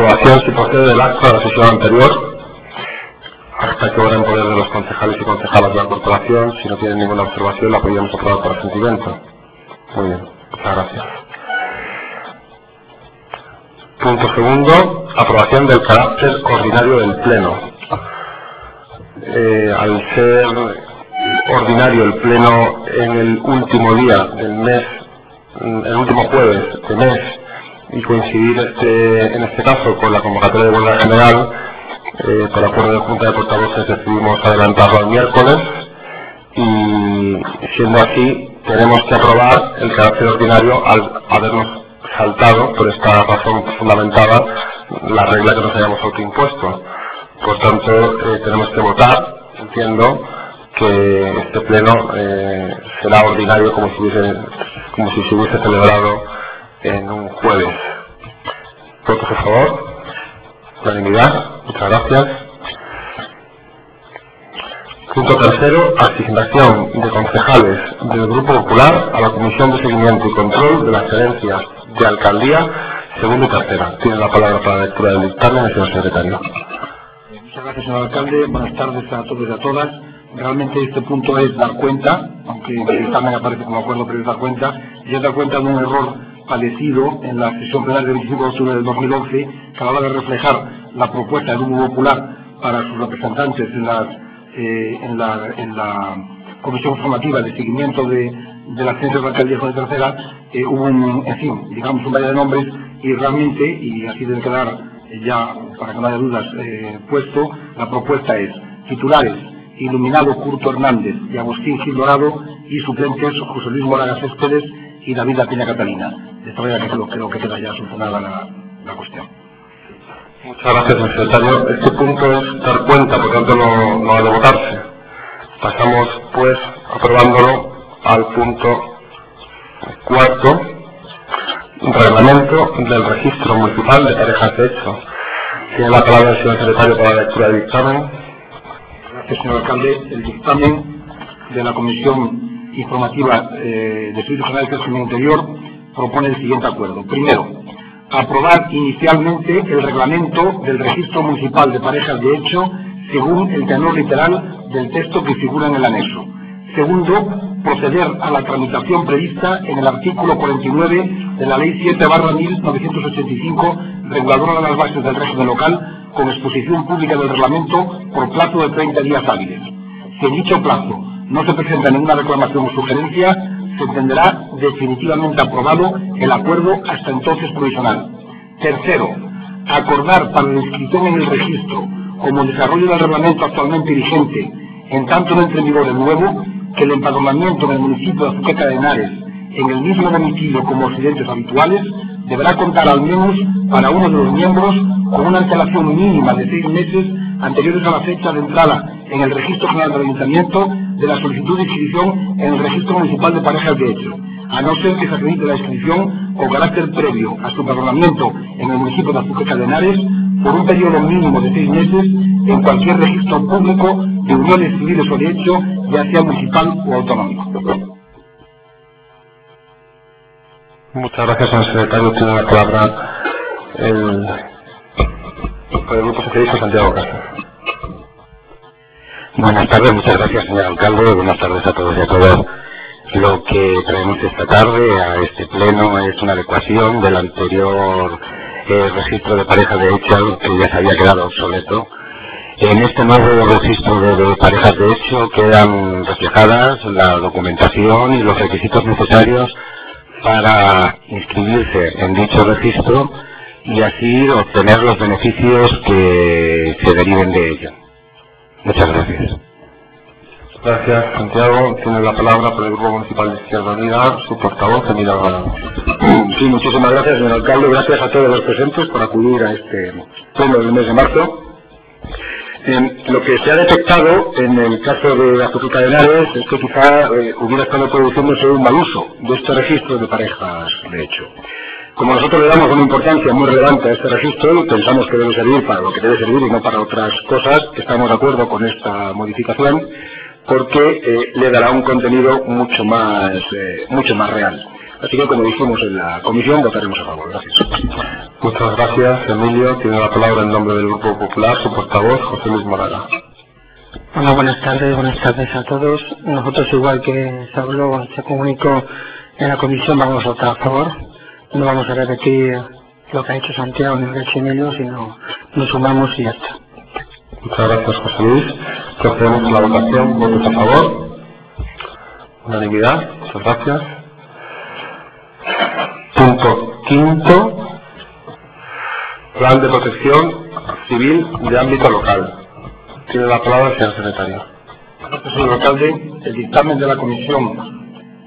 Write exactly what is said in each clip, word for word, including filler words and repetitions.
aprobación, si procede, del acta de la sesión anterior, hasta que ahora en poder de los concejales y concejalas de la corporación. Si no tienen ninguna observación, la podríamos aprobar por asentimiento. Muy bien, muchas gracias. Punto segundo, aprobación del carácter ordinario del Pleno. Eh, al ser ordinario el Pleno en el último día del mes, el último jueves de mes, y coincidir este, en este caso con la convocatoria de huelga general, eh, por acuerdo de Junta de Portavoces decidimos adelantarlo al miércoles, y siendo así tenemos que aprobar el carácter ordinario al habernos saltado, por esta razón fundamentada, la regla que nos hayamos autoimpuesto. Por tanto, eh, tenemos que votar, entiendo, que este pleno eh, será ordinario como si, hubiese, como si se hubiese celebrado en un jueves. ¿Votos a favor? Unanimidad. Muchas gracias. Punto tercero, asignación de concejales del Grupo Popular a la Comisión de Seguimiento y Control de las Gerencias de Alcaldía, segunda y tercera. Tiene la palabra para la lectura del dictamen el señor secretario. Muchas gracias, señor alcalde. Buenas tardes a todos y a todas. Realmente este punto es dar cuenta, aunque en el dictamen aparece como acuerdo, pero es dar cuenta, y es dar cuenta de un error padecido en la sesión plenaria del veinticinco de octubre del dos mil once, que a la hora de reflejar la propuesta del Grupo Popular para sus representantes en, las, eh, en, la, en la comisión formativa de seguimiento de, de las ciencias de la alcaldía de tercera, eh, hubo un, en fin, digamos un valle de nombres, y realmente, y así debe quedar ya, para que no haya dudas, eh, puesto, la propuesta es titulares: Iluminado Curto Hernández y Agustín Gil Dorado, y suplentes José Luis Moragas Céspedes y David La Peña Catalina. De esta manera que creo, creo que queda ya solucionada la, la cuestión. Muchas gracias, señor secretario. Este punto es dar cuenta, por tanto no, no ha de votarse. Pasamos, pues, aprobándolo al punto cuarto, reglamento del registro municipal de parejas de hecho. Tiene la palabra el señor secretario para la lectura del dictamen. Gracias, señor alcalde. El dictamen de la Comisión Informativa eh, de Servicios Generales del Régimen Interior propone el siguiente acuerdo. Primero, aprobar inicialmente el reglamento del registro municipal de parejas de hecho según el tenor literal del texto que figura en el anexo. Segundo, proceder a la tramitación prevista en el artículo cuarenta y nueve de la Ley siete barra mil novecientos ochenta y cinco, reguladora de las bases del régimen local, con exposición pública del reglamento por plazo de treinta días hábiles. Si en dicho plazo no se presenta ninguna reclamación o sugerencia, se entenderá definitivamente aprobado el acuerdo hasta entonces provisional. Tercero, acordar para la inscripción en el registro, como desarrollo del reglamento actualmente vigente, en tanto no entre en vigor el nuevo, que el empadronamiento en el municipio de Azuqueca de Henares, en el mismo domicilio como residentes habituales, deberá contar al menos para uno de los miembros con una antelación mínima de seis meses anteriores a la fecha de entrada en el registro general del ayuntamiento de la solicitud de inscripción en el registro municipal de parejas de hecho, a no ser que se acredite la inscripción con carácter previo a su empadronamiento en el municipio de Azuqueca de Henares por un periodo mínimo de seis meses en cualquier registro público de uniones civiles o de hecho, ya sea municipal o autonómico. Muchas gracias, señor secretario. Tiene la palabra el, el Grupo Socialista, Santiago Casas. Buenas tardes, muchas gracias, señor alcalde. Buenas tardes a todos y a todas. Lo que traemos esta tarde a este pleno es una adecuación del anterior eh, registro de parejas de hecho, que ya se había quedado obsoleto. En este nuevo registro de, de parejas de hecho quedan reflejadas la documentación y los requisitos necesarios para inscribirse en dicho registro y así obtener los beneficios que se deriven de ello. Muchas gracias. Gracias, Santiago. Tiene la palabra por el Grupo Municipal de Izquierda Unida, su portavoz, Emilio Alvarado. Sí, muchísimas gracias, señor alcalde. Gracias a todos los presentes por acudir a este pleno del mes de marzo. Eh, lo que se ha detectado en el caso de Azuqueca de Henares es que quizá eh, hubiera estado produciéndose un mal uso de este registro de parejas de hecho. Como nosotros le damos una importancia muy relevante a este registro y pensamos que debe servir para lo que debe servir y no para otras cosas, estamos de acuerdo con esta modificación porque eh, le dará un contenido mucho más, eh, mucho más real. Así que, como dijimos en la comisión, votaremos a favor. Gracias. Muchas gracias, Emilio. Tiene la palabra en nombre del Grupo Popular su portavoz, José Luis Moraga. Hola, buenas tardes, buenas tardes a todos. Nosotros, igual que se habló, se comunicó en la comisión, vamos a votar a favor. No vamos a repetir lo que ha hecho Santiago ni lo que ha hecho Emilio, sino nos sumamos y ya está. Muchas gracias, José Luis. Procedemos a la votación. ¿Votos a favor? Unanimidad. Muchas gracias. Punto quinto. Plan de protección civil de ámbito local. Tiene la palabra el señor secretario. Gracias, señor alcalde. El dictamen de la comisión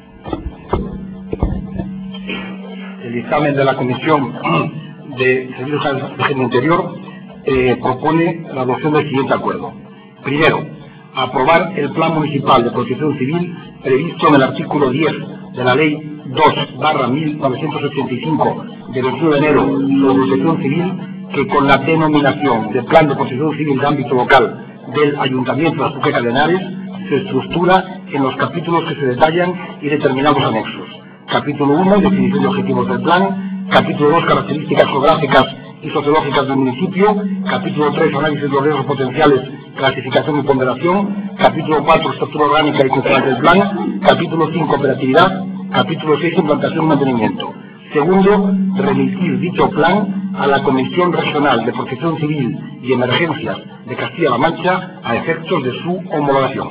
el dictamen de la comisión de Servicios de Régimen Interior eh, propone la adopción del siguiente acuerdo. Primero, aprobar el Plan Municipal de Protección Civil previsto en el artículo diez de la Ley dos barra mil novecientos ochenta y cinco de veintiuno de enero sobre protección civil, que con la denominación de Plan de Protección Civil de ámbito local del Ayuntamiento de Las Azuquejas de Henares se estructura en los capítulos que se detallan y determinados anexos. Capítulo uno, definición de objetivos del plan. Capítulo dos, características geográficas y sociológicas del municipio. Capítulo tres, análisis de los riesgos potenciales, clasificación y ponderación. Capítulo cuatro, estructura orgánica y funcional del plan. Capítulo cinco, operatividad. Capítulo seis, implantación y mantenimiento. Segundo, remitir dicho plan a la Comisión Regional de Protección Civil y Emergencias de Castilla-La Mancha a efectos de su homologación.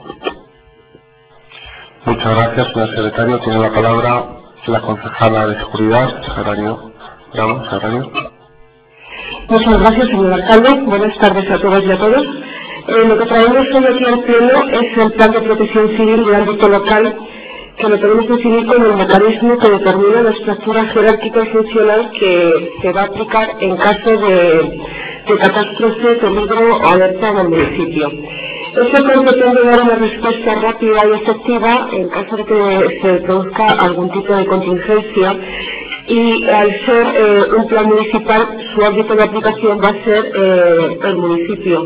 Muchas gracias, señor secretario. Tiene la palabra la concejala de Seguridad, secretario. Bravo, secretario. Muchas gracias, señor alcalde. Buenas tardes a todas y a todos. Eh, lo que traemos hoy aquí al pleno es el Plan de Protección Civil de ámbito local, que lo podemos definir como el mecanismo que determina la estructura jerárquica y funcional que se va a aplicar en caso de, de catástrofe, peligro o alerta en el municipio. Este plan pretende dar una respuesta rápida y efectiva en caso de que se produzca algún tipo de contingencia, y al ser eh, un plan municipal, su ámbito de aplicación va a ser eh, el municipio.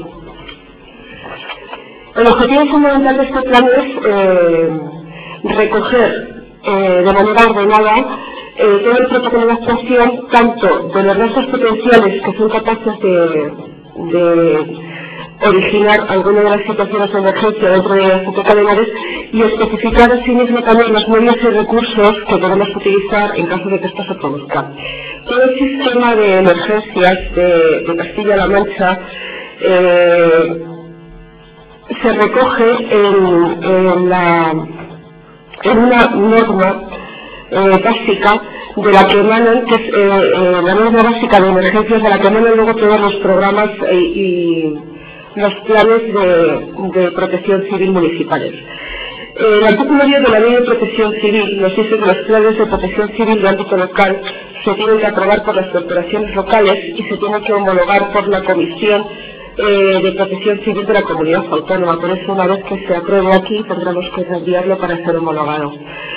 El objetivo fundamental de este plan es eh, recoger eh, de manera ordenada eh, todo el protocolo de actuación, tanto de los riesgos potenciales que son capaces de, de originar alguna de las situaciones de emergencia dentro de la Azuquejas de Henares, y especificar asimismo también los medios y recursos que podemos utilizar en caso de que esto se produzca. Todo el sistema de emergencias de, de Castilla-La Mancha eh, se recoge en, en, la, en una norma eh, básica de la que emanan, que es eh, eh, la norma básica de emergencias, de la que emanan luego todos los programas eh, y los planes de, de protección civil municipales. El artículo diez de la Ley de Protección Civil nos dice que los planes de protección civil de ámbito local se tienen que aprobar por las corporaciones locales y se tienen que homologar por la Comisión eh, de Protección Civil de la Comunidad Autónoma. Por eso, una vez que se apruebe aquí, tendremos que enviarlo para ser homologado.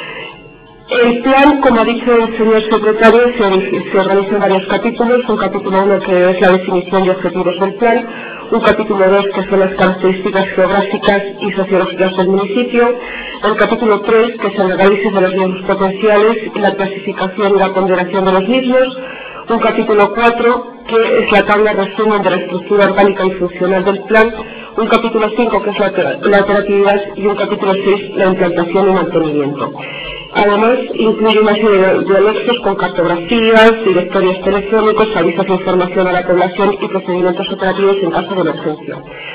El plan, como ha dicho el señor secretario, se, se organiza en varios capítulos. Un capítulo uno, que es la definición y objetivos del plan. Un capítulo dos, que son las características geográficas y sociológicas del municipio. El capítulo tres, que es el análisis de los riesgos potenciales y la clasificación y la ponderación de los mismos. Un capítulo cuatro, que es la tabla resumen de la estructura orgánica y funcional del plan. Un capítulo cinco, que es la, la operatividad, y un capítulo seis, la implantación y mantenimiento. Además, incluye una serie de, de anexos con cartografías, directorios telefónicos, avisos de información a la población y procedimientos operativos en caso de emergencia.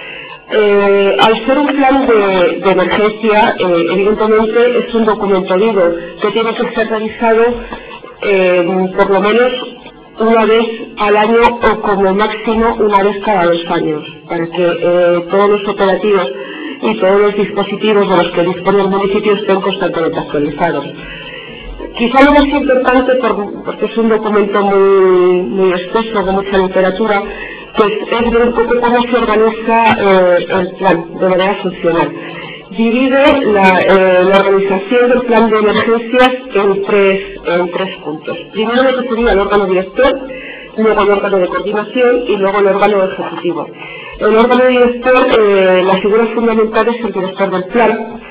Eh, al ser un plan de, de emergencia, eh, evidentemente es un documento vivo que tiene que ser revisado eh, por lo menos una vez al año o como máximo una vez cada dos años, para que eh, todos los operativos y todos los dispositivos de los que dispone el municipio estén constantemente actualizados. Quizá lo más importante, por, porque es un documento muy, muy extenso, de mucha literatura, pues es ver un poco cómo se organiza eh, el plan de manera funcional. Divide la, eh, la organización del plan de emergencias en tres, en tres puntos. Primero lo que sería el órgano director, luego el órgano de coordinación y luego el órgano ejecutivo. El órgano director, eh, la figura fundamental es el director del plan,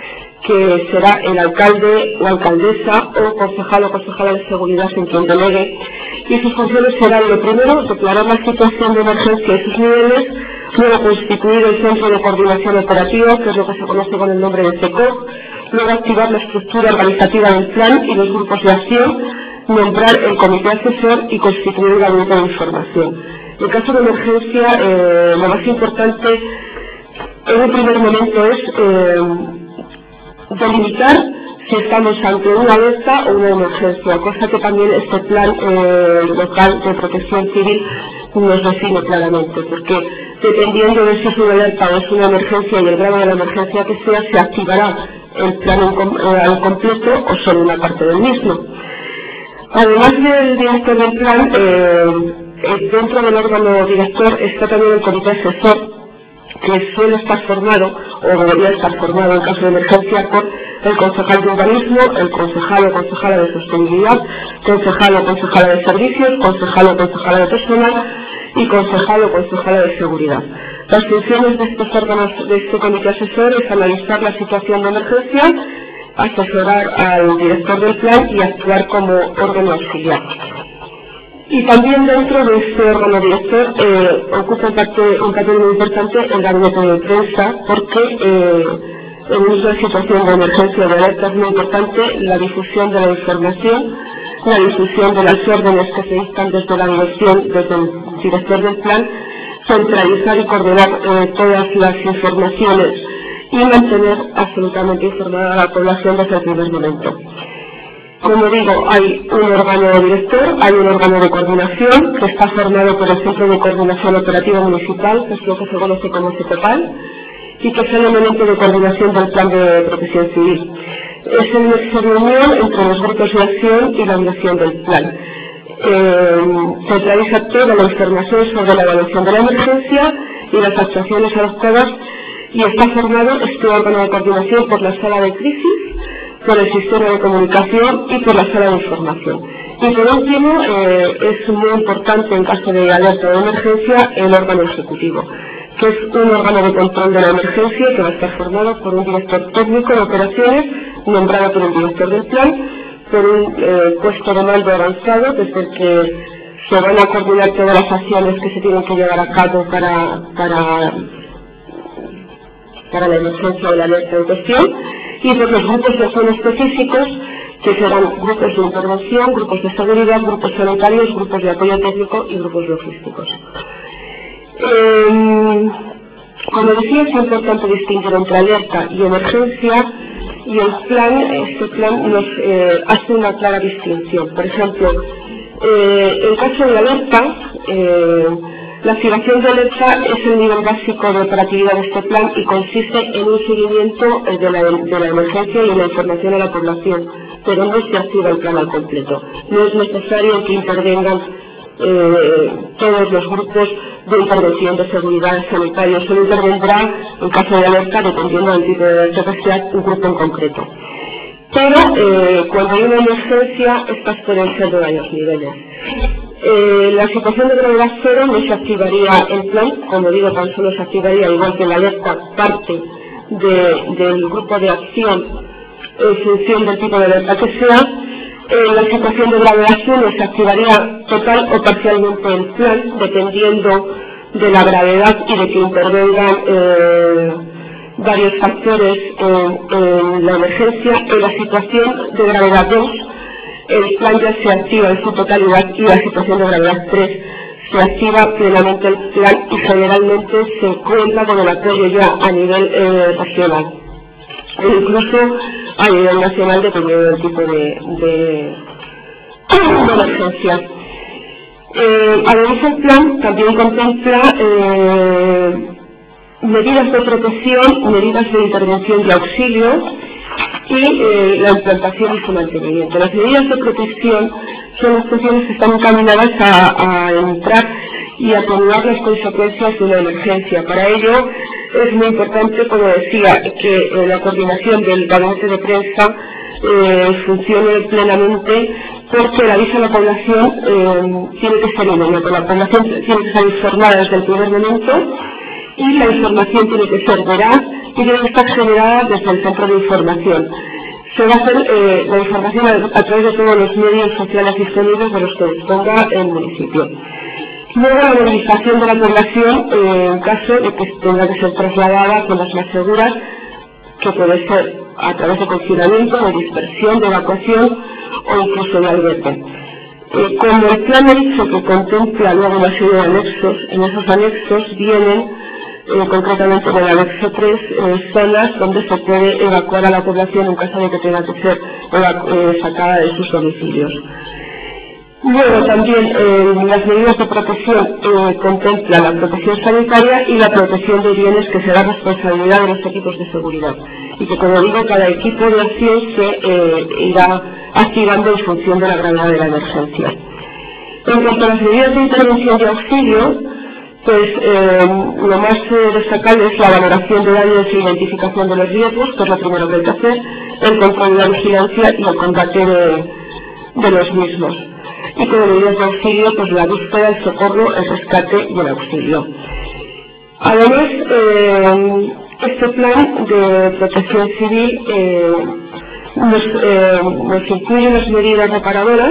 que será el alcalde o alcaldesa o concejal o concejala de seguridad en quien delegue, y sus funciones serán: lo primero, declarar la situación de emergencia y sus niveles; luego, constituir el centro de coordinación operativa, que es lo que se conoce con el nombre de C E C O P; luego, activar la estructura organizativa del plan y los grupos de acción; nombrar el comité asesor y constituir el gabinete de información. En caso de emergencia, eh, lo más importante en un primer momento es eh, delimitar si estamos ante una alerta o una emergencia, cosa que también este plan eh, local de protección civil nos define claramente, porque dependiendo de si es una alerta o es una emergencia y el grado de la emergencia que sea, se activará el plan al completo o solo una parte del mismo. Además del director del plan, eh, dentro del órgano director está también el comité asesor, que suele estar formado, o debería estar formado en caso de emergencia, por el concejal de urbanismo, el concejal o concejala de sostenibilidad, concejal o concejala de servicios, concejal o concejala de personal y concejal o concejala de seguridad. Las funciones de estos órganos, de este comité asesor, es analizar la situación de emergencia, asesorar al director del plan y actuar como órgano auxiliar. Y también dentro de este órgano director eh, ocupa un papel, un papel muy importante el gabinete de prensa, porque eh, en una situación de emergencia o de alerta es muy importante la difusión de la información, la difusión de las órdenes que se dictan desde la dirección, desde el director del plan, centralizar y coordinar eh, todas las informaciones y mantener absolutamente informada a la población desde el primer momento. Como digo, hay un órgano director, hay un órgano de coordinación que está formado por el Centro de Coordinación Operativa Municipal, que es lo que se conoce como CECOPAL, y que es el elemento de coordinación del plan de protección civil. Es el nexo de unión entre los grupos de acción y la dirección del plan. Eh, centraliza toda la información sobre la evaluación de la emergencia y las actuaciones adoptadas, y está formado este órgano de coordinación por la sala de crisis, por el sistema de comunicación y por la sala de información. Y por último, eh, es muy importante en caso de alerta de emergencia el órgano ejecutivo, que es un órgano de control de la emergencia que va a estar formado por un director técnico de operaciones, nombrado por el director del plan, por un eh, puesto de mando avanzado, desde el que se van a coordinar todas las acciones que se tienen que llevar a cabo para, para, para la emergencia o la alerta en cuestión, y por los grupos de acción específicos, que serán grupos de intervención, grupos de seguridad, grupos sanitarios, grupos de apoyo técnico y grupos logísticos. Eh, como decía, es importante distinguir entre alerta y emergencia, y el plan, este plan nos eh, hace una clara distinción. Por ejemplo, eh, en caso de alerta, eh, la activación de alerta es el nivel básico de operatividad de este plan y consiste en un seguimiento de la, de la emergencia y en la información a la población, pero no se activa el plan al completo. No es necesario que intervengan eh, todos los grupos de intervención de seguridad sanitaria, solo intervendrá en caso de alerta, dependiendo del tipo de alerta que sea, un grupo en concreto. Pero eh, cuando hay una emergencia, estas pueden ser de varios niveles. Eh, la situación de gravedad cero no se activaría el plan, como digo, tan solo se activaría, igual que la alerta, parte de, del grupo de acción en función del tipo de alerta que sea. Eh, la situación de gravedad cero se activaría total o parcialmente el plan, dependiendo de la gravedad y de que intervengan eh, varios factores en, en la emergencia. En la situación de gravedad dos, el plan ya se activa en su totalidad, y la situación de gravedad tres se activa plenamente el plan y generalmente se cuenta con el apoyo ya a nivel eh, regional e incluso a nivel nacional, dependiendo del tipo de, de, de emergencia. Eh, además, el plan también contempla eh, medidas de protección, medidas de intervención y auxilio, y eh, la implantación y su mantenimiento. Las medidas de protección son las cuestiones que están encaminadas a, a entrar y atenuar las consecuencias de una emergencia. Para ello es muy importante, como decía, que eh, la coordinación del gabinete de prensa eh, funcione plenamente, porque el aviso a la población eh, tiene que ser inmediato. La población tiene que estar informada desde el primer momento, y la información tiene que ser veraz y tiene que estar generada desde el centro de información. Se va a hacer eh, la información a, a través de todos los medios sociales disponibles de los que disponga el municipio. Luego la movilización de la población, eh, en caso de que tenga que ser trasladada con las más seguras, que puede ser a través de confinamiento, de dispersión, de evacuación o incluso de albergue. Eh, como el plan he dicho que contempla luego una serie de anexos, en esos anexos vienen eh, concretamente en el anexo tres eh, zonas donde se puede evacuar a la población en caso de que tenga que ser eh, sacada de sus domicilios. Luego también eh, las medidas de protección eh, contemplan la protección sanitaria y la protección de bienes, que será responsabilidad de los equipos de seguridad. Y que, como digo, cada equipo de acción se eh, irá activando en función de la gravedad de la emergencia. En cuanto a las medidas de intervención y auxilio, pues eh, lo más eh, destacable es la valoración de daños e identificación de los riesgos, que es lo primero que hay que hacer, el control de la vigilancia y el combate de, de los mismos. Y como medidas de auxilio, pues la búsqueda, el socorro, el rescate y el auxilio. Además, eh, este plan de protección civil eh, nos, eh, nos incluye unas medidas reparadoras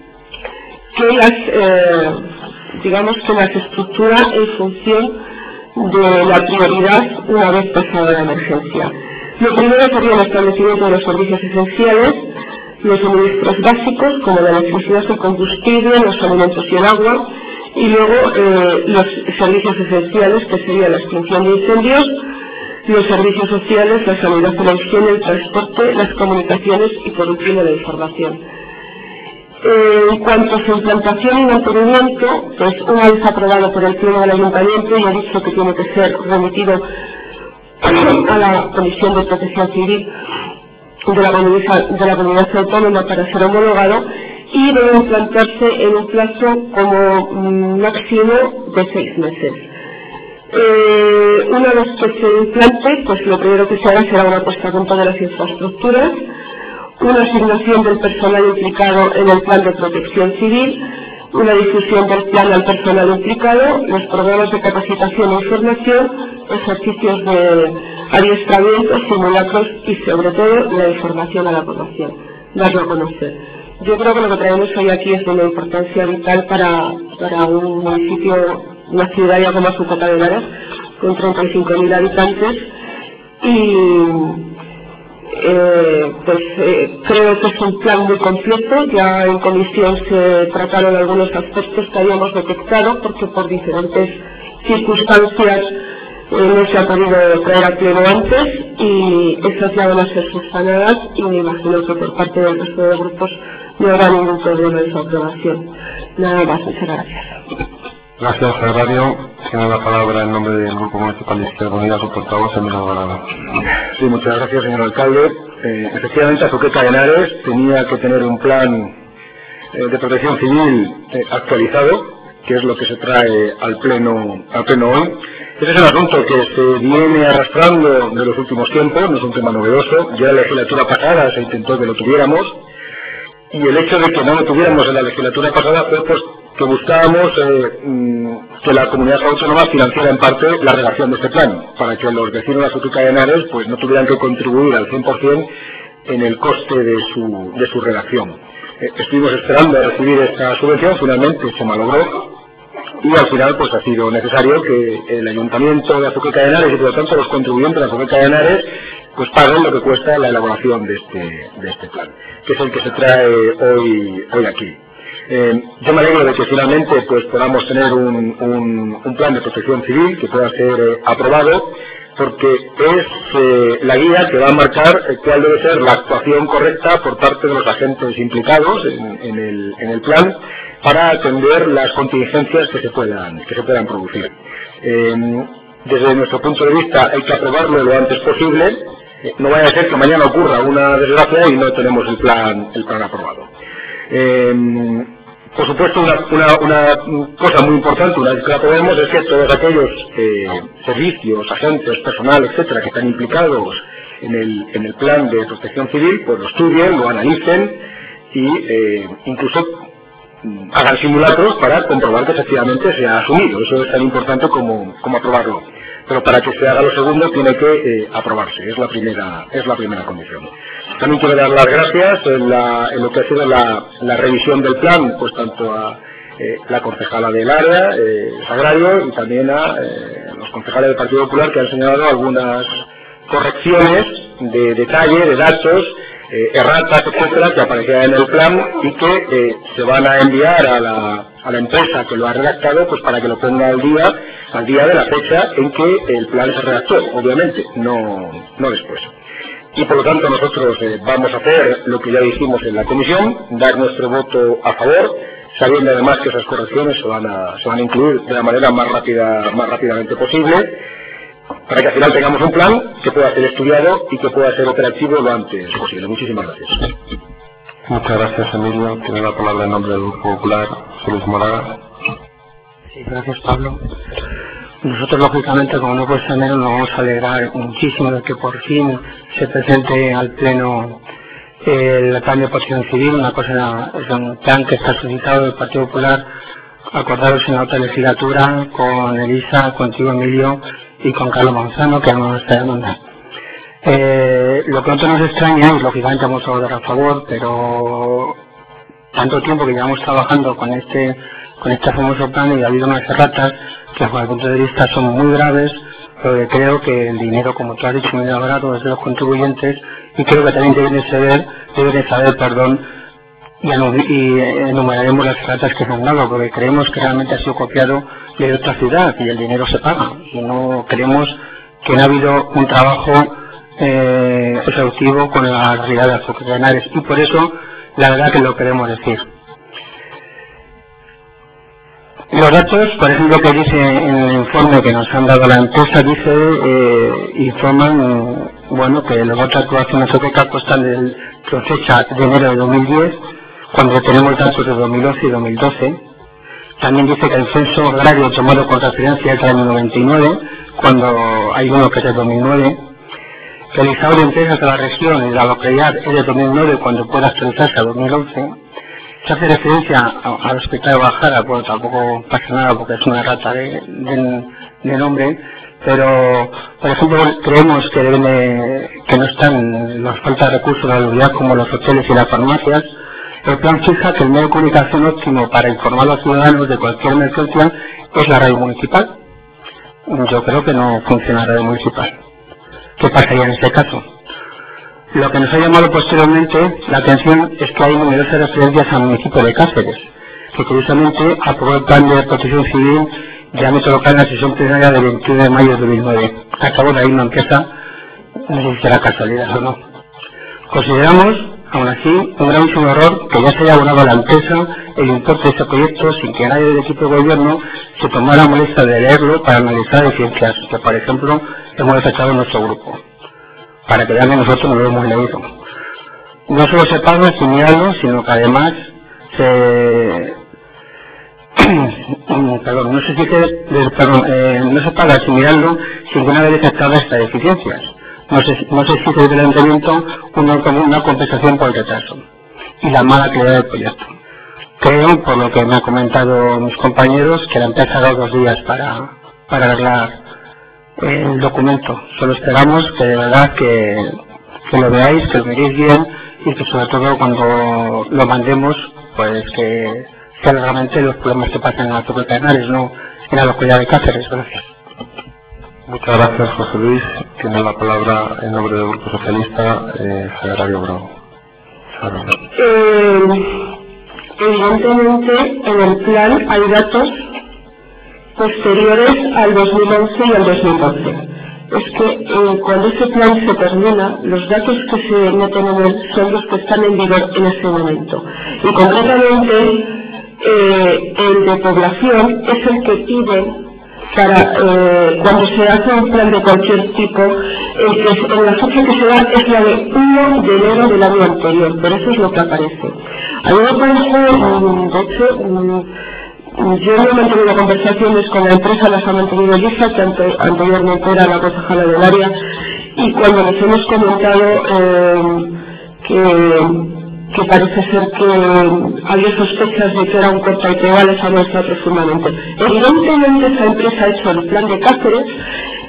que las, eh, digamos que las estructura en función de la prioridad una vez pasada la emergencia. Lo primero sería el establecimiento de los servicios esenciales, los suministros básicos como la electricidad, el combustible, los alimentos y el agua, y luego eh, los servicios esenciales, que sería la extinción de incendios, los servicios sociales, la sanidad, la higiene, el transporte, las comunicaciones y por último la información. Eh, en cuanto a su implantación y mantenimiento, pues una vez aprobado por el Pleno del Ayuntamiento, ya he dicho que tiene que ser remitido a la Comisión de Protección Civil de la comunidad, de la comunidad autónoma para ser homologado, y debe implantarse en un plazo como máximo de seis meses. Eh, una vez que se implante, pues lo primero que se hará será una puesta a punto de las infraestructuras, una asignación del personal implicado en el plan de protección civil, una difusión del plan al personal implicado, los programas de capacitación e información, ejercicios de adiestramiento, simulacros y sobre todo la información a la población, darlo a conocer. Yo creo que lo que traemos hoy aquí es de una importancia vital para, para un municipio, una ciudad ya como Azuqueca de Henares, con treinta y cinco mil habitantes, y eh, pues eh, creo que es un plan muy completo. Ya en comisión se trataron algunos aspectos que habíamos detectado, porque por diferentes circunstancias eh, no se ha podido traer a pleno antes, y esas ya van a ser subsanadas, y me imagino que por parte del resto de grupos no habrá ningún problema en su aprobación. Nada más, muchas gracias. Gracias, secretario. Tiene la palabra en nombre del Grupo Municipal de Izquierda Unida, su portavoz, Emilio Dorado. Sí, muchas gracias, señor alcalde. Eh, efectivamente, Azuqueca de Henares tenía que tener un plan eh, de protección civil eh, actualizado, que es lo que se trae al pleno, al pleno hoy. Ese es un asunto que se viene arrastrando de los últimos tiempos, no es un tema novedoso. Ya en la legislatura pasada se intentó que lo tuviéramos, y el hecho de que no lo tuviéramos en la legislatura pasada fue pues que buscábamos eh, que la comunidad autónoma financiara en parte la redacción de este plan, para que los vecinos de Azuqueca de Henares pues no tuvieran que contribuir al cien por cien en el coste de su, de su redacción. Eh, estuvimos esperando a recibir esta subvención, finalmente se malogró, y al final pues ha sido necesario que el Ayuntamiento de Azuqueca de Henares y por lo tanto los contribuyentes de Azuqueca de Henares pues paguen lo que cuesta la elaboración de este, de este plan, que es el que se trae hoy, hoy aquí. Eh, yo me alegro de que finalmente pues podamos tener un, un, un plan de protección civil que pueda ser eh, aprobado, porque es eh, la guía que va a marcar eh, cuál debe ser la actuación correcta por parte de los agentes implicados en, en, el, en el plan para atender las contingencias que se puedan, que se puedan producir. Eh, desde nuestro punto de vista hay que aprobarlo lo antes posible. Eh, no vaya a ser que mañana ocurra una desgracia y no tenemos el plan, el plan aprobado. Eh, por supuesto, una, una, una cosa muy importante, una vez que la aprobemos, es que todos aquellos eh, servicios, agentes, personal, etcétera, que están implicados en el, en el plan de protección civil, pues lo estudien, lo analicen y eh, incluso hagan simulacros para comprobar que efectivamente se ha asumido. Eso es tan importante como, como aprobarlo. pero para que se haga lo segundo tiene que eh, aprobarse, es la primera es la primera condición. También quiero dar las gracias en, la, en lo que ha sido la, la revisión del plan, pues tanto a eh, la concejala del área, eh, Sagrario, y también a eh, los concejales del Partido Popular, que han señalado algunas correcciones de detalle, de datos, eh, erratas, etcétera, que aparecían en el plan y que eh, se van a enviar a la, a la empresa que lo ha redactado, pues para que lo ponga al día, al día de la fecha en que el plan se redactó, obviamente, no, no después. Y por lo tanto nosotros eh, vamos a hacer lo que ya dijimos en la comisión, dar nuestro voto a favor, sabiendo además que esas correcciones se van a, se van a incluir de la manera más rápida, más rápidamente posible, para que al final tengamos un plan que pueda ser estudiado y que pueda ser operativo lo antes posible. Muchísimas gracias. Muchas gracias, Emilio. Tiene la palabra en nombre del Grupo Popular, Luis Moraga. Sí, gracias, Pablo. Nosotros, lógicamente, como no puede ser menos, nos vamos a alegrar muchísimo de que por fin se presente al Pleno el plan de protección civil, una cosa, es un plan que está solicitado del Partido Popular, acordado en la otra legislatura con Elisa, contigo, Emilio, y con Carlos Manzano, que no está demanda. Eh, lo que nosotros nos extraña, y lógicamente vamos a votar a favor, pero tanto tiempo que llevamos trabajando con este con este famoso plan y ha habido unas erratas que desde el punto de vista son muy graves, pero creo que el dinero, como tú has dicho, muy elaborado es de los contribuyentes y creo que también deben de saber, deben de saber, perdón, y, y enumeraremos las erratas que se han dado, porque creemos que realmente ha sido copiado de otra ciudad y el dinero se paga y no creemos que no ha habido un trabajo eh, exhaustivo con la realidad de Azúcar de Henares y por eso la verdad que lo queremos decir. Los datos, por ejemplo, que dice en el informe que nos han dado la empresa, dice, eh, informan, bueno, que los datos de actuación azúcar están del fecha de enero de dos mil diez, cuando tenemos datos de dos mil once y dos mil doce. También dice que el censo agrario tomado con referencia es del año noventa y nueve, cuando hay uno que es del dos mil nueve. Que el listado de empresas de la región y de la localidad es de dos mil nueve, cuando puede actualizarse a dos mil once. Se hace referencia al hospital de Guadalajara, bueno, tampoco pasa nada porque es una rata de, de, de nombre, pero, por ejemplo, creemos que deben de, que no están, nos falta recursos de la unidad como los hoteles y las farmacias. El plan fija que el medio de comunicación óptimo para informar a los ciudadanos de cualquier emergencia es la radio municipal. Yo creo que no funciona la radio municipal. ¿Qué pasaría en este caso? Lo que nos ha llamado posteriormente la atención es que hay numerosas referencias al municipio de Cáceres, que curiosamente aprobó el plan de protección civil de ámbito local en la sesión plenaria del veintiuno de mayo de dos mil nueve. Acabo de ahí una empresa, no sé si será casualidad o no. Consideramos, aún así, un gravísimo error que ya se haya abonado a la empresa el importe de este proyecto sin que nadie del equipo de gobierno se tomara la molestia de leerlo para analizar deficiencias que, por ejemplo, hemos detectado en nuestro grupo. Para que vean que nosotros no lo hemos leído. No solo se paga sin mirarlo, sino que además se... perdón, no se, dice, perdón, eh, no se paga sin mirarlo sin que una vez detectadas estas deficiencias. No se, no se exige del ayuntamiento una, una compensación por el retraso y la mala calidad del proyecto. Creo, por lo que me han comentado mis compañeros, que la empresa ha dado dos días para, para arreglar el documento. Solo esperamos que de verdad que, que lo veáis, que lo miréis bien y que sobre todo cuando lo mandemos, pues que sean realmente los problemas que pasan en la Azúcar de Henares, no en la localidad de Cáceres. Gracias. Muchas gracias, José Luis. Tiene la palabra en nombre del Grupo Socialista, eh, Sagrario Bravo. Eh, evidentemente, en el plan hay datos posteriores al dos mil once y al dos mil doce. Es que eh, cuando ese plan se termina, los datos que se meten en él son los que están en vigor en ese momento. Y concretamente, eh, el de población es el que pide para, eh, cuando se hace un plan de cualquier tipo, el que, en la fecha que se da es la de uno de enero del año anterior, pero eso es lo que aparece. A mí me parece, um, de hecho, um, yo no he mantenido conversaciones con la empresa, las ha mantenido Lisa, que ante, anteriormente era la concejala del área, y cuando nos hemos comentado eh, que, que parece ser que había sospechas de que era un corta y pega, les ha nuestra profundamente. Evidentemente esa empresa ha hecho el plan de Cáceres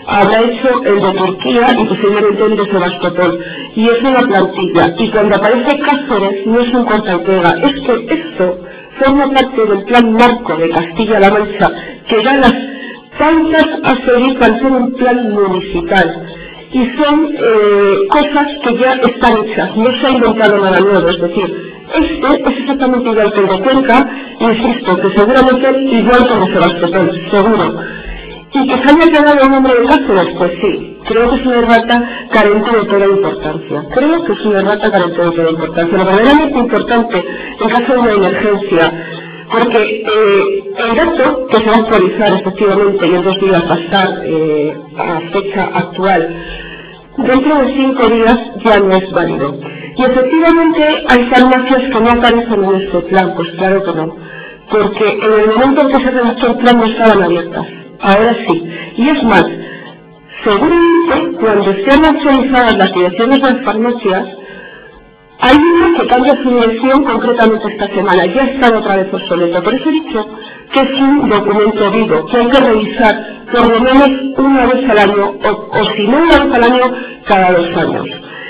habrá hecho el de Turquía y posiblemente el de Sebastopol. Y es una plantilla. Y cuando aparece Cáceres no es un corta y pega. Es que esto forma parte del plan marco de Castilla-La Mancha, que da las pautas a seguir para ser un plan municipal. Y son eh, cosas que ya están hechas, no se ha inventado nada nuevo. Es decir, este es exactamente igual que el de Cuenca, insisto, que seguramente igual que el de Sebastopol, seguro. Y que se haya quedado el nombre de Cáceres, pues sí, creo que es una errata carente de toda importancia. Creo que es una errata carente de toda importancia. Lo verdaderamente importante en caso de una emergencia, porque eh, el dato que se va a actualizar efectivamente y en dos días va a estar eh, a fecha actual, dentro de cinco días ya no es válido. Y efectivamente hay farmacias que no aparecen en este plan, pues claro que no, porque en el momento en que se redactó el plan no estaban abiertas. Ahora sí. Y es más, seguramente cuando estén actualizadas las direcciones de las farmacias, hay una que cambia su dirección concretamente esta semana, ya está otra vez obsoleto. Por eso he dicho que es un documento vivo, que hay que revisar por lo menos una vez al año, o, o si no una vez al año, cada dos años.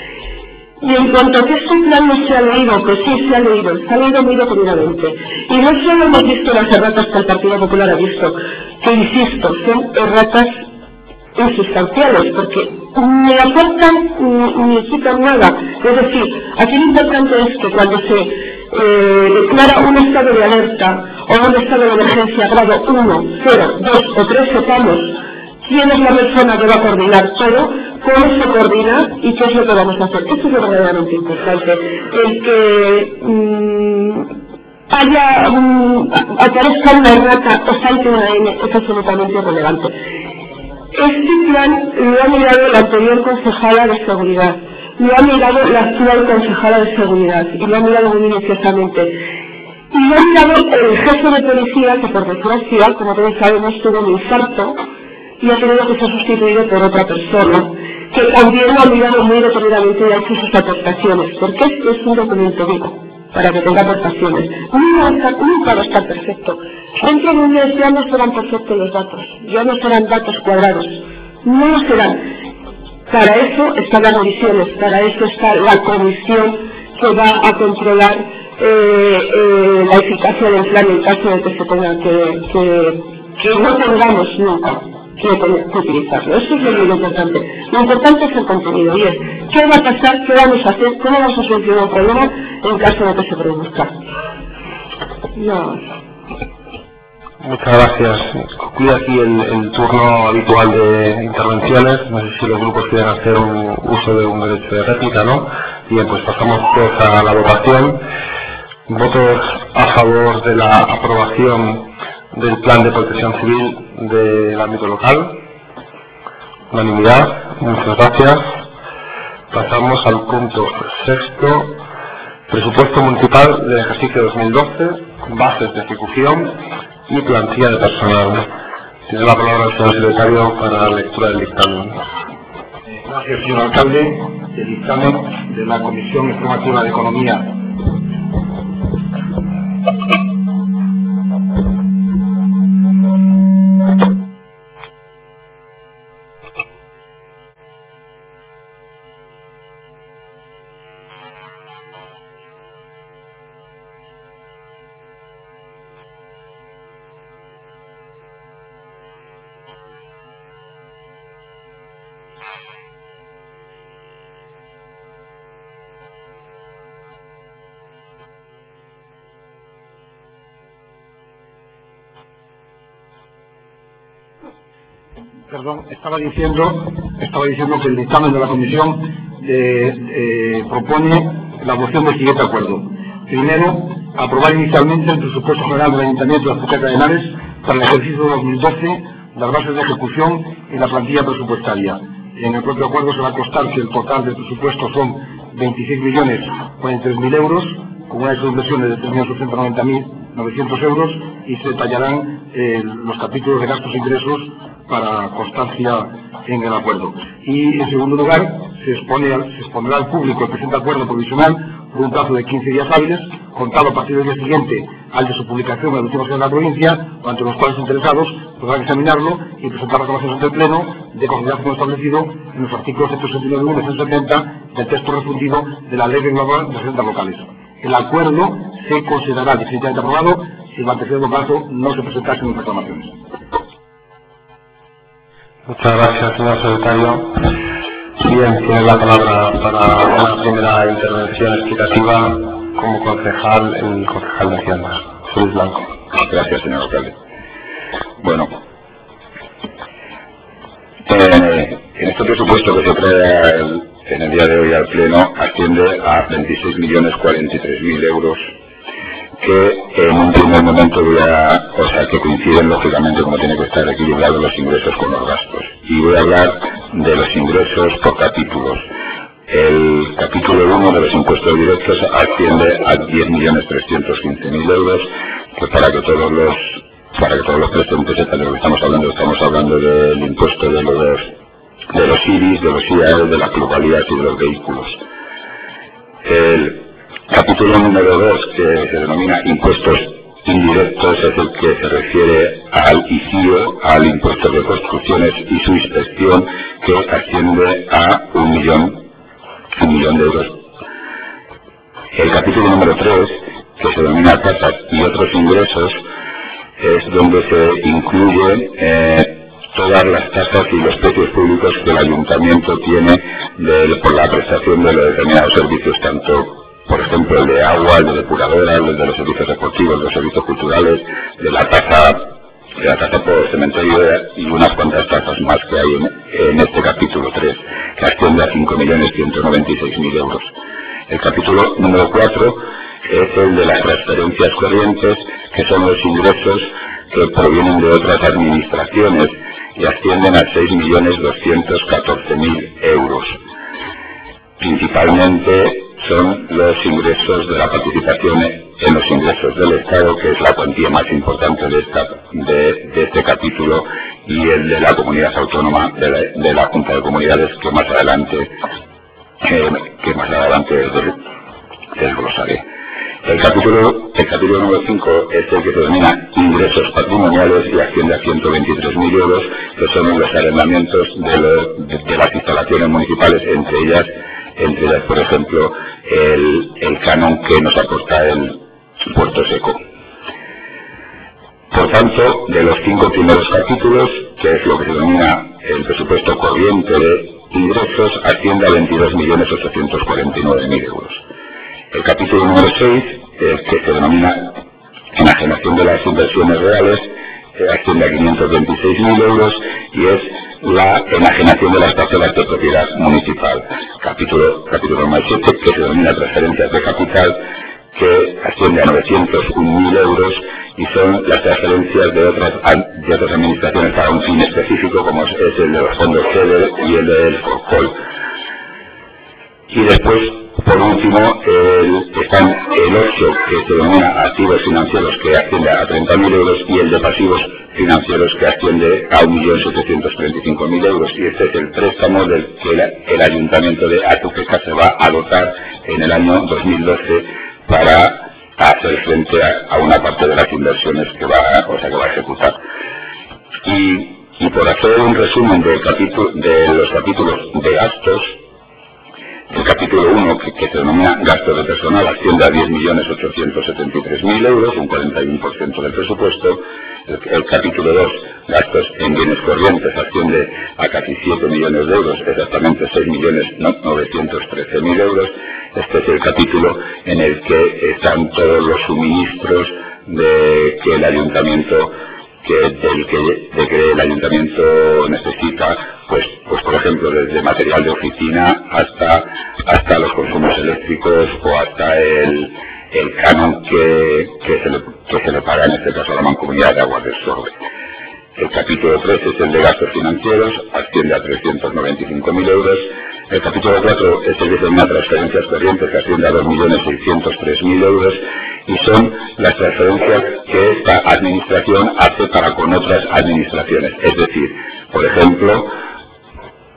Y en cuanto a que este plan no se ha leído, pues sí se ha leído, se ha leído muy detenidamente. Y no solo hemos visto las erratas que el Partido Popular ha visto, que insisto, son erratas insustanciales, porque ni aportan ni, ni quitan nada. Es decir, aquí lo importante es que cuando se eh, declara un estado de alerta o un estado de emergencia grado uno, cero, dos o tres, sepamos quién es la persona que va a coordinar todo, cómo se coordina y qué es lo que vamos a hacer. Eso es lo verdaderamente importante. El que mmm, haya, mmm, aparezca una errata o salte una N es absolutamente irrelevante. Este plan lo ha mirado la anterior concejala de seguridad, lo ha mirado la actual concejala de seguridad y lo ha mirado muy minuciosamente. Y lo ha mirado el jefe de policía, que por desgracia, como todos sabemos, tuvo un infarto y ha tenido que ser sustituido por otra persona, que también lo ha mirado muy detenidamente y ha hecho sus aportaciones, porque esto es un documento vivo, para que tenga aportaciones. Nunca, nunca va a estar perfecto. Dentro de un mes ya no serán perfectos los datos, ya no serán datos cuadrados, no lo serán. Para eso están las revisiones, para eso está la comisión que va a controlar eh, eh, la eficacia del plan en caso de que se tenga que, que, que no tengamos nunca que, que utilizarlo. Eso es lo importante. Lo importante es el contenido y es qué va a pasar, qué vamos a hacer, cómo vamos a solucionar el problema en caso de que se produzca. No. Muchas gracias. Concluye aquí el, el turno habitual de intervenciones. No sé si los grupos quieren hacer un uso de un derecho de réplica, ¿no? Bien, pues pasamos pues a la votación. Votos a favor de la aprobación del Plan de Protección Civil del ámbito local. Unanimidad. Muchas gracias. Pasamos al punto sexto. Presupuesto municipal del ejercicio dos mil doce. Bases de ejecución y plantilla de personal. Tiene la palabra el señor secretario para la lectura del dictamen. Gracias, señor alcalde. El dictamen de la Comisión Informativa de Economía. Perdón, estaba diciendo, estaba diciendo que el dictamen de la Comisión eh, eh, propone la adopción del siguiente acuerdo. Primero, aprobar inicialmente el presupuesto general del Ayuntamiento de Azpeitia de Henares para el ejercicio dos mil doce, las bases de ejecución y la plantilla presupuestaria. En el propio acuerdo se va a constar que el total del presupuesto son veintiséis millones cuarenta y tres mil euros, con una inversión de tres millones ochocientos noventa mil novecientos euros, y se detallarán eh, los capítulos de gastos e ingresos para constancia en el acuerdo. Y en segundo lugar, se, expone al, se expondrá al público el presente acuerdo provisional por un plazo de quince días hábiles, contado a partir del día siguiente al de su publicación en el último de la provincia, durante los cuales los interesados podrán examinarlo y presentar reclamaciones ante el Pleno de conformidad con lo establecido en los artículos ciento sesenta y nueve punto uno y ciento setenta del texto refundido de la Ley Reguladora de las Rentas Locales. El acuerdo se considerará definitivamente aprobado si durante el plazo no se presentasen reclamaciones. Muchas gracias, señor secretario. Bien, tiene la palabra para una primera intervención explicativa como concejal, el concejal de Hacienda, Luis Blanco. Gracias, señor alcalde. Bueno, eh, en este presupuesto que se trae el, en el día de hoy al Pleno asciende a veintiséis millones cuarenta y tres mil euros, que en un primer momento voy a, o sea, que coinciden lógicamente como tiene que estar equilibrados los ingresos con los gastos. Y voy a hablar de los ingresos por capítulos. El capítulo uno de los impuestos directos asciende a diez millones trescientos quince mil euros, que para que todos los para que todos los presentes sepan de lo que estamos hablando, estamos hablando del impuesto de los de los I B I S, de los I A E, de las plusvalías y de los vehículos. El capítulo número dos, que se denomina impuestos indirectos, es el que se refiere al I C I O, al impuesto de construcciones y su inspección, que asciende a un millón, un millón de euros. El capítulo número tres, que se denomina tasas y otros ingresos, es donde se incluyen eh, todas las tasas y los precios públicos que el ayuntamiento tiene de, por la prestación de los determinados servicios, tanto por ejemplo el de agua, el de depuradora, el de los servicios deportivos, de los servicios culturales, de la tasa, de la tasa por cementerio y unas cuantas tasas más que hay en, en este capítulo tres, que asciende a cinco millones ciento noventa y seis mil euros. El capítulo número cuatro es el de las transferencias corrientes, que son los ingresos que provienen de otras administraciones y ascienden a seis millones doscientos catorce mil euros. Principalmente son los ingresos de la participación en los ingresos del Estado, que es la cuantía más importante de, esta, de, de este capítulo, y el de la comunidad autónoma, de la, de la Junta de Comunidades, que más adelante, eh, que más adelante desglosaré. El capítulo, el capítulo número cinco es el que se denomina ingresos patrimoniales y asciende a ciento veintitrés mil euros, que son los arrendamientos de, lo, de, de las instalaciones municipales, entre ellas entre ellas, por ejemplo, el, el canon que nos aporta el Puerto Seco. Por tanto, de los cinco primeros capítulos, que es lo que se denomina el presupuesto corriente de ingresos, asciende a veintidós millones ochocientos cuarenta y nueve mil euros. El capítulo número seis, eh, que se denomina enajenación de las inversiones reales, eh, asciende a quinientos veintiséis mil euros y es la enajenación de las parcelas de propiedad municipal. Capítulo, capítulo número siete, que se denomina transferencias de capital, que asciende a novecientos un mil euros y son las transferencias de otras, de otras administraciones para un fin específico, como es el de los fondos F E D E R y el del FORCOL. Y después, por último, el, están el ocho, que se denomina activos financieros, que asciende a treinta mil euros, y el de pasivos financieros, que asciende a un millón setecientos treinta y cinco mil euros. Y este es el préstamo del que el, el Ayuntamiento de Atuqueca se va a dotar en el año dos mil doce para hacer frente a, a una parte de las inversiones que va, o sea, que va a ejecutar. Y, y por hacer un resumen del capítulo, de los capítulos de gastos, el capítulo uno, que, que se denomina gastos de personal, asciende a diez millones ochocientos setenta y tres mil euros, un cuarenta y uno por ciento del presupuesto. El, el capítulo dos, gastos en bienes corrientes, asciende a casi siete millones de euros, exactamente seis millones novecientos trece mil euros. Este es el capítulo en el que están todos los suministros de que el ayuntamiento que del que, de que el ayuntamiento necesita, pues, pues por ejemplo desde material de oficina hasta hasta los consumos eléctricos o hasta el, el canon que, que, se le, que se le paga en este caso a la Mancomunidad de Aguas del Sorbe. El capítulo tres es el de gastos financieros, asciende a trescientos noventa y cinco mil euros. El capítulo cuatro es el que denomina transferencias corrientes, que asciende a dos millones seiscientos tres mil euros, y son las transferencias que esta administración hace para con otras administraciones. Es decir, por ejemplo,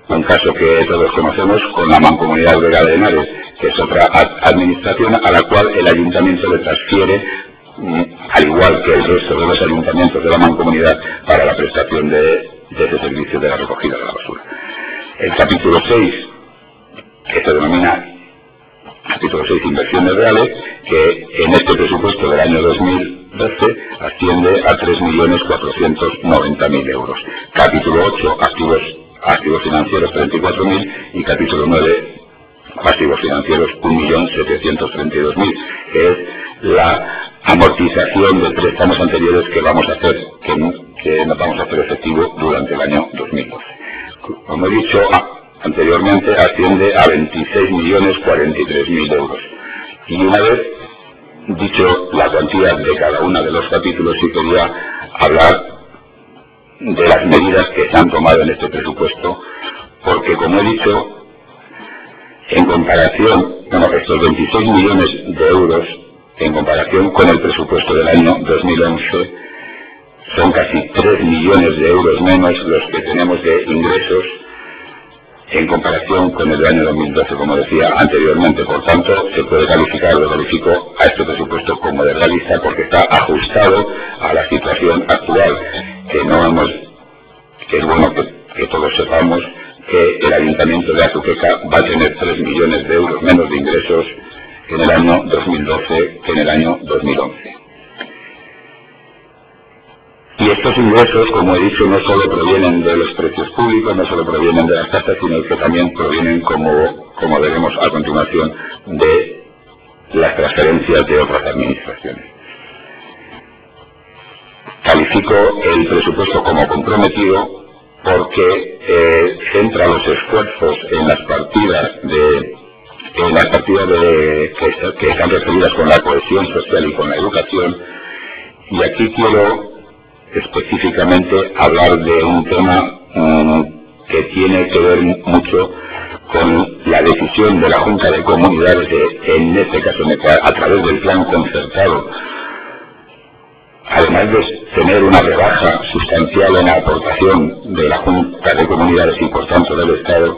un caso que todos conocemos con la Mancomunidad Vega de Henares, que es otra administración a la cual el ayuntamiento le transfiere, al igual que el resto de los ayuntamientos de la Mancomunidad, para la prestación de, de ese servicio de la recogida de la basura. El capítulo seis, que se denomina capítulo seis, inversiones reales, que en este presupuesto del año dos mil doce asciende a tres millones cuatrocientos noventa mil euros. Capítulo ocho, activos, activos financieros, treinta y cuatro mil, y capítulo nueve, pasivos financieros, un millón setecientos treinta y dos mil, que es la amortización de préstamos anteriores que vamos a hacer, que, que nos vamos a hacer efectivo durante el año dos mil doce. Como he dicho anteriormente, asciende a veintiséis millones cuarenta y tres mil euros. Y una vez dicho la cuantía de cada uno de los capítulos, sí quería hablar de las medidas que se han tomado en este presupuesto, porque como he dicho, en comparación, bueno, estos veintiséis millones de euros, en comparación con el presupuesto del año dos mil once, son casi tres millones de euros menos los que tenemos de ingresos en comparación con el año dos mil doce, como decía anteriormente. Por tanto, se puede calificar, lo califico a este presupuesto como de realista, porque está ajustado a la situación actual, que no hemos, que es bueno que, que todos sepamos que el Ayuntamiento de Azuqueca va a tener tres millones de euros menos de ingresos en el año dos mil doce que en el año dos mil once. Y estos ingresos, como he dicho, no solo provienen de los precios públicos, no solo provienen de las tasas, sino que también provienen, como, como veremos a continuación, de las transferencias de otras administraciones. Califico el presupuesto como comprometido porque eh, centra los esfuerzos en las partidas de en las partidas de, que, que están referidas con la cohesión social y con la educación, y aquí quiero específicamente hablar de un tema um, que tiene que ver mucho con la decisión de la Junta de Comunidades, de, en este caso a través del plan concertado, además de tener una rebaja sustancial en la aportación de la Junta de Comunidades y por tanto del Estado,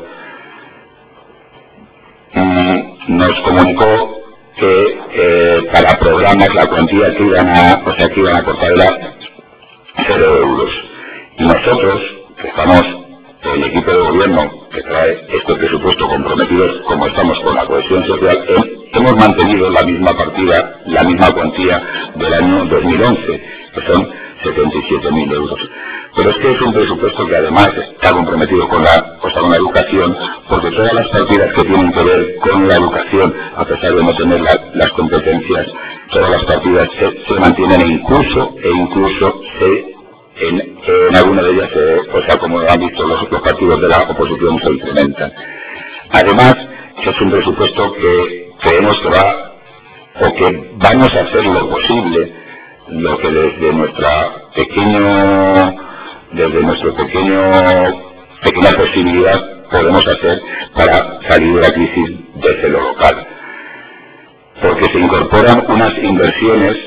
um, nos comunicó que eh, para programas la cuantía que iban a, o sea, que iban a aportar era cero euros. Y nosotros, que estamos, el equipo de gobierno que trae este presupuesto comprometidos, como estamos con la cohesión social, hemos mantenido la misma partida, la misma cuantía del año dos mil once, que son setenta y siete mil euros. Pero es que es un presupuesto que además está comprometido con la, o sea, con la educación, porque todas las partidas que tienen que ver con la educación, a pesar de no tener la, las competencias, todas las partidas se, se mantienen e incluso, e incluso se, en, en alguna de ellas, se, o sea, como han visto los, los partidos de la oposición, se incrementan. Además, es un presupuesto que creemos que va, o que vamos a hacer lo posible, lo que desde nuestra pequeño, desde nuestro pequeño, pequeña posibilidad podemos hacer para salir de la crisis desde lo local. Porque se incorporan unas inversiones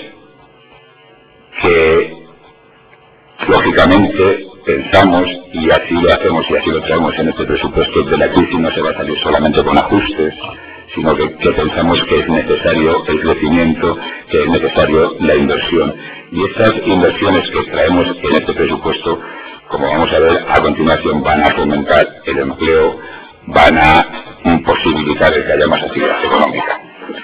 que, lógicamente, pensamos, y así lo hacemos y así lo traemos en este presupuesto, de la crisis no se va a salir solamente con ajustes, sino que, que pensamos que es necesario el crecimiento, que es necesario la inversión. Y estas inversiones que traemos en este presupuesto, como vamos a ver a continuación, van a fomentar el empleo, van a posibilitar el que haya más actividad económica.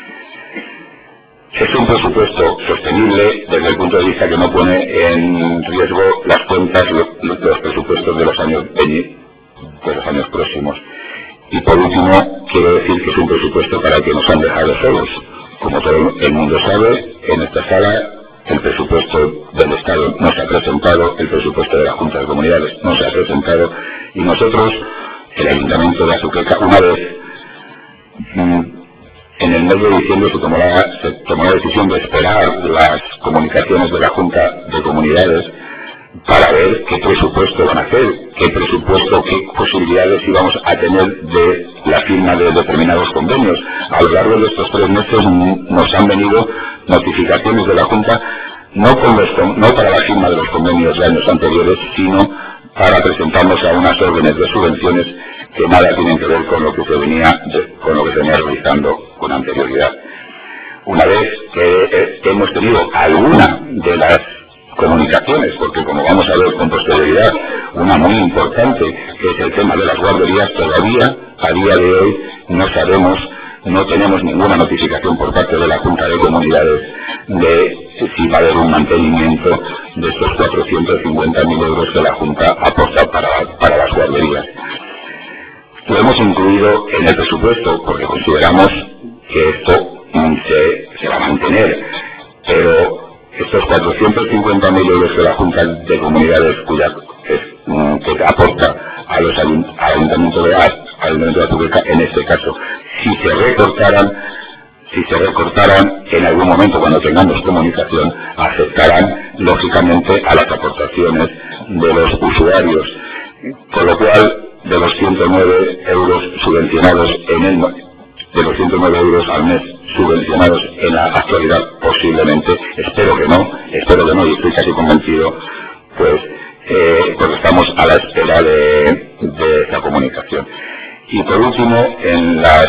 Es un presupuesto sostenible desde el punto de vista que no pone en riesgo las cuentas, los, los presupuestos de los años de los años próximos. Y por último, quiero decir que es un presupuesto para el que nos han dejado solos. Como todo el mundo sabe, en esta sala el presupuesto del Estado no se ha presentado, el presupuesto de la Junta de Comunidades no se ha presentado, y nosotros, el Ayuntamiento de Azuqueca, una vez mmm, en el mes de diciembre se tomó, la, se tomó la decisión de esperar las comunicaciones de la Junta de Comunidades para ver qué presupuesto van a hacer, qué presupuesto, qué posibilidades íbamos a tener de la firma de determinados convenios. A lo largo de estos tres meses nos han venido notificaciones de la Junta, no, con los, no para la firma de los convenios de años anteriores, sino para presentarnos a unas órdenes de subvenciones que nada tienen que ver con lo que se venía, con lo que se venía realizando con anterioridad. Una vez que eh, hemos tenido alguna de las comunicaciones, porque como vamos a ver con posterioridad, una muy importante, que es el tema de las guarderías, todavía a día de hoy no sabemos, no tenemos ninguna notificación por parte de la Junta de Comunidades de si va a haber un mantenimiento de estos cuatrocientos cincuenta mil euros que la Junta aporta para, para las guarderías. Lo hemos incluido en el presupuesto porque consideramos que esto mm, se, se va a mantener, pero estos cuatrocientos cincuenta mil euros que la Junta de Comunidades cuya, es, mm, que aporta a los ayuntamientos de Ayuntamiento de Azuqueca, en este caso, si se recortaran, si se recortaran en algún momento cuando tengamos comunicación, afectarán lógicamente a las aportaciones de los usuarios, con lo cual de los ciento nueve euros subvencionados en el de los ciento nueve euros al mes subvencionados en la actualidad, posiblemente, espero que no, espero que no, y estoy casi convencido, pues eh, porque estamos a la espera de, de esta comunicación. Y por último, en las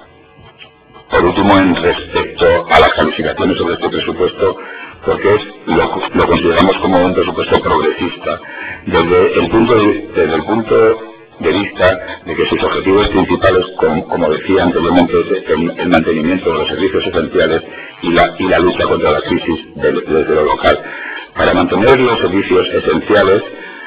por último en respecto a las calificaciones sobre este presupuesto, porque es, lo, lo consideramos como un presupuesto progresista, desde el punto de, desde el punto de vista de que sus objetivos principales, como, como decía anteriormente, es el, el mantenimiento de los servicios esenciales y la, y la lucha contra la crisis de, desde lo local. Para mantener los servicios esenciales,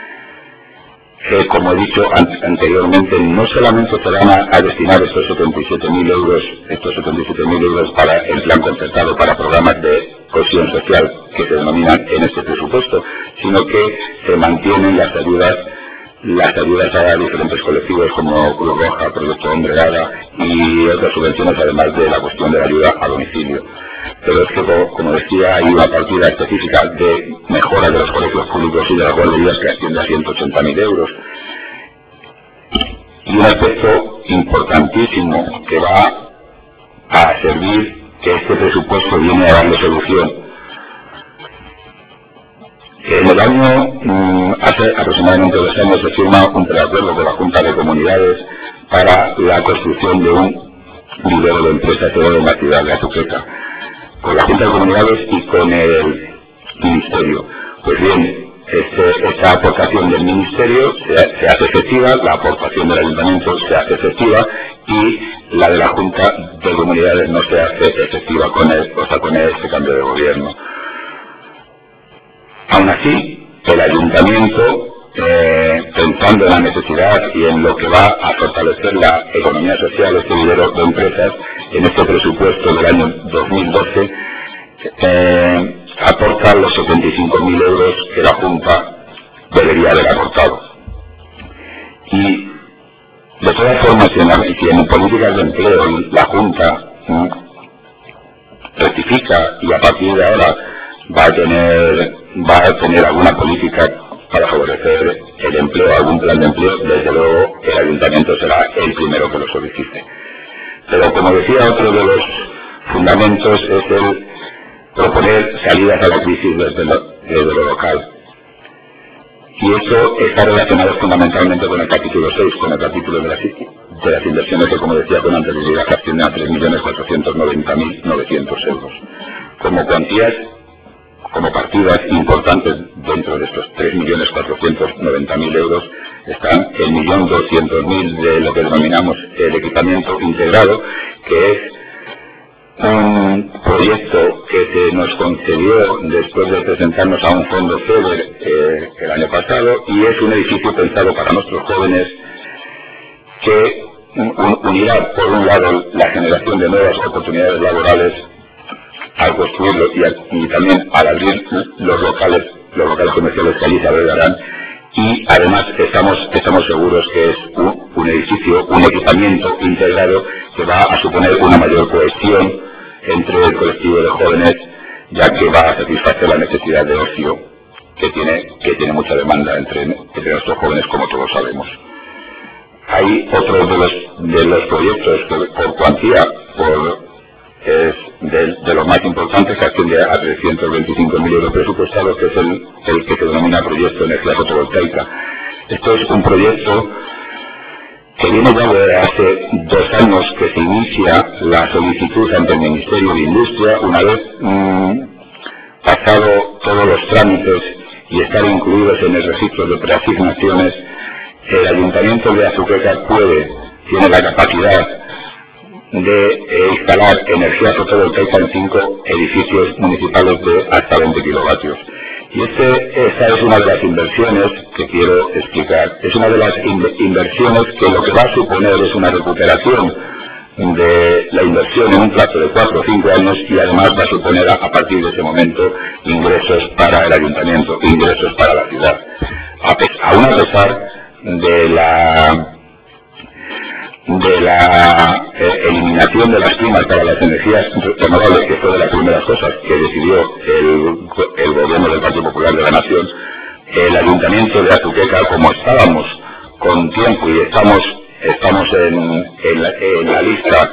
eh, como he dicho an anteriormente, no solamente se van a, a destinar estos setenta y siete mil euros, estos setenta y siete mil euros para el plan concertado para programas de cohesión social que se denominan en este presupuesto, sino que se mantienen las ayudas las ayudas a diferentes colectivos como Cruz Roja, Proyecto Hombre Dada y otras subvenciones, además de la cuestión de la ayuda a domicilio. Pero es que, como decía, hay una partida específica de mejora de los colegios públicos y de las guarderías que asciende a ciento ochenta mil euros. Y un aspecto importantísimo que va a servir, que este presupuesto viene a darle solución. En el año, hace aproximadamente dos años, se firma un preacuerdo con la Junta de Comunidades para la construcción de un vivero de empresas en la ciudad de Azuqueca, con la Junta de Comunidades y con el Ministerio. Pues bien, este, esta aportación del Ministerio se, se hace efectiva, la aportación del Ayuntamiento se hace efectiva y la de la Junta de Comunidades no se hace efectiva con, el, o sea, con este cambio de gobierno. Aún así, el Ayuntamiento, eh, pensando en la necesidad y en lo que va a fortalecer la economía social, este vivero de empresas, en este presupuesto del año dos mil doce, eh, aporta los setenta y cinco mil euros que la Junta debería haber aportado. Y, de todas formas, si en, si en políticas de empleo la Junta ¿no? rectifica y a partir de ahora va a tener va a tener alguna política para favorecer el empleo, algún plan de empleo, desde luego el Ayuntamiento será el primero que lo solicite. Pero como decía, otro de los fundamentos es el proponer salidas a la crisis desde lo, desde lo local. Y eso está relacionado fundamentalmente con el capítulo seis, con el capítulo de las, de las inversiones que, como decía con anterioridad, ascienden a tres millones cuatrocientos noventa mil novecientos euros. Como cuantías, como partidas importantes dentro de estos tres millones cuatrocientos noventa mil euros están el millón doscientos mil de lo que denominamos el equipamiento integrado, que es un proyecto que se nos concedió después de presentarnos a un fondo FEDER eh, el año pasado, y es un edificio pensado para nuestros jóvenes que un, unirá por un lado la generación de nuevas oportunidades laborales al construirlo y, a, y también al abrir los locales, los locales comerciales que allí se albergarán, y además estamos, estamos seguros que es un, un edificio, un equipamiento integrado que va a suponer una mayor cohesión entre el colectivo de jóvenes, ya que va a satisfacer la necesidad de ocio que tiene, que tiene mucha demanda entre, entre nuestros jóvenes, como todos sabemos. Hay otro de los, de los proyectos que por cuantía, por es de, de los más importantes, que asciende a trescientos veinticinco mil euros presupuestados, que es el, el que se denomina Proyecto de Energía Fotovoltaica. Esto es un proyecto que viene ya de hace dos años que se inicia la solicitud ante el Ministerio de Industria, una vez mmm, pasado todos los trámites y estar incluidos en el registro de preasignaciones, el Ayuntamiento de Azuqueca puede, tiene la capacidad de eh, instalar energía fotovoltaica en cinco edificios municipales de hasta veinte kilovatios. Y este, esa es una de las inversiones que quiero explicar. Es una de las in inversiones que lo que va a suponer es una recuperación de la inversión en un plazo de cuatro o cinco años, y además va a suponer a, a partir de ese momento ingresos para el ayuntamiento, ingresos para la ciudad. A pe aún a pesar de la de la eh, eliminación de las primas para las energías renovables, que fue de las primeras cosas que decidió el, el gobierno del Partido Popular de la Nación, el Ayuntamiento de Azuqueca, como estábamos con tiempo y estamos estamos en, en, la, en la lista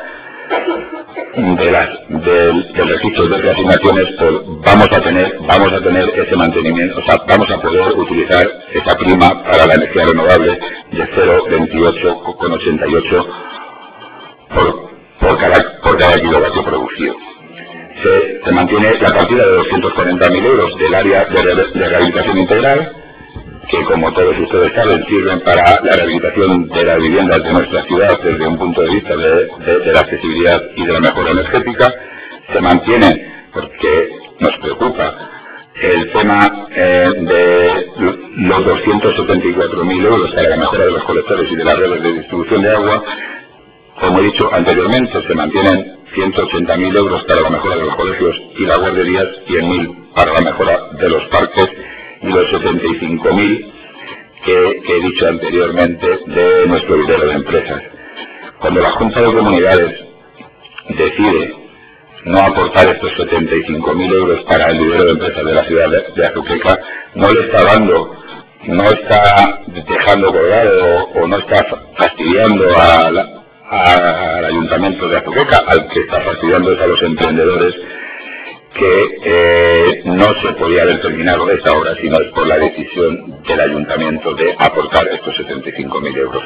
de las del, del registro de reasignaciones, pues vamos a tener vamos a tener ese mantenimiento, o sea, vamos a poder utilizar esa prima para la energía renovable de cero coma veintiocho con ochenta y ocho por, por cada por cada kilovatio producido. Se, se mantiene la partida de doscientos cuarenta mil euros del área de, re, de rehabilitación integral, que, como todos ustedes saben, sirven para la rehabilitación de las viviendas de nuestra ciudad desde un punto de vista de, de, de la accesibilidad y de la mejora energética. Se mantiene, porque nos preocupa, el tema eh, de los doscientos setenta y cuatro mil euros para la mejora de los colectores y de las redes de distribución de agua. Como he dicho anteriormente, se mantienen ciento ochenta mil euros para la mejora de los colegios y las guarderías, cien mil para la mejora de los parques, y los setenta y cinco mil que, que he dicho anteriormente de nuestro vivero de empresas. Cuando la Junta de Comunidades decide no aportar estos setenta y cinco mil euros para el vivero de empresas de la ciudad de, de Azuqueca, no le está dando, no está dejando colgado o, o no está fastidiando a la, a, al Ayuntamiento de Azuqueca. Al que está fastidiando es a los emprendedores, que eh, no se podía haber terminado esta obra si no es por la decisión del Ayuntamiento de aportar estos setenta y cinco mil euros.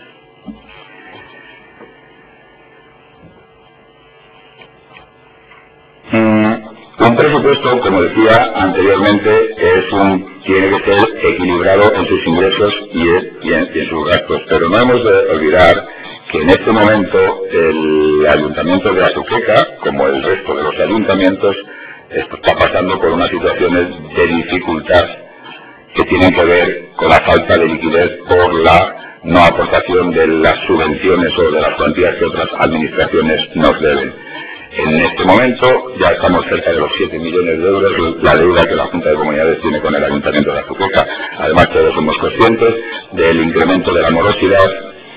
Mm, un presupuesto, como decía anteriormente, es un, tiene que ser equilibrado en sus ingresos y en, y en, y en sus gastos, pero no hemos de olvidar que en este momento el Ayuntamiento de Azuqueca, como el resto de los ayuntamientos, está pasando por unas situaciones de dificultad que tienen que ver con la falta de liquidez por la no aportación de las subvenciones o de las cuantías que otras administraciones nos deben. En este momento ya estamos cerca de los siete millones de euros, la deuda que la Junta de Comunidades tiene con el Ayuntamiento de Azuqueca. Además, todos somos conscientes del incremento de la morosidad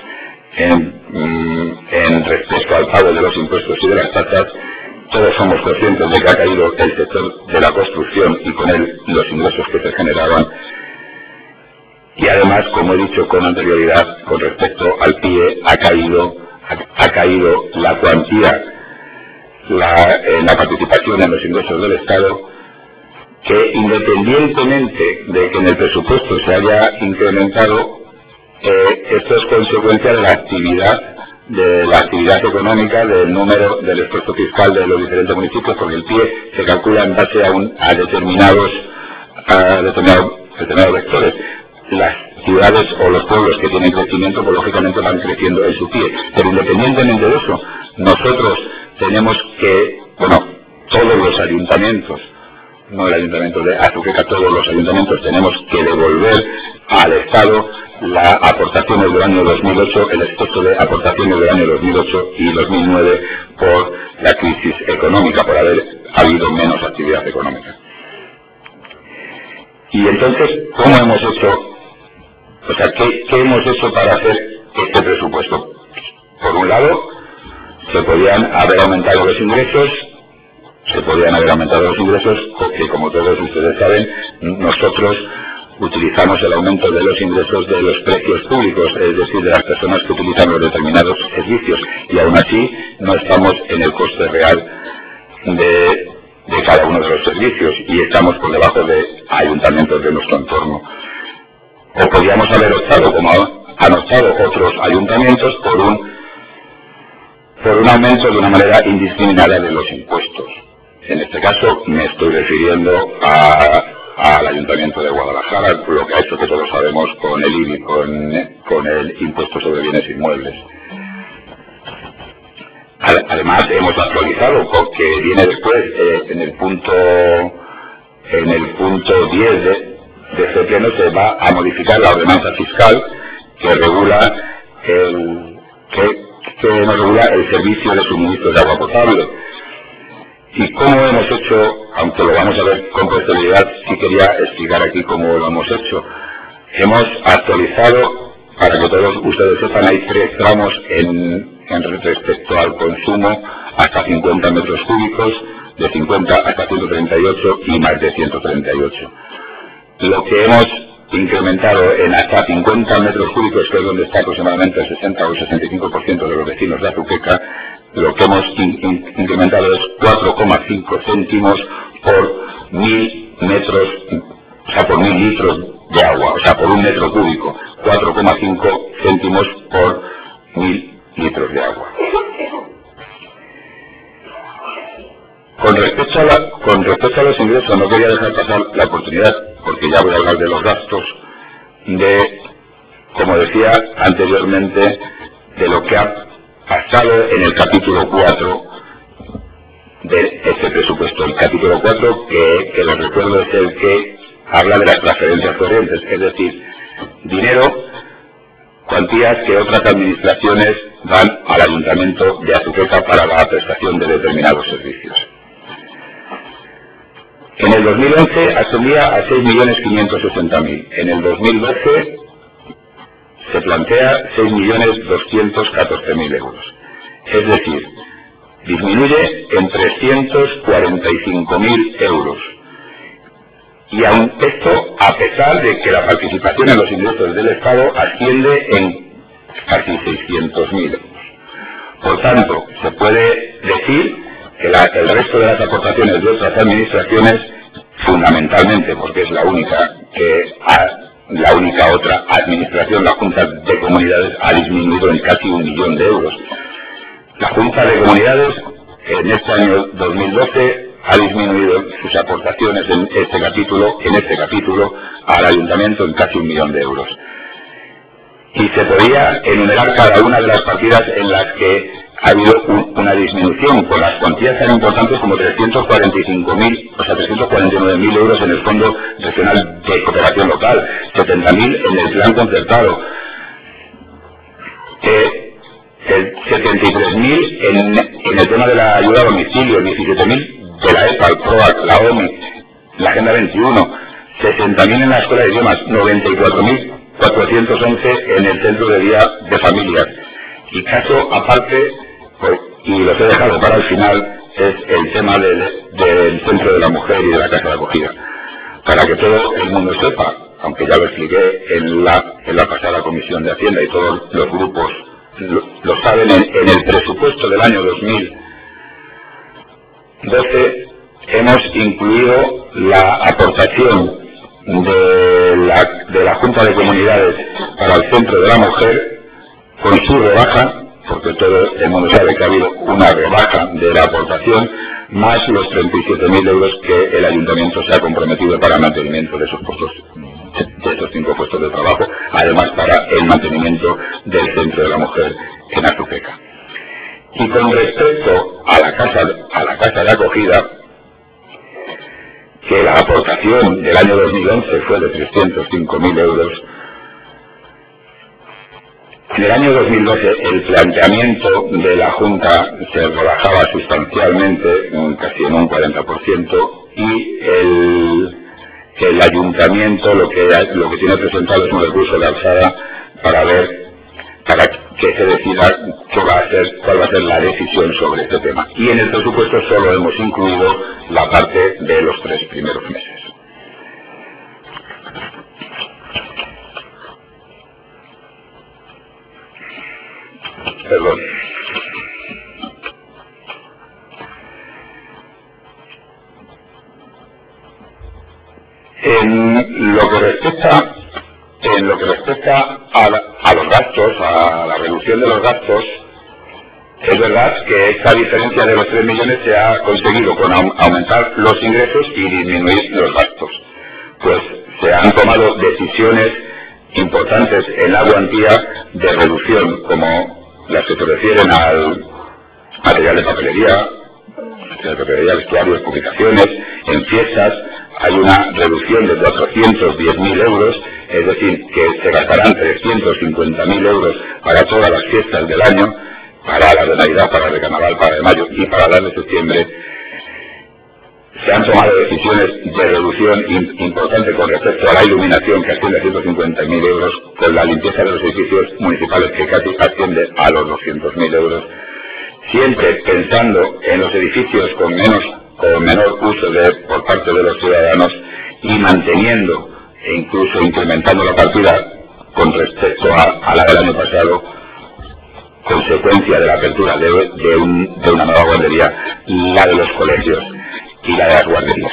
en, en respecto al pago de los impuestos y de las tasas. Todos somos conscientes de que ha caído el sector de la construcción y con él los ingresos que se generaban. Y además, como he dicho con anterioridad, con respecto al P I E, ha caído, ha, ha caído la cuantía, la, eh, la participación en los ingresos del Estado, que independientemente de que en el presupuesto se haya incrementado, eh, esto es consecuencia de la actividad de la actividad económica, del número, del esfuerzo fiscal de los diferentes municipios, porque el P I E se calcula en base a, un, a determinados a determinados, determinados vectores. Las ciudades o los pueblos que tienen crecimiento, pues lógicamente van creciendo en su P I E. Pero independientemente de eso, nosotros tenemos que, bueno, todos los ayuntamientos, no el Ayuntamiento de Azuqueca, todos los ayuntamientos tenemos que devolver al Estado las aportaciones del año dos mil ocho, el exceso de aportaciones del año dos mil ocho y dos mil nueve por la crisis económica, por haber habido menos actividad económica. Y entonces, ¿cómo hemos hecho? O sea, ¿qué, qué hemos hecho para hacer este presupuesto? Por un lado, se podían haber aumentado los ingresos, se podían haber aumentado los ingresos, porque como todos ustedes saben, nosotros utilizamos el aumento de los ingresos de los precios públicos, es decir, de las personas que utilizan los determinados servicios, y aún así no estamos en el coste real de, de cada uno de los servicios, y estamos por debajo de ayuntamientos de nuestro entorno. O podríamos haber optado, como han optado otros ayuntamientos por un, por un aumento de una manera indiscriminada de los impuestos. En este caso me estoy refiriendo a, al Ayuntamiento de Guadalajara, lo que ha hecho que todos sabemos con el I B I, con, con el impuesto sobre bienes inmuebles. Además hemos actualizado, porque viene después eh, en el punto en el punto diez de, de este pleno se va a modificar la ordenanza fiscal que regula el que, que nos regula el servicio de suministro de agua potable. Y cómo hemos hecho, aunque lo vamos a ver con posterioridad, sí quería explicar aquí cómo lo hemos hecho. Hemos actualizado, para que todos ustedes sepan, hay tres tramos en, en respecto al consumo, hasta cincuenta metros cúbicos, de cincuenta hasta ciento treinta y ocho y más de ciento treinta y ocho. Lo que hemos incrementado en hasta cincuenta metros cúbicos, que es donde está aproximadamente el sesenta o el sesenta y cinco por ciento de los vecinos de Azuqueca, lo que hemos in, in, incrementado es cuatro coma cinco céntimos por mil metros, o sea, por mil litros de agua, o sea, por un metro cúbico, cuatro coma cinco céntimos por mil litros de agua. Con respecto, a la, con respecto a los ingresos, no quería dejar pasar la oportunidad, porque ya voy a hablar de los gastos, de, como decía anteriormente, de lo que ha pasado en el capítulo cuatro de este presupuesto. El capítulo cuatro, que, que les recuerdo, es el que habla de las transferencias corrientes, es decir, dinero, cuantías que otras administraciones dan al Ayuntamiento de Azuqueca para la prestación de determinados servicios. En el dos mil once ascendía a seis millones quinientos sesenta mil. En el dos mil doce se plantea seis millones doscientos catorce mil euros. Es decir, disminuye en trescientos cuarenta y cinco mil euros. Y aun esto a pesar de que la participación en los ingresos del Estado asciende en casi seiscientos mil euros. Por tanto, se puede decir que la, el resto de las aportaciones de otras administraciones, fundamentalmente porque es la única que ha, la única otra administración, la Junta de Comunidades, ha disminuido en casi un millón de euros. La Junta de Comunidades en este año dos mil doce ha disminuido sus aportaciones en este capítulo, en este capítulo al Ayuntamiento en casi un millón de euros. Y se podría enumerar cada una de las partidas en las que ha habido un, una disminución, con las cuantías tan importantes como trescientos cuarenta y cinco mil, o sea, trescientos cuarenta y nueve mil euros en el Fondo Regional de Cooperación Local, setenta mil en el Plan Concertado, eh, setenta y tres mil en, en el tema de la ayuda a domicilio, diecisiete mil de la EPA, el PROAC, la O M I, la Agenda veintiuno, sesenta mil en la Escuela de Idiomas, noventa y cuatro mil cuatrocientos once en el Centro de Día de Familias. Y caso aparte, pues, y los he dejado para el final, es el tema del, del Centro de la Mujer y de la Casa de Acogida. Para que todo el mundo sepa, aunque ya lo expliqué en la, en la pasada Comisión de Hacienda y todos los grupos lo, lo saben, en, en el presupuesto del año dos mil doce hemos incluido la aportación de la, de la Junta de Comunidades para el Centro de la Mujer con su rebaja, porque todo el mundo sabe que ha habido una rebaja de la aportación, más los treinta y siete mil euros que el Ayuntamiento se ha comprometido para el mantenimiento de esos puestos, de esos cinco puestos de trabajo, además para el mantenimiento del Centro de la Mujer en Azuqueca. Y con respecto a la casa, a la casa de acogida, que la aportación del año dos mil once fue de trescientos cinco mil euros, en el año dos mil doce el planteamiento de la Junta se rebajaba sustancialmente, casi en un cuarenta por ciento, y el, el Ayuntamiento lo que, lo que tiene presentado es un recurso de alzada para ver, para que se decida qué va a ser, cuál va a ser la decisión sobre este tema. Y en el presupuesto solo hemos incluido la parte de los tres primeros meses. Perdón. En lo que respecta, en lo que respecta a, la, a los gastos, a la reducción de los gastos, es verdad que esta diferencia de los tres millones se ha conseguido con aumentar los ingresos y disminuir los gastos. Pues se han tomado decisiones importantes en la cuantía de reducción, como las que se refieren al material de papelería, material de papelería, vestuarios, publicaciones, en fiestas. Hay una reducción de cuatrocientos diez mil euros, es decir, que se gastarán trescientos cincuenta mil euros para todas las fiestas del año, para la de Navidad, para la de Carnaval, para la de Mayo y para la de septiembre. Se han tomado decisiones de reducción importante con respecto a la iluminación, que asciende a ciento cincuenta mil euros, con la limpieza de los edificios municipales, que casi asciende a los doscientos mil euros, siempre pensando en los edificios con menos con menor uso de, por parte de los ciudadanos, y manteniendo e incluso incrementando la partida con respecto a, a la del año pasado, consecuencia de la apertura de, de, un, de una nueva guardería, la de los colegios y la de las guarderías.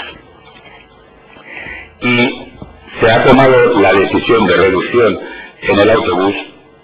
Y se ha tomado la decisión de reducción en el autobús,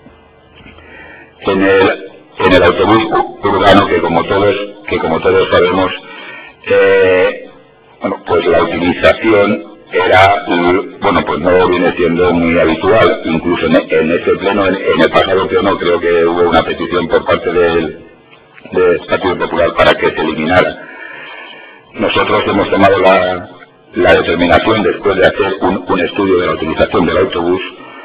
en el, en el autobús urbano, que como todos, que como todos sabemos, eh, bueno, pues la utilización era, bueno, pues no viene siendo muy habitual. Incluso en, en ese pleno, en, en el pasado pleno, creo que hubo una petición por parte del, del Partido Popular para que se eliminara. Nosotros hemos tomado la, la determinación, después de hacer un, un estudio de la utilización del autobús,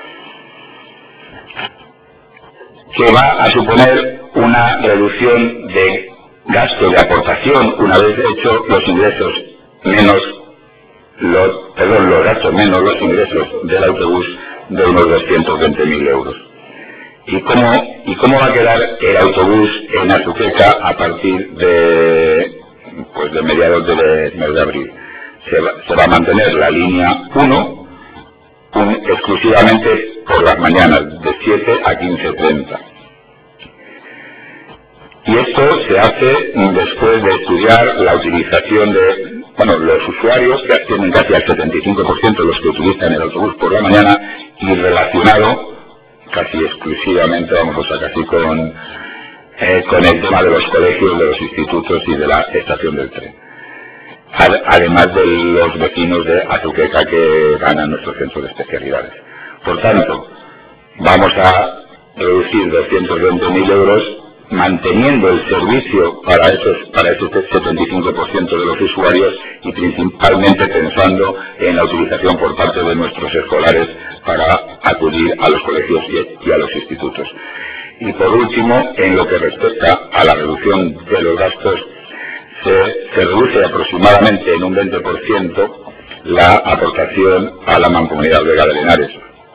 que va a suponer una reducción de gasto de aportación, una vez hecho los ingresos menos los, perdón, los gastos menos los ingresos del autobús, de unos doscientos veinte mil euros. ¿Y cómo, ¿Y cómo va a quedar el autobús en Azuqueca a partir de, pues de mediados del mes de abril? Se va, se va a mantener la línea uno un, exclusivamente por las mañanas, de siete a quince treinta. Y esto se hace después de estudiar la utilización de, bueno, los usuarios, que ascienden casi al setenta y cinco por ciento de los que utilizan el autobús por la mañana, y relacionado casi exclusivamente, vamos, o sea, casi con, eh, con el tema de los colegios, de los institutos y de la estación del tren. Además de los vecinos de Azuqueca que van a nuestro centro de especialidades. Por tanto, vamos a reducir doscientos veinte mil euros, manteniendo el servicio para esos para ese setenta y cinco por ciento de los usuarios, y principalmente pensando en la utilización por parte de nuestros escolares para acudir a los colegios y, y a los institutos. Y por último, en lo que respecta a la reducción de los gastos, se, se reduce aproximadamente en un veinte por ciento la aportación a la Mancomunidad Vega de Linares.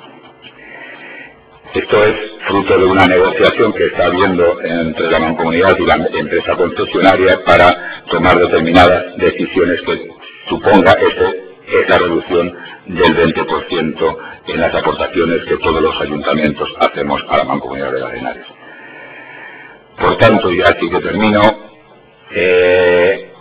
Esto es fruto de una negociación que está habiendo entre la Mancomunidad y la empresa concesionaria para tomar determinadas decisiones que suponga ese, esa reducción del veinte por ciento en las aportaciones que todos los ayuntamientos hacemos a la Mancomunidad de Linares. Por tanto, ya sí que termino, eh,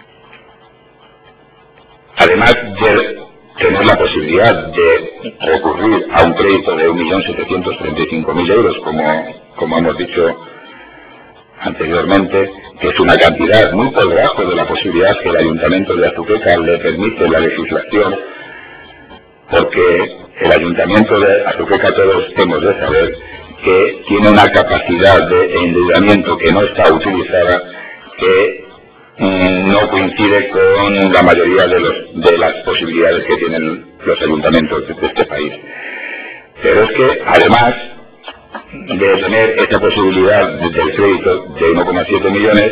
además de tener la posibilidad de recurrir a un crédito de un millón setecientos treinta y cinco mil euros, como, como hemos dicho anteriormente, que es una cantidad muy por debajo de la posibilidad que el Ayuntamiento de Azuqueca le permite la legislación, porque el Ayuntamiento de Azuqueca, todos hemos de saber que tiene una capacidad de endeudamiento que no está utilizada, que no coincide con la mayoría de, los, de las posibilidades que tienen los ayuntamientos de este país. Pero es que, además de tener esta posibilidad del crédito de uno coma siete millones,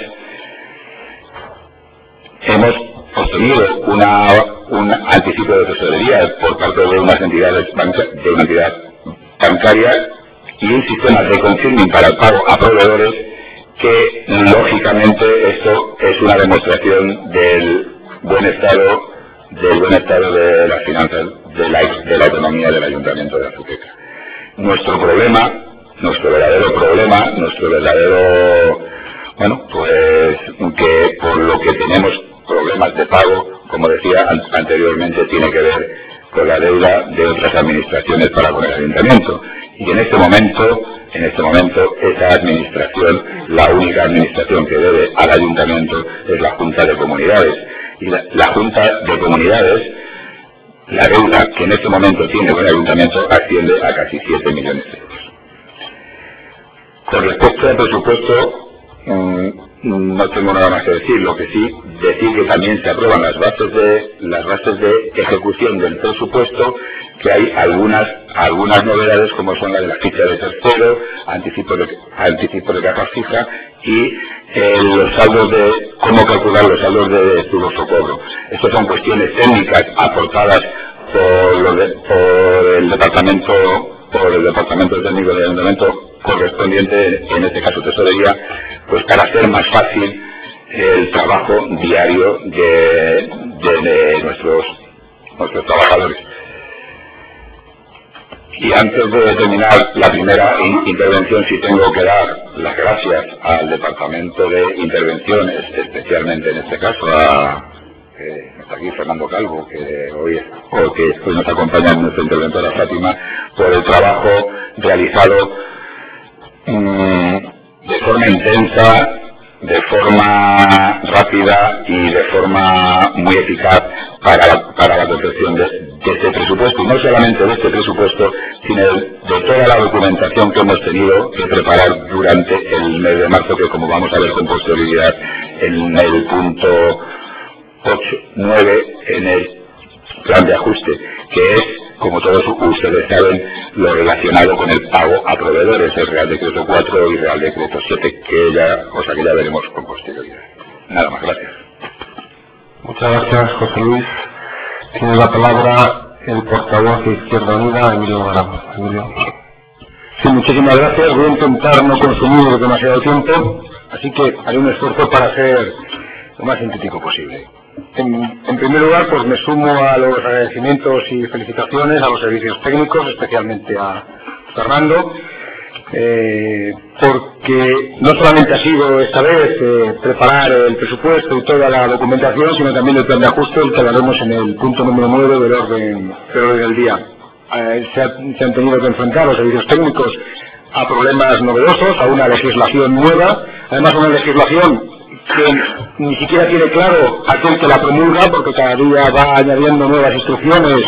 hemos obtenido una, un anticipo de tesorería por parte de unas entidades banca, de una entidad bancaria, y un sistema de confirming para el pago a proveedores, que lógicamente esto es una demostración del buen estado del buen estado de las finanzas de la, de la economía del Ayuntamiento de Azuqueca. Nuestro problema, nuestro verdadero problema, nuestro verdadero, bueno, pues que por lo que tenemos problemas de pago, como decía an anteriormente, tiene que ver con la deuda de otras administraciones para con el Ayuntamiento. Y en este momento en este momento esa administración, la única administración que debe al ayuntamiento es la Junta de Comunidades. Y la, la Junta de Comunidades, la deuda que en este momento tiene con el ayuntamiento asciende a casi siete millones de euros. Con respecto al presupuesto, mmm, no tengo nada más que decir, lo que sí, decir que también se aprueban las bases de las bases de ejecución del presupuesto, que hay algunas algunas novedades como son la de la ficha de tercero, anticipo de, anticipo de caja fija y eh, los saldos de, cómo calcular los saldos de dudoso cobro. Estas son cuestiones técnicas aportadas por, los de, por el departamento por el departamento técnico del ayuntamiento correspondiente, en este caso tesorería, pues para hacer más fácil el trabajo diario de, de, de nuestros, nuestros trabajadores. Y antes de terminar la primera in intervención, sí tengo que dar las gracias al Departamento de Intervenciones, especialmente en este caso a eh, está aquí Fernando Calvo, que hoy, o que hoy nos acompaña nuestra interventora Fátima, por el trabajo realizado mmm, de forma intensa, de forma rápida y de forma muy eficaz para la, para la confección de, de este presupuesto, y no solamente de este presupuesto, sino de, de toda la documentación que hemos tenido que preparar durante el mes de marzo, que como vamos a ver con posterioridad en el punto ocho, nueve, en el plan de ajuste, que es, como todos ustedes saben, lo relacionado con el pago a proveedores, el Real Decreto cuatro y Real Decreto siete, que ya, o sea, que ya veremos con posterioridad. Nada más, gracias. Muchas gracias, José Luis. Tiene la palabra el portavoz de Izquierda Unida, Emilio Gramo. Emilio. Sí, muchísimas gracias. Voy a intentar no consumir demasiado tiempo, así que haré un esfuerzo para ser lo más sintético posible. En, en primer lugar, pues me sumo a los agradecimientos y felicitaciones a los servicios técnicos, especialmente a Fernando, eh, porque no solamente ha sido esta vez eh, preparar el presupuesto y toda la documentación, sino también el plan de ajuste, el que hablaremos en el punto número nueve del orden, del orden del día. Eh, se, ha, se han tenido que enfrentar los servicios técnicos a problemas novedosos, a una legislación nueva, además una legislación que ni siquiera tiene claro aquel que la promulga, porque cada día va añadiendo nuevas instrucciones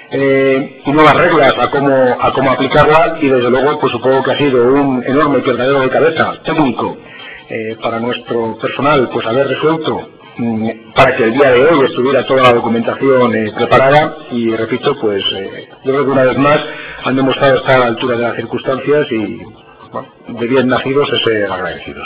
eh, y nuevas reglas a cómo, a cómo aplicarla, y desde luego pues supongo que ha sido un enorme quebradero de cabeza técnico eh, para nuestro personal pues haber resuelto mm, para que el día de hoy estuviera toda la documentación eh, preparada, y repito, pues eh, yo creo que una vez más han demostrado estar a la altura de las circunstancias y bueno, de bien nacidos es ser agradecidos.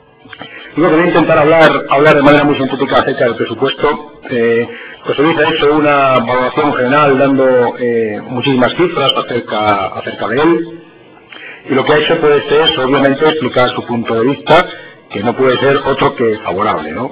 Yo voy a intentar hablar, hablar de manera muy sintética acerca del presupuesto. Eh, José Luis ha hecho una valoración general dando eh, muchísimas cifras acerca, acerca de él, y lo que ha hecho pues es obviamente explicar su punto de vista, que no puede ser otro que favorable, ¿no?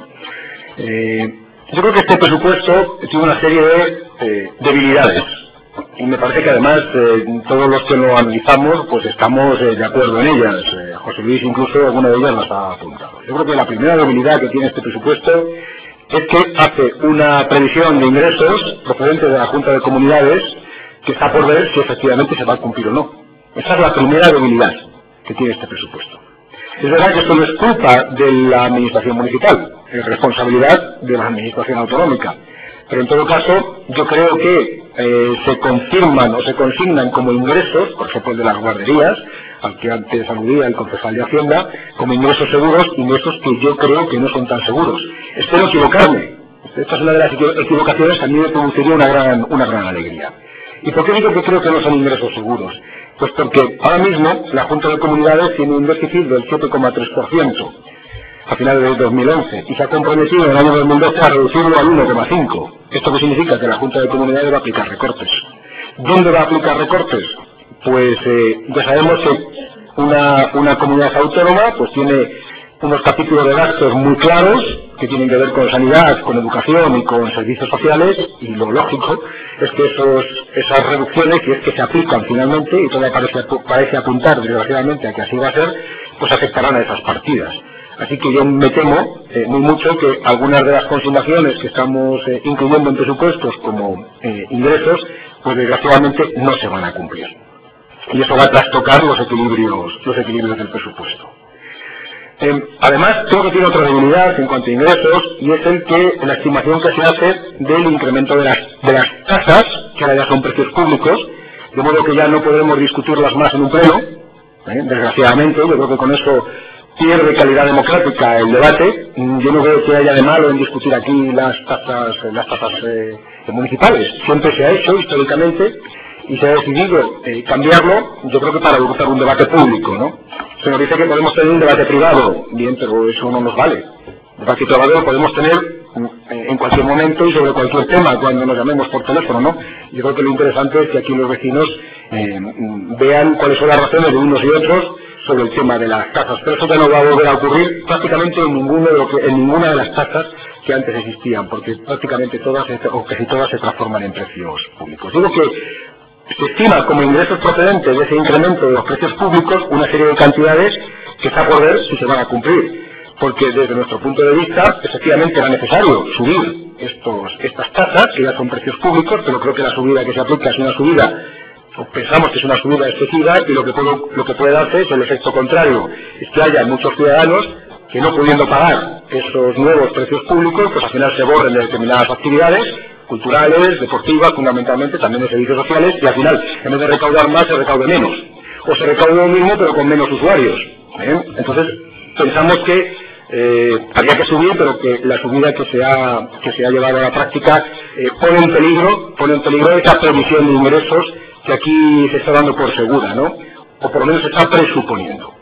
Eh, yo creo que este presupuesto tiene una serie de eh, debilidades, y me parece que además eh, todos los que lo analizamos pues estamos eh, de acuerdo en ellas. Eh, José Luis incluso alguna de ellas las ha apuntado. Yo creo que la primera debilidad que tiene este presupuesto es que hace una previsión de ingresos procedentes de la Junta de Comunidades que está por ver si efectivamente se va a cumplir o no. Esa es la primera debilidad que tiene este presupuesto. Es verdad que esto no es culpa de la administración municipal, es responsabilidad de la administración autonómica. Pero en todo caso, yo creo que eh, se confirman o se consignan como ingresos, por ejemplo el de las guarderías, al que antes aludía el concejal de Hacienda, como ingresos seguros, ingresos que yo creo que no son tan seguros. Espero equivocarme. Esta es una de las equivocaciones que a mí me produciría una gran, una gran alegría. ¿Y por qué digo que creo que no son ingresos seguros? Pues porque ahora mismo la Junta de Comunidades tiene un déficit del siete coma tres por ciento. A finales del dos mil once, y se ha comprometido en el año dos mil doce a reducirlo al uno coma cinco. ¿Esto qué significa? Que la Junta de Comunidades va a aplicar recortes. ¿Dónde va a aplicar recortes? Pues eh, ya sabemos que una, una comunidad autónoma pues tiene unos capítulos de gastos muy claros que tienen que ver con sanidad, con educación y con servicios sociales, y lo lógico es que esos, esas reducciones, si es que se aplican finalmente, y todo parece, parece apuntar desgraciadamente a que así va a ser, pues afectarán a esas partidas. Así que yo me temo eh, muy mucho que algunas de las consignaciones que estamos eh, incluyendo en presupuestos como eh, ingresos, pues desgraciadamente no se van a cumplir. y eso va a trastocar los equilibrios, los equilibrios del presupuesto. Eh, además, creo que tiene otra debilidad en cuanto a ingresos, y es el que la estimación que se hace del incremento de las, de las tasas, que ahora ya son precios públicos, de modo que ya no podremos discutirlas más en un pleno, ¿eh? Desgraciadamente. Yo creo que con eso pierde calidad democrática el debate. Yo no veo que haya de malo en discutir aquí las tasas, las tasas eh, municipales. Siempre se ha hecho históricamente y se ha decidido eh, cambiarlo, yo creo que para evitar un debate público, ¿no? Se nos dice que podemos tener un debate privado, bien, pero eso no nos vale. El debate privado lo podemos tener en cualquier momento y sobre cualquier tema, cuando nos llamemos por teléfono, ¿no? Yo creo que lo interesante es que aquí los vecinos eh, vean cuáles son las razones de unos y otros sobre el tema de las tasas, pero eso ya no va a volver a ocurrir prácticamente en, ninguno de lo que, en ninguna de las tasas que antes existían, porque prácticamente todas, o casi todas, se transforman en precios públicos. Digo que se estima como ingresos procedentes de ese incremento de los precios públicos una serie de cantidades que está por ver si se van a cumplir, porque desde nuestro punto de vista efectivamente era necesario subir estos, estas tasas, que ya son precios públicos, pero creo que la subida que se aplica es una subida, o pensamos que es una subida excesiva, y lo que, puede, lo que puede darse es el efecto contrario, es que haya muchos ciudadanos que no pudiendo pagar esos nuevos precios públicos, pues al final se borren de determinadas actividades culturales, deportivas, fundamentalmente, también de servicios sociales, y al final, en vez de recaudar más, se recaude menos. O se recaude lo mismo, pero con menos usuarios. ¿eh? Entonces, pensamos que eh, había que subir, pero que la subida que se ha, que se ha llevado a la práctica eh, pone en peligro, pone en peligro esa previsión de ingresos que aquí se está dando por segura, ¿no? O por lo menos se está presuponiendo.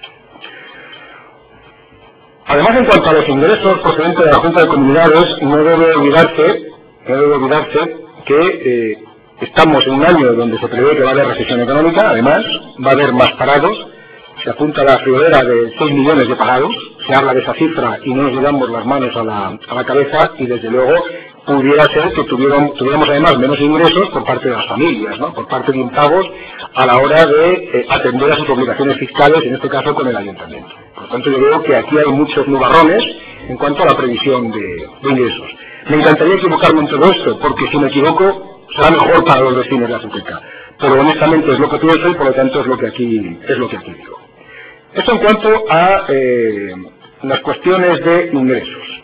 Además, en cuanto a los ingresos procedentes de la Junta de Comunidades, no debe olvidarse No debe olvidarse que eh, estamos en un año donde se prevé que va a haber recesión económica, además va a haber más parados, se apunta a la friolera de seis millones de parados, se habla de esa cifra y no nos llevamos las manos a la, a la cabeza, y desde luego pudiera ser que tuviéramos, tuviéramos además menos ingresos por parte de las familias, ¿no? Por parte de impagos a la hora de eh, atender a sus obligaciones fiscales, en este caso con el ayuntamiento. Por lo tanto, yo veo que aquí hay muchos nubarrones en cuanto a la previsión de, de ingresos. Me encantaría equivocarme en todo esto, porque si me equivoco será mejor para los vecinos de Azuqueca. Pero honestamente es lo que pienso y por lo tanto es lo que aquí, es lo que aquí digo. Esto en cuanto a eh, las cuestiones de ingresos.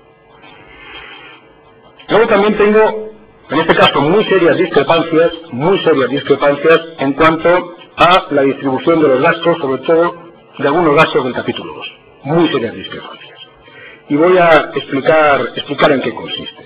Luego también tengo, en este caso, muy serias discrepancias, muy serias discrepancias en cuanto a la distribución de los gastos, sobre todo de algunos gastos del capítulo dos. Muy serias discrepancias. Y voy a explicar, explicar en qué consiste.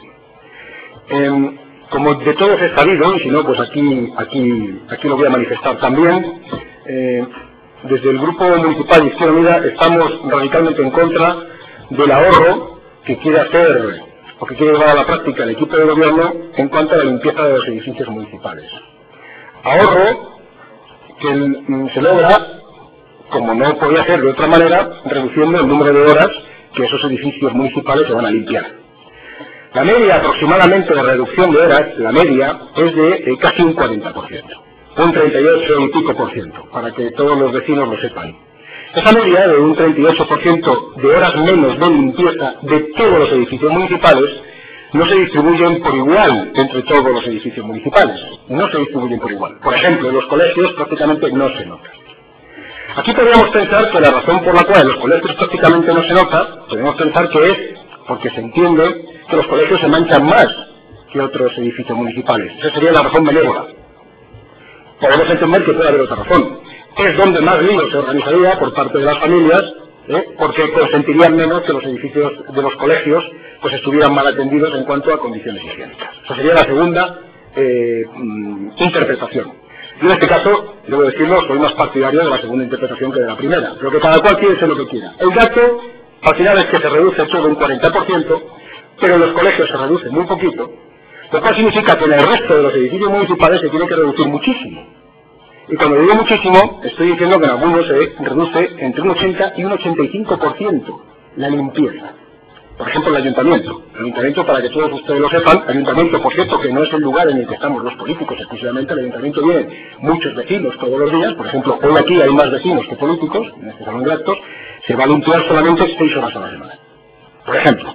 Eh, como de todos es sabido, y si no, pues aquí, aquí, aquí lo voy a manifestar también, eh, desde el Grupo Municipal de Izquierda Unida estamos radicalmente en contra del ahorro que quiere hacer, o que quiere llevar a la práctica el equipo de gobierno en cuanto a la limpieza de los edificios municipales. Ahorro que mm, se logra, como no podía ser de otra manera, reduciendo el número de horas que esos edificios municipales se van a limpiar. La media aproximadamente de reducción de horas, la media, es de eh, casi un cuarenta por ciento, un treinta y ocho y pico por ciento, para que todos los vecinos lo sepan. Esa media de un treinta y ocho por ciento de horas menos de limpieza de todos los edificios municipales no se distribuyen por igual entre todos los edificios municipales, no se distribuyen por igual. Por ejemplo, en los colegios prácticamente no se nota. Aquí podríamos pensar que la razón por la cual en los colegios prácticamente no se nota, podemos pensar que es porque se entiende que los colegios se manchan más que otros edificios municipales. Esa sería la razón benévola. Podemos entender que puede haber otra razón. Es donde más lío se organizaría por parte de las familias, ¿eh? porque consentirían menos que los edificios de los colegios pues estuvieran mal atendidos en cuanto a condiciones higiénicas. Esa sería la segunda eh, interpretación. Yo en este caso, debo decirlo, soy más partidario de la segunda interpretación que de la primera. Pero que cada cual piense lo que quiera. El dato, al final, es que se reduce todo un cuarenta por ciento, pero en los colegios se reduce muy poquito, lo cual significa que en el resto de los edificios municipales se tiene que reducir muchísimo. Y cuando digo muchísimo, estoy diciendo que en algunos se reduce entre un ochenta y un ochenta y cinco por ciento la limpieza. Por ejemplo, el ayuntamiento. El ayuntamiento, para que todos ustedes lo sepan, el ayuntamiento, por cierto, que no es el lugar en el que estamos los políticos exclusivamente, el ayuntamiento vienen muchos vecinos todos los días, por ejemplo, hoy aquí hay más vecinos que políticos, en este salón de actos, se va a limpiar solamente seis horas a la semana. Por ejemplo,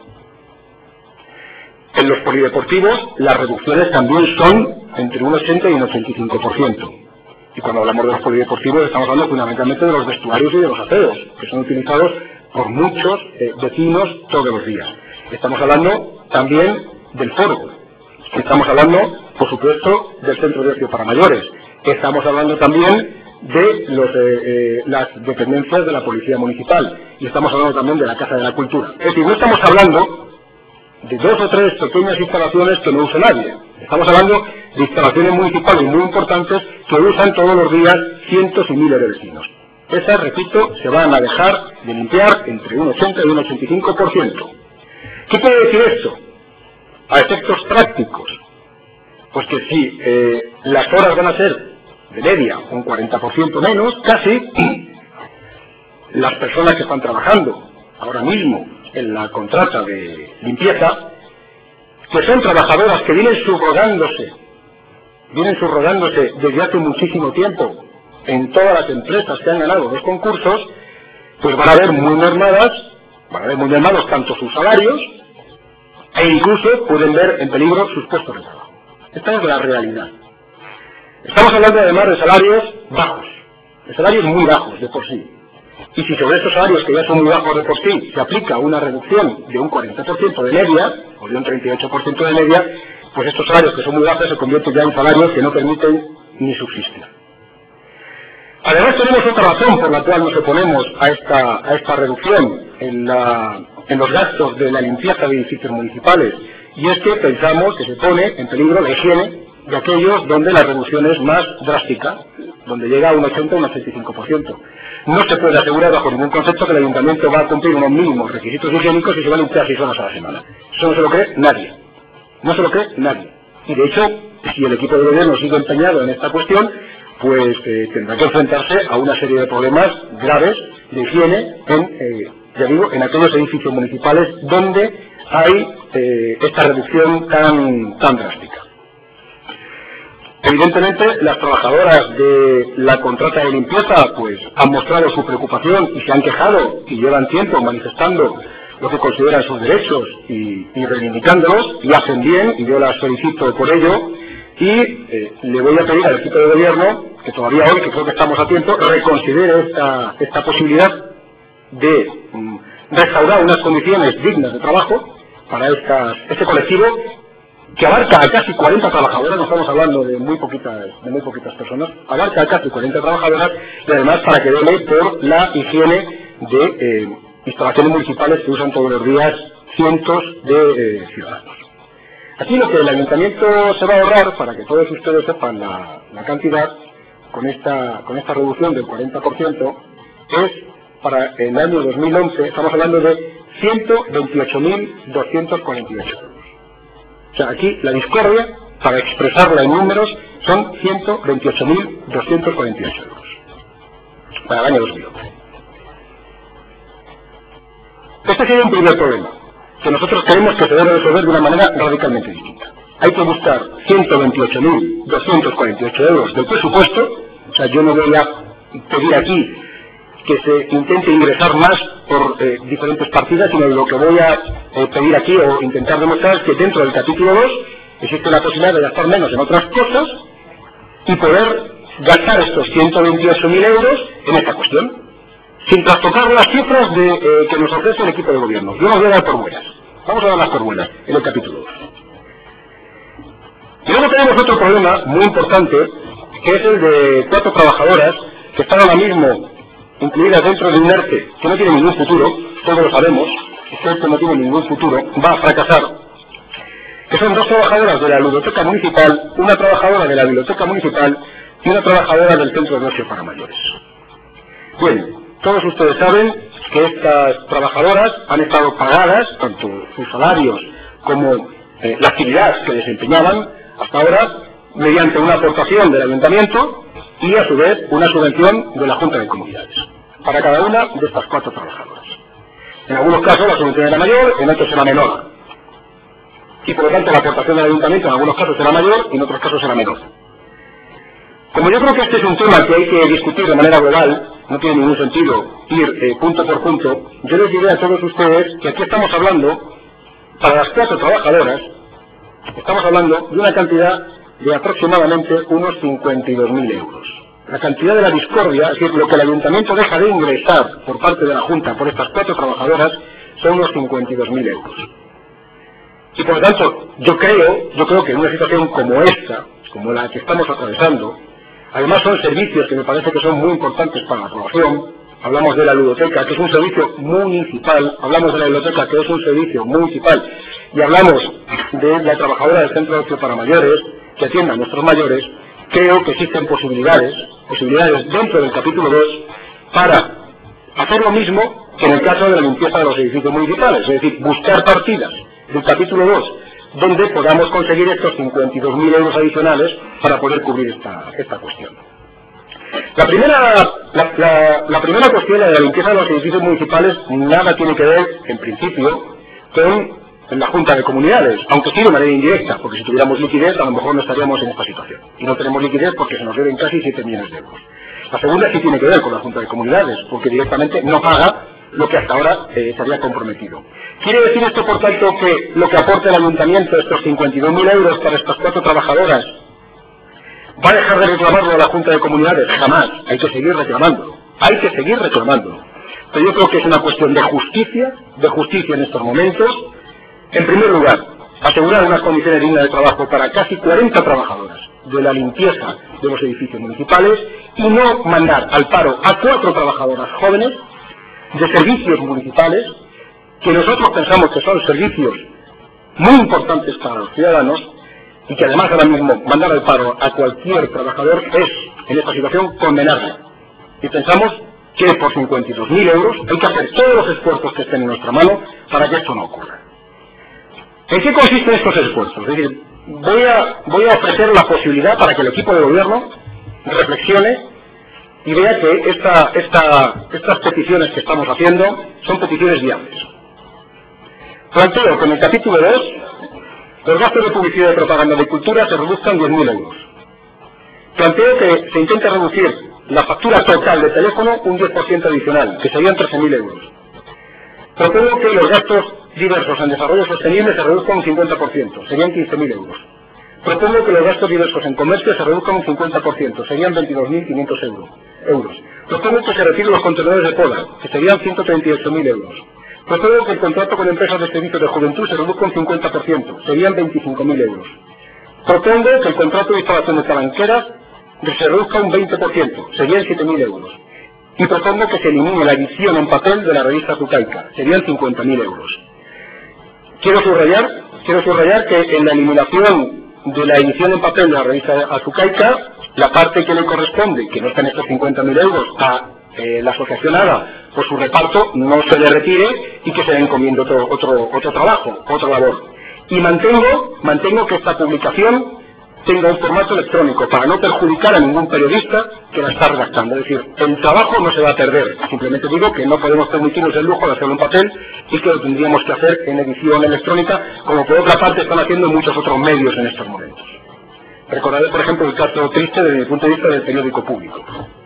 en los polideportivos las reducciones también son entre un ochenta y un ochenta y cinco por ciento. Y cuando hablamos de los polideportivos estamos hablando fundamentalmente de los vestuarios y de los aseos, que son utilizados por muchos eh, vecinos todos los días. Estamos hablando también del foro. Estamos hablando, por supuesto, del centro de ocio para mayores. Estamos hablando también de los, eh, eh, las dependencias de la Policía Municipal. Y estamos hablando también de la Casa de la Cultura. Es decir, no estamos hablando de dos o tres pequeñas instalaciones que no usa nadie. Estamos hablando de instalaciones municipales muy importantes que usan todos los días cientos y miles de vecinos. Esas, repito, se van a dejar de limpiar entre un ochenta y un ochenta y cinco por ciento. ¿Qué quiere decir esto? A efectos prácticos. Pues que si eh, las horas van a ser de media un cuarenta por ciento menos, casi, las personas que están trabajando ahora mismo en la contrata de limpieza, que son trabajadoras que vienen subrogándose, vienen subrogándose desde hace muchísimo tiempo en todas las empresas que han ganado los concursos, pues van a ver muy mermadas, van a ver muy mermados tanto sus salarios, e incluso pueden ver en peligro sus puestos de trabajo. Esta es la realidad. Estamos hablando además de salarios bajos, de salarios muy bajos de por sí. Y si sobre estos salarios, que ya son muy bajos de por sí, se aplica una reducción de un cuarenta por ciento de media, o de un treinta y ocho por ciento de media, pues estos salarios que son muy bajos se convierten ya en salarios que no permiten ni subsistir. Además tenemos otra razón por la cual nos oponemos a esta, a esta reducción en, la, en los gastos de la limpieza de edificios municipales, y es que pensamos que se pone en peligro la higiene de aquellos donde la reducción es más drástica, donde llega a un ochenta o un ochenta y cinco por ciento. No se puede asegurar bajo ningún concepto que el ayuntamiento va a cumplir unos mínimos requisitos higiénicos y se va a limpiar seis horas a la semana. Eso no se lo cree nadie. No se lo cree nadie. Y de hecho, si el equipo de gobierno sigue empeñado en esta cuestión, pues eh, tendrá que enfrentarse a una serie de problemas graves de higiene en, eh, ya digo, en aquellos edificios municipales donde hay eh, esta reducción tan, tan drástica. Evidentemente, las trabajadoras de la contrata de limpieza pues han mostrado su preocupación y se han quejado y llevan tiempo manifestando lo que consideran sus derechos y, y reivindicándolos, y hacen bien, y yo las felicito por ello, y eh, le voy a pedir al equipo de gobierno que todavía hoy, que creo que estamos a tiempo, reconsidere esta, esta posibilidad de mm, restaurar unas condiciones dignas de trabajo para estas, este colectivo que abarca a casi cuarenta trabajadoras, no estamos hablando de muy poquitas, de muy poquitas personas, abarca a casi cuarenta trabajadoras, y además para que vele por la higiene de eh, instalaciones municipales que usan todos los días cientos de eh, ciudadanos. Aquí lo que el ayuntamiento se va a ahorrar, para que todos ustedes sepan la, la cantidad, con esta, con esta reducción del cuarenta por ciento, es para el año dos mil once, estamos hablando de ciento veintiocho mil doscientos cuarenta y ocho euros. O sea, aquí la discordia, para expresarla en números, son ciento veintiocho mil doscientos cuarenta y ocho euros para el año dos mil once. Este sería un primer problema, que nosotros creemos que se debe resolver de una manera radicalmente distinta. Hay que buscar ciento veintiocho mil doscientos cuarenta y ocho euros del presupuesto, o sea, yo no voy a pedir aquí que se intente ingresar más por eh, diferentes partidas, sino lo que voy a eh, pedir aquí o intentar demostrar es que dentro del capítulo dos existe la posibilidad de gastar menos en otras cosas y poder gastar estos ciento veintiocho mil euros en esta cuestión, sin trastocar las cifras de, eh, que nos ofrece el equipo de gobierno. Yo las voy a dar por buenas. Vamos a darlas por buenas en el capítulo dos. Y luego tenemos otro problema muy importante, que es el de cuatro trabajadoras que están ahora mismo incluidas dentro de un ERTE que no tiene ningún futuro, todos lo sabemos, este ERTE no tiene ningún futuro, va a fracasar, que son dos trabajadoras de la biblioteca municipal, una trabajadora de la biblioteca municipal y una trabajadora del centro de ocio para mayores. Bien, todos ustedes saben que estas trabajadoras han estado pagadas, tanto sus salarios como eh, la actividad que desempeñaban hasta ahora, mediante una aportación del ayuntamiento y a su vez una subvención de la Junta de Comunidades, para cada una de estas cuatro trabajadoras. En algunos casos la subvención era mayor, en otros era menor. Y por lo tanto la aportación del ayuntamiento en algunos casos era mayor y en otros casos era menor. Como yo creo que este es un tema que hay que discutir de manera global, no tiene ningún sentido ir eh, punto por punto, yo les diré a todos ustedes que aquí estamos hablando, para las cuatro trabajadoras, estamos hablando de una cantidad de aproximadamente unos cincuenta y dos mil euros. la cantidad de la discordia, es decir, lo que el ayuntamiento deja de ingresar por parte de la Junta por estas cuatro trabajadoras son unos cincuenta y dos mil euros. Y por lo tanto, yo creo, yo creo que en una situación como esta, como la que estamos atravesando, además son servicios que me parece que son muy importantes para la población. Hablamos de la ludoteca, que es un servicio municipal, hablamos de la biblioteca, que es un servicio municipal, y hablamos de la trabajadora del centro de ocio para mayores, que atienda a nuestros mayores. Creo que existen posibilidades, posibilidades dentro del capítulo dos, para hacer lo mismo que en el caso de la limpieza de los edificios municipales, es decir, buscar partidas del capítulo dos, donde podamos conseguir estos cincuenta y dos mil euros adicionales para poder cubrir esta, esta cuestión. La primera, la, la, la primera cuestión, la de la limpieza de los edificios municipales, nada tiene que ver, en principio, con la Junta de Comunidades, aunque sí de manera indirecta, porque si tuviéramos liquidez a lo mejor no estaríamos en esta situación. Y no tenemos liquidez porque se nos deben casi siete millones de euros. La segunda sí tiene que ver con la Junta de Comunidades, porque directamente no paga lo que hasta ahora eh, se había comprometido. ¿Quiere decir esto, por tanto, que lo que aporta el ayuntamiento, estos cincuenta y dos mil euros para estas cuatro trabajadoras, va a dejar de reclamarlo a la Junta de Comunidades? Jamás. Hay que seguir reclamándolo. Hay que seguir reclamándolo. Pero yo creo que es una cuestión de justicia, de justicia en estos momentos. En primer lugar, asegurar unas condiciones dignas de trabajo para casi cuarenta trabajadoras de la limpieza de los edificios municipales y no mandar al paro a cuatro trabajadoras jóvenes de servicios municipales que nosotros pensamos que son servicios muy importantes para los ciudadanos y que además ahora mismo mandar al paro a cualquier trabajador es, en esta situación, condenarle. Y pensamos que por cincuenta y dos mil euros hay que hacer todos los esfuerzos que estén en nuestra mano para que esto no ocurra. ¿En qué consisten estos esfuerzos? Es decir, voy a, voy a ofrecer la posibilidad para que el equipo de gobierno reflexione y vea que esta, esta, estas peticiones que estamos haciendo son peticiones viables. Planteo que en el capítulo dos los gastos de publicidad y propaganda de cultura se reduzcan diez mil euros. Planteo que se intente reducir la factura total de teléfono un diez por ciento adicional, que serían trece mil euros. Propongo que los gastos diversos en desarrollo sostenible se reduzcan un cincuenta por ciento, serían quince mil euros. Propongo que los gastos diversos en comercio se reduzcan un cincuenta por ciento, serían veintidós mil quinientos euros. Propongo que se retiren los contenedores de poda, que serían ciento treinta y ocho mil euros. Propongo que el contrato con empresas de servicios de juventud se reduzca un cincuenta por ciento, serían veinticinco mil euros. Propongo que el contrato de instalación de talanqueras se reduzca un veinte por ciento, serían siete mil euros. Y propongo que se elimine la edición en papel de la revista Azucaica, serían cincuenta mil euros. Quiero subrayar, quiero subrayar que en la eliminación de la edición en papel de la revista Azucaica, la parte que le corresponde, que no está en estos cincuenta mil euros, a eh, la asociación ADA, por su reparto, no se le retire y que se le encomiende otro, otro, otro trabajo, otra labor. Y mantengo, mantengo que esta publicación tenga un formato electrónico para no perjudicar a ningún periodista que la está redactando. Es decir, el trabajo no se va a perder. Simplemente digo que no podemos permitirnos el lujo de hacerlo en papel y que lo tendríamos que hacer en edición electrónica, como por otra parte están haciendo muchos otros medios en estos momentos. Recordaré, por ejemplo, el caso triste desde mi punto de vista del periódico público.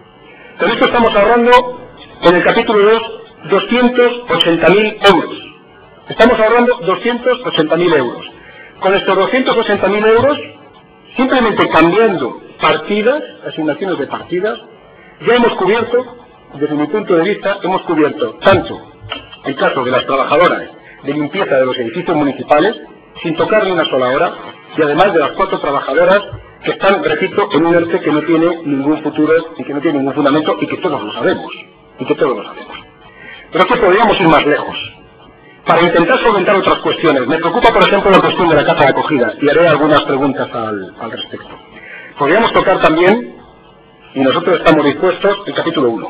Con esto estamos ahorrando, en el capítulo dos, doscientos ochenta mil euros. Estamos ahorrando doscientos ochenta mil euros. Con estos doscientos ochenta mil euros, simplemente cambiando partidas, asignaciones de partidas, ya hemos cubierto, desde mi punto de vista, hemos cubierto tanto el caso de las trabajadoras de limpieza de los edificios municipales, sin tocar ni una sola hora, y además de las cuatro trabajadoras que están, repito, en un ERTE que no tiene ningún futuro y que no tiene ningún fundamento y que todos lo sabemos, y que todos lo sabemos. Pero es que podríamos ir más lejos, para intentar solventar otras cuestiones. Me preocupa, por ejemplo, la cuestión de la casa de acogida, y haré algunas preguntas al, al respecto. Podríamos tocar también, y nosotros estamos dispuestos, el capítulo uno.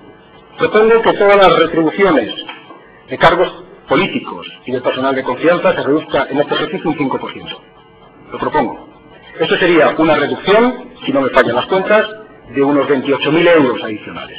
Propongo que todas las retribuciones de cargos políticos y de personal de confianza se reduzca en este ejercicio un cinco por ciento. Lo propongo. Esto sería una reducción, si no me fallan las cuentas, de unos veintiocho mil euros adicionales.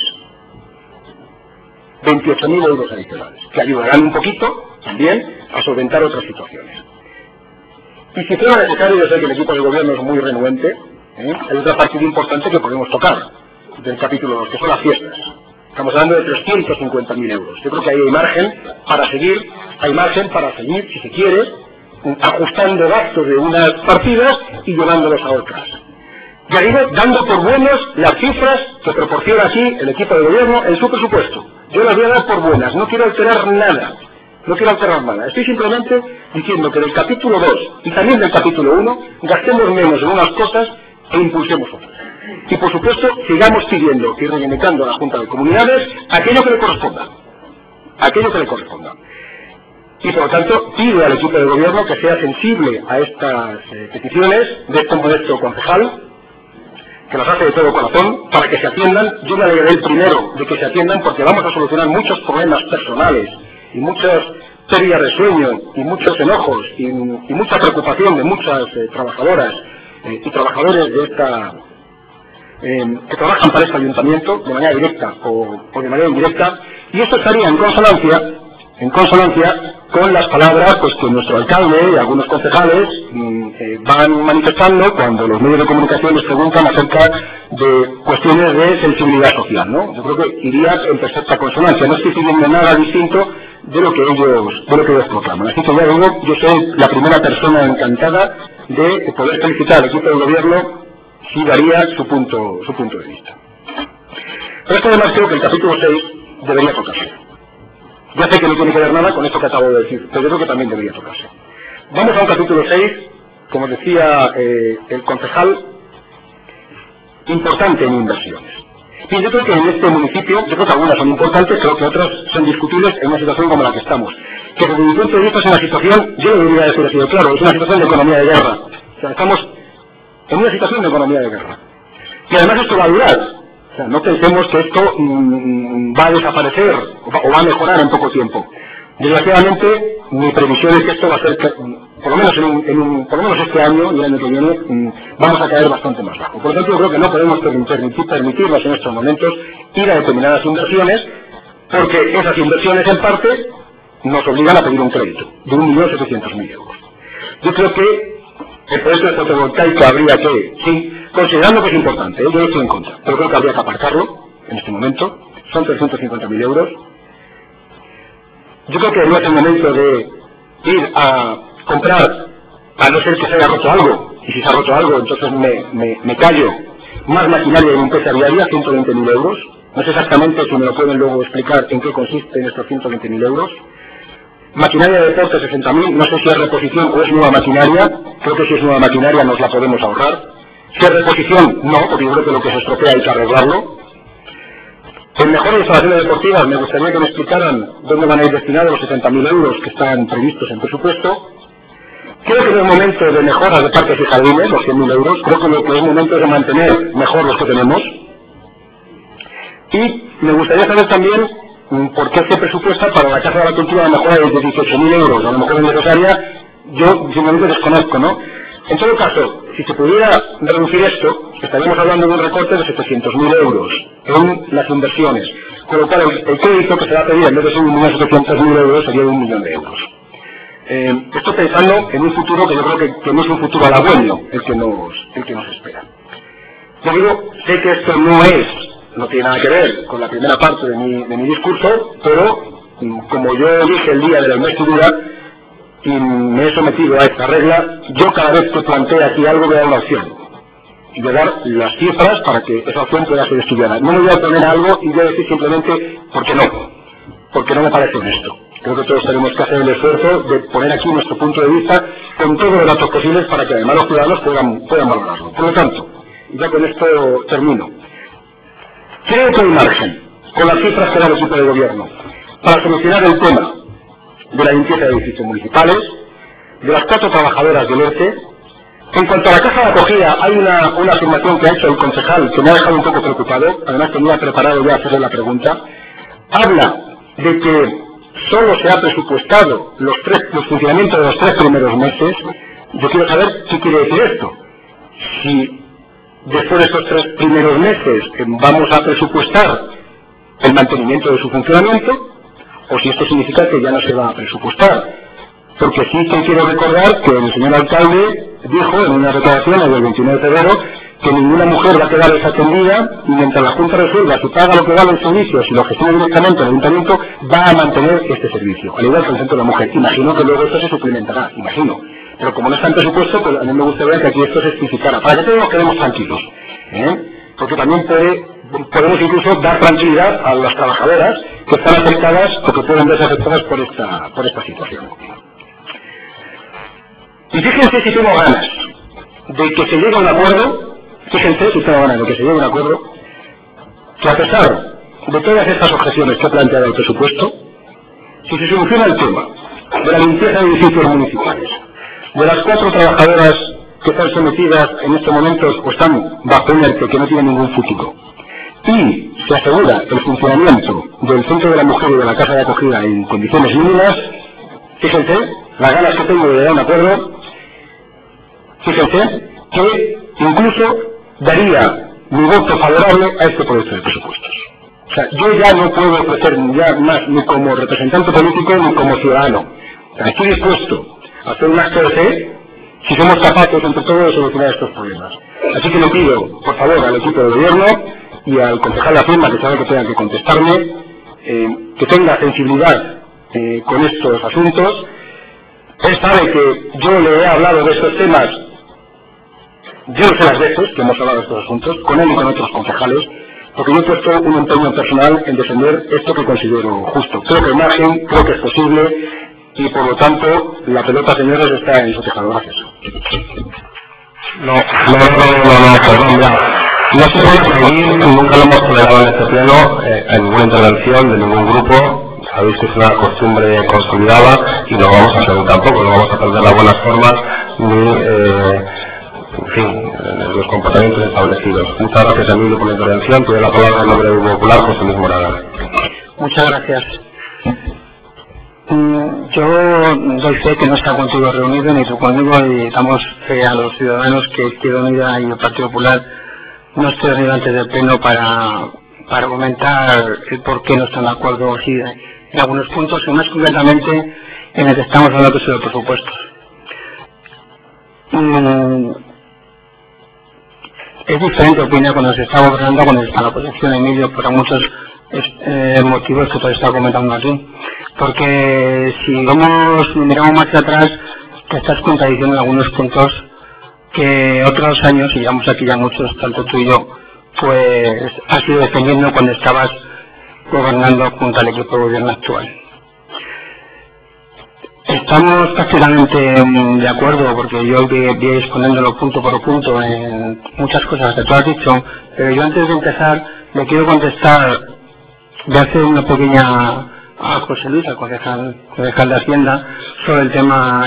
veintiocho mil euros adicionales, que ayudarán un poquito también a solventar otras situaciones. Y si fuera necesario, yo sé que el equipo de gobierno es muy renuente, ¿eh? Hay otra partida importante que podemos tocar del capítulo dos, que son las fiestas. Estamos hablando de trescientos cincuenta mil euros. Yo creo que ahí hay margen para seguir, hay margen para seguir, si se quiere, ajustando gastos de unas partidas y llevándolos a otras. Ya digo, dando por buenas las cifras que proporciona aquí el equipo de gobierno en su presupuesto. Yo las voy a dar por buenas, no quiero alterar nada. No quiero alterar nada. Estoy simplemente diciendo que del capítulo dos y también del capítulo uno gastemos menos en unas cosas e impulsemos otras. Y por supuesto, sigamos pidiendo y reivindicando a la Junta de Comunidades aquello que le corresponda. Aquello que le corresponda. Y por lo tanto, pido al equipo de gobierno que sea sensible a estas eh, peticiones de este modesto concejal, que las hace de todo corazón, para que se atiendan. Yo me alegraré el primero de que se atiendan, porque vamos a solucionar muchos problemas personales y muchas pérdidas de sueño y muchos enojos y, y mucha preocupación de muchas eh, trabajadoras eh, y trabajadores de esta eh, que trabajan para este ayuntamiento de manera directa o, o de manera indirecta, y esto estaría en consonancia en consonancia con las palabras pues que nuestro alcalde y algunos concejales mm, eh, van manifestando cuando los medios de comunicación les preguntan acerca de cuestiones de sensibilidad social, ¿no? Yo creo que iría en perfecta consonancia, no estoy pidiendo nada distinto de lo que ellos, de lo que ellos proclaman. Así que ya digo, yo soy la primera persona encantada de poder felicitar al equipo del gobierno si daría su punto, su punto de vista. Pero esto además creo que el capítulo seis debería tocarse. Ya sé que no tiene que ver nada con esto que acabo de decir, pero yo creo que también debería tocarse. Vamos a un capítulo seis, como decía eh, el concejal, importante en inversiones. Y yo creo que en este municipio, yo creo que algunas son importantes, creo que otras son discutibles en una situación como la que estamos. Que desde mi punto de vista es una situación, yo lo debería decir así de claro, es una situación de economía de guerra. O sea, estamos en una situación de economía de guerra. Y además esto va a durar. O sea, no pensemos que esto mmm, va a desaparecer o va, o va a mejorar en poco tiempo. Desgraciadamente, mi previsión es que esto va a ser, por lo menos, en un, en un, por lo menos este año y el año que viene, mmm, vamos a caer bastante más bajo. Por lo tanto, yo creo que no podemos permitir, permitirnos en estos momentos ir a determinadas inversiones, porque esas inversiones, en parte, nos obligan a pedir un crédito de un millón setecientos mil euros. Yo creo que el proyecto de fotovoltaico habría que, sí, considerando que es importante, ¿eh? Yo no estoy en contra, pero creo que habría que aparcarlo en este momento. Son trescientos cincuenta mil euros. Yo creo que no es el momento de ir a comprar, a no ser que se haya roto algo, y si se ha roto algo, entonces me, me, me callo, más maquinaria de limpieza viaria, ciento veinte mil euros. No sé exactamente si me lo pueden luego explicar en qué consisten estos ciento veinte mil euros. Maquinaria de deporte, sesenta mil, no sé si es reposición o es nueva maquinaria, creo que si es nueva maquinaria nos la podemos ahorrar. Si es reposición, no, porque yo creo que lo que se estropea hay que arreglarlo. En mejores instalaciones deportivas me gustaría que me explicaran dónde van a ir destinados los setenta mil euros que están previstos en presupuesto. Creo que no es momento de mejoras de parques y jardines, los cien mil euros, creo que lo que es momento es de mantener mejor los que tenemos. Y me gustaría saber también por qué se presupuesta para la Casa de la Cultura una mejora de dieciocho mil euros, a lo mejor es necesaria, yo simplemente desconozco, ¿no? En todo caso, si se pudiera reducir esto, estaríamos hablando de un recorte de setecientos mil euros en las inversiones, con lo cual el, el crédito que se va a pedir en vez de ser un millón setecientos mil euros sería de un millón de euros. Eh, esto pensando en un futuro que yo creo que, que no es un futuro halagüeño el que nos, el que nos espera. Yo digo, sé que esto no es, no tiene nada que ver con la primera parte de mi, de mi discurso, pero como yo dije el día de la investidura, y me he sometido a esta regla, yo cada vez que plantee aquí algo voy a dar una opción y voy a dar las cifras para que esa opción pueda ser estudiada. No me voy a poner algo y voy a decir simplemente porque no, porque no me parece honesto. Creo que todos tenemos que hacer el esfuerzo de poner aquí nuestro punto de vista con todos los datos posibles para que además los ciudadanos puedan, puedan valorarlo. Por lo tanto, y ya con esto termino, creo que hay margen, con las cifras que da el equipo de gobierno, para solucionar el tema de la limpieza de edificios municipales, de las cuatro trabajadoras del ERTE. En cuanto a la caja de acogida, hay una, una afirmación que ha hecho el concejal que me ha dejado un poco preocupado, además tenía preparado ya hacerle la pregunta. Habla de que solo se ha presupuestado los, tres, los funcionamientos de los tres primeros meses. Yo quiero saber qué quiere decir esto. Si después de estos tres primeros meses vamos a presupuestar el mantenimiento de su funcionamiento, o si esto significa que ya no se va a presupuestar. Porque sí que quiero recordar que el señor alcalde dijo en una declaración el veintinueve de febrero que ninguna mujer va a quedar desatendida y mientras la Junta resuelva si paga lo que vale el servicio, si lo gestiona directamente el ayuntamiento, va a mantener este servicio, al igual que el centro de la mujer. Imagino que luego esto se suplementará, imagino. Pero como no está en presupuesto, pues a mí me gustaría que aquí esto se especificara, para que todos nos quedemos tranquilos, ¿eh? Porque también puede, podemos incluso dar tranquilidad a las trabajadoras que están afectadas o que pueden verse afectadas por esta, por esta situación. Y fíjense si tengo ganas de que se llegue a un acuerdo, fíjense si tengo ganas de que se llegue a un acuerdo, que a pesar de todas estas objeciones que ha planteado el presupuesto, si se soluciona el tema de la limpieza de edificios municipales, de las cuatro trabajadoras que están sometidas en estos momentos o están bajo un ERTE que no tienen ningún futuro, y se asegura el funcionamiento del Centro de la Mujer y de la Casa de Acogida en condiciones mínimas, fíjense las ganas que tengo de llegar a un acuerdo, fíjense que incluso daría mi voto favorable a este proyecto de presupuestos. O sea, yo ya no puedo ofrecer ya más ni como representante político ni como ciudadano. O sea, estoy dispuesto a hacer un acto de fe si somos capaces entre todos de solucionar estos problemas. Así que le pido, por favor, al equipo de gobierno y al concejal de Hacienda, que sabe que tenga que contestarme, eh, que tenga sensibilidad eh, con estos asuntos. Él sabe que yo le he hablado de estos temas, yo no sé las veces que hemos hablado de estos asuntos, con él y con otros concejales, porque yo he puesto un empeño personal en defender esto que considero justo. Creo que hay margen, creo que es posible, y por lo tanto la pelota, señores, está en su tejado. Gracias. No, no, no, no, no, perdón, ya. No se puede prohibir, nunca lo hemos tolerado en este pleno, eh, en ninguna intervención de ningún grupo. Sabéis que es una costumbre consolidada y no vamos a hacer tampoco, no vamos a perder las buenas formas ni, eh, en fin, los comportamientos establecidos. Muchas gracias, Emilio, por la intervención. Tiene la palabra en nombre del Grupo Popular, José Luis Moraga. Muchas gracias. Yo doy fe que no está contigo reunido ni tú conmigo, y damos fe a los ciudadanos que Izquierda Unida y el Partido Popular no estoy reunido antes del pleno para, para comentar el por qué no están de acuerdo sí, en algunos puntos, y más concretamente en el que estamos hablando sobre los presupuestos. Mm, es diferente opinión cuando se está gobernando, cuando está la oposición, Emilio, por muchos eh, motivos que te he estado comentando aquí. Porque si vamos, miramos más atrás, te estás contradiciendo en algunos puntos que otros años, y llevamos aquí ya muchos, tanto tú y yo, pues has ido defendiendo cuando estabas gobernando junto al equipo de gobierno actual. Estamos prácticamente de acuerdo, porque yo voy, voy exponiéndolo punto por punto en muchas cosas que tú has dicho, pero yo antes de empezar le quiero contestar, voy a hacer una pequeña a José Luis, al concejal, concejal de Hacienda, sobre el tema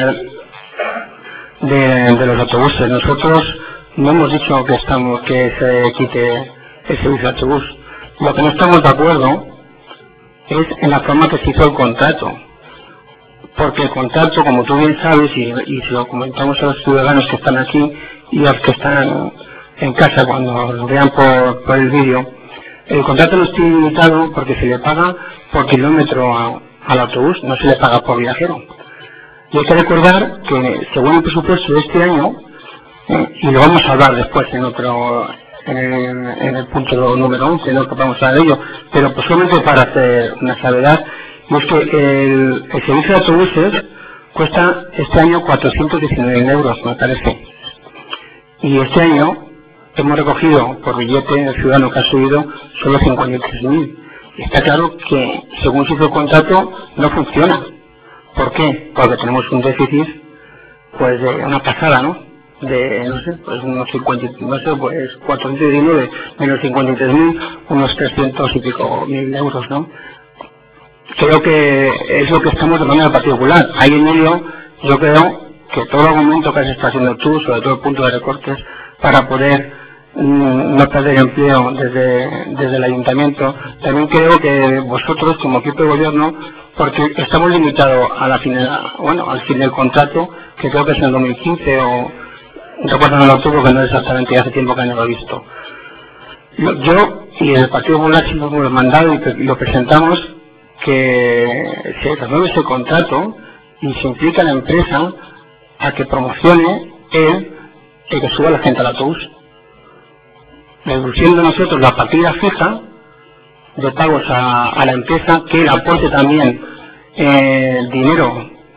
de, de los autobuses. Nosotros no hemos dicho que estamos que se quite el servicio de autobús. Lo que no estamos de acuerdo es en la forma que se hizo el contrato. Porque el contrato, como tú bien sabes, y, y si lo comentamos a los ciudadanos que están aquí y a los que están en casa cuando lo vean por, por el vídeo, el contrato no está limitado porque se le paga por kilómetro a, al autobús, no se le paga por viajero. Y hay que recordar que según el presupuesto de este año, eh, y lo vamos a hablar después en otro, en el, en el punto número once, no que vamos a hablar de ello, pero pues solamente para hacer una salvedad, y es que el, el servicio de autobuses cuesta este año cuatrocientos diecinueve euros, me parece. Y este año hemos recogido por billete el ciudadano que ha subido solo cincuenta y tres mil. Y está claro que según se hizo el contrato no funciona. ¿Por qué? Porque tenemos un déficit pues de una pasada, ¿no? De, no sé, pues unos cincuenta, no sé, pues cuatrocientos diecinueve menos cincuenta y tres mil, unos trescientos y pico mil euros, ¿no? Creo que es lo que estamos demandando al Partido Popular. Ahí en medio yo creo que todo el argumento que has estado haciendo tú, sobre todo el punto de recortes, para poder mm, no perder empleo desde, desde el ayuntamiento, también creo que vosotros como equipo de gobierno, porque estamos limitados a la final, bueno, al fin del contrato, que creo que es en el dos mil quince o recuerdo no lo tuvo, que no es exactamente, hace tiempo que no lo he visto. Yo, yo y el Partido Popular sí lo hemos mandado y lo presentamos, que se renueve ese contrato y se implica a la empresa a que promocione el, el que suba la gente al autobús, reduciendo nosotros la partida fija de pagos a, a la empresa, que le aporte también eh, dinero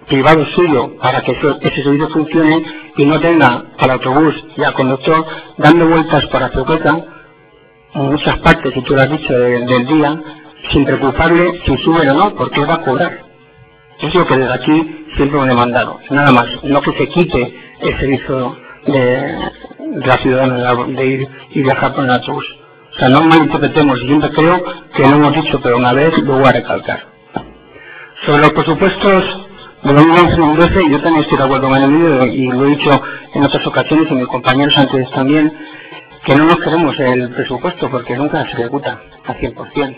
privado suyo para que eso, ese servicio funcione y no tenga al autobús y al conductor dando vueltas por la Azuqueca en muchas partes, si tú lo has dicho, de, del día, sin preocuparle si sube o no, porque él va a cobrar. Eso es lo que desde aquí siempre hemos demandado, nada más, no que se quite el servicio de, de la ciudadana de ir y viajar con el autobús. O sea, no malinterpretemos, y siempre creo que lo hemos dicho, pero una vez lo voy a recalcar. Sobre los presupuestos de dos mil once y dos mil doce, yo también estoy de acuerdo con el vídeo y lo he dicho en otras ocasiones y mis compañeros antes también, que no nos queremos el presupuesto porque nunca se ejecuta al cien por cien.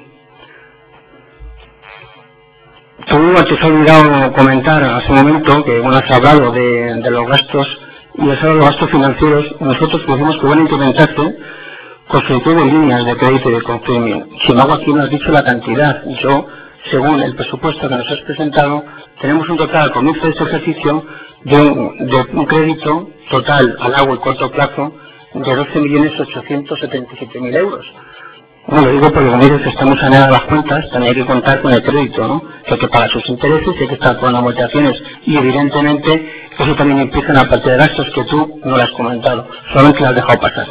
Tú te has olvidado comentar hace un momento que bueno, has hablado de, de los gastos y has hablado de los gastos financieros. Nosotros decimos que van a implementarse con solicitud de líneas de crédito y de confirming. Sin embargo, aquí no has dicho la cantidad. Yo, según el presupuesto que nos has presentado, tenemos un total al comienzo de este ejercicio de un, de un crédito total a largo y corto plazo de doce millones ochocientos setenta y siete mil euros. No lo digo porque como dices que estamos saneando las cuentas, también hay que contar con el crédito, ¿no? Que hay que pagar sus intereses y hay que estar con las amortizaciones. Y evidentemente eso también implica una parte de gastos que tú no lo has comentado, solamente lo has dejado pasar.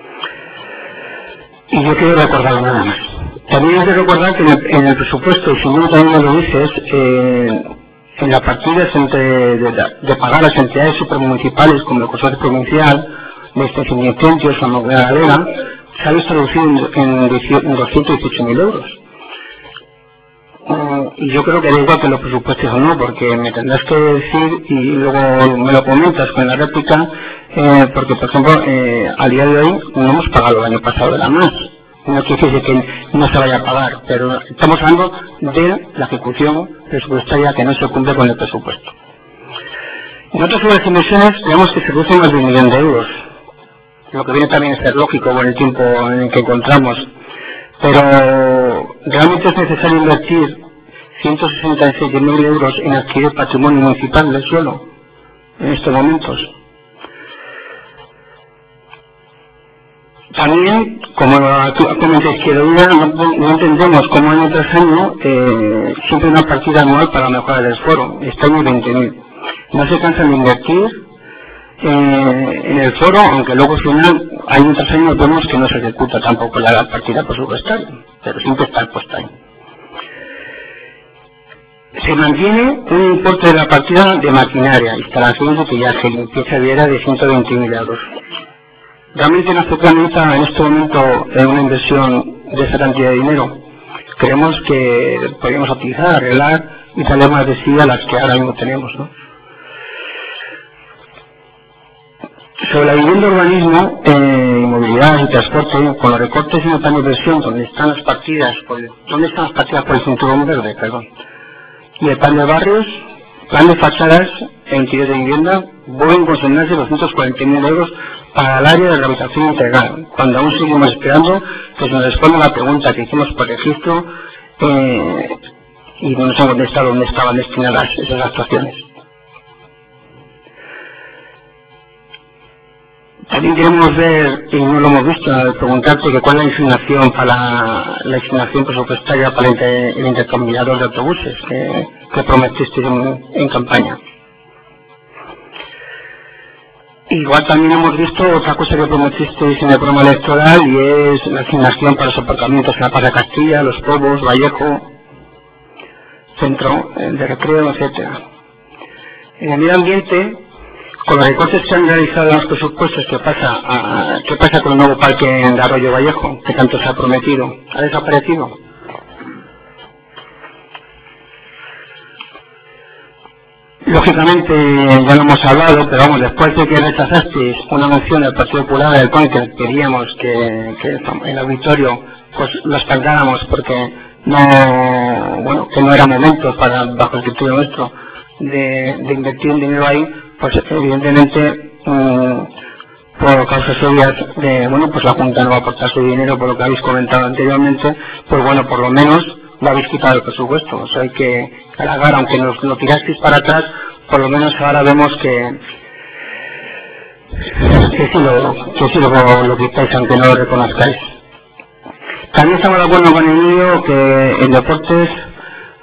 Y yo quiero recordar nada más. También hay que recordar que en el, en el presupuesto, y si no también lo dices, eh, en las partidas entre, de, de pagar las entidades supramunicipales como el Consorcio Provincial, de extensión de incendios o la Galera, se ha visto reducido en, en doscientos dieciocho mil euros. Uh, y yo creo que da igual que los presupuestos o no, porque me tendrás que decir, y luego me lo comentas con la réplica, eh, porque por ejemplo, eh, al día de hoy no hemos pagado el año pasado de la M A S. No quiere decir que no se vaya a pagar, pero estamos hablando de la ejecución presupuestaria que no se cumple con el presupuesto. En otras sobre las inversiones, vemos que se reducen más de un millón de euros, lo que viene también a ser lógico con el tiempo en el que encontramos. Pero realmente es necesario invertir ciento sesenta y seis mil euros en adquirir patrimonio municipal del suelo en estos momentos. También, como comenté Izquierda, no, no entendemos cómo año tras año eh, siempre una partida anual para mejorar el foro. Este año veinte mil. No se cansan de invertir eh, en el foro, aunque luego al final, año tras año, vemos que no se ejecuta tampoco la partida presupuestaria, pero siempre está puesta ahí. Se mantiene un importe de la partida de maquinaria, instalaciones de utillaje, limpieza viera de ciento veinte mil euros. Realmente nuestro planeta en este momento en una inversión de esa cantidad de dinero. Creemos que podríamos utilizar, arreglar y darle más de sí a las que ahora mismo tenemos, ¿no? Sobre la vivienda, urbanismo, eh, movilidad y transporte, con los recortes en el plan de inversión, donde están las partidas, por, ¿dónde están las partidas por el cinturón verde? Perdón. Y el plan de barrios, plan de fachadas e interior de vivienda, vuelven a consignarse doscientos cuarenta mil euros para el área de rehabilitación integral, cuando aún seguimos esperando que se nos responda la pregunta que hicimos por registro eh, y no nos han contestado dónde estaban destinadas esas actuaciones. También queremos ver, y no lo hemos visto, preguntarte que cuál es la inclinación para la, la inclinación presupuestaria para el, inter, el intercambiador de autobuses que, que prometiste en, en campaña. Igual también hemos visto otra cosa que prometisteis en el programa electoral y es la asignación para los aparcamientos en la Plaza Castilla, Los Cobos, Vallejo, Centro de Recreo, etcétera. En el medio ambiente, con los recortes que han realizado en los presupuestos, ¿qué pasa, a, ¿qué pasa con el nuevo parque de Arroyo Vallejo, que tanto se ha prometido? ¿Ha desaparecido? Lógicamente ya lo hemos hablado, pero vamos, después de que rechazasteis una moción del Partido Popular del cual que queríamos que, que el auditorio pues lo espaldáramos porque no, bueno, que no era momento para, bajo el criterio nuestro, de, de invertir un dinero ahí, pues evidentemente mmm, por causas obvias de, bueno, pues la Junta no va a aportar su dinero por lo que habéis comentado anteriormente, pues bueno, por lo menos lo habéis quitado el presupuesto. O sea, hay que halagar, aunque nos lo tirasteis para atrás, por lo menos ahora vemos que que sí lo, que sí lo, lo quitáis, aunque no lo reconozcáis. También estamos de acuerdo con el mío que en deportes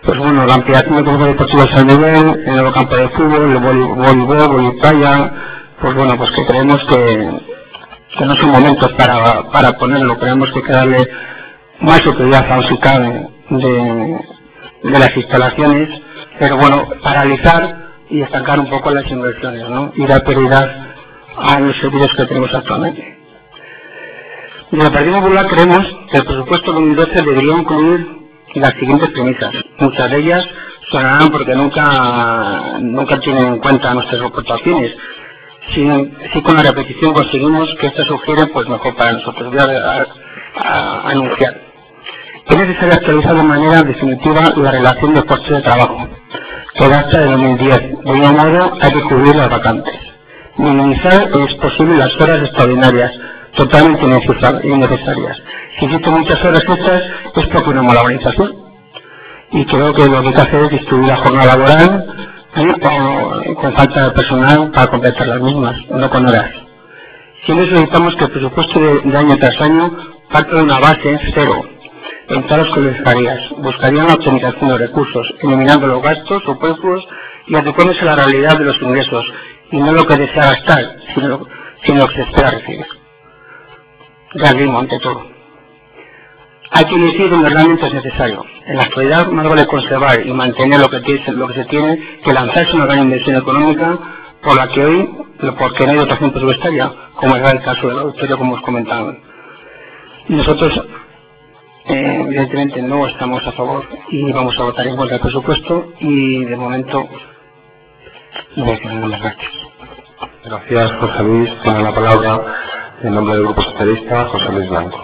pues bueno, la ampliación de campos deportivos al nivel, el nuevo campo de fútbol, el voleibol, voleibol playa, pues bueno, pues que creemos que, que no son momentos para, para ponerlo, creemos que hay que darle más utilidad aún si cabe de, de las instalaciones, pero bueno, paralizar y estancar un poco las inversiones, ¿no? Y dar prioridad a los servicios que tenemos actualmente. Desde el Partido Popular creemos que el presupuesto dos mil doce debería incluir las siguientes premisas. Muchas de ellas sonarán porque nunca, nunca tienen en cuenta nuestras aportaciones. Si, si con la repetición conseguimos que esto sugiere, pues mejor para nosotros. Voy a, a, a anunciar. Es necesario actualizar de manera definitiva la relación de puestos de trabajo, que data de dos mil diez. De un modo, hay que cubrir las vacantes. Minimizar es posible las horas extraordinarias, totalmente innecesarias. Si existen muchas horas extras, es porque una mala organización. Y creo que lo que hay que hacer es distribuir la jornada laboral ¿eh? o, con falta de personal para completar las mismas, no con horas. Siempre solicitamos que el presupuesto de, de año tras año parte de una base cero en todas las colegiarías. Buscarían la optimización de los recursos, eliminando los gastos superfluos y adecuándose a la realidad de los ingresos, y no lo que desea gastar, sino, sino lo que se espera recibir. Realismo ante todo. Hay que elegir donde realmente es necesario. En la actualidad más vale conservar y mantener lo que, tiene, lo que se tiene que lanzarse una gran inversión económica por la que hoy, porque no hay dotación presupuestaria, como era el caso del auditorio como os comentaba. Nosotros, eh, evidentemente, no estamos a favor y vamos a votar en contra del presupuesto y de momento no voy a tener las gracias. Gracias, José Luis. Tiene la palabra en nombre del Grupo Socialista, José Luis Blanco.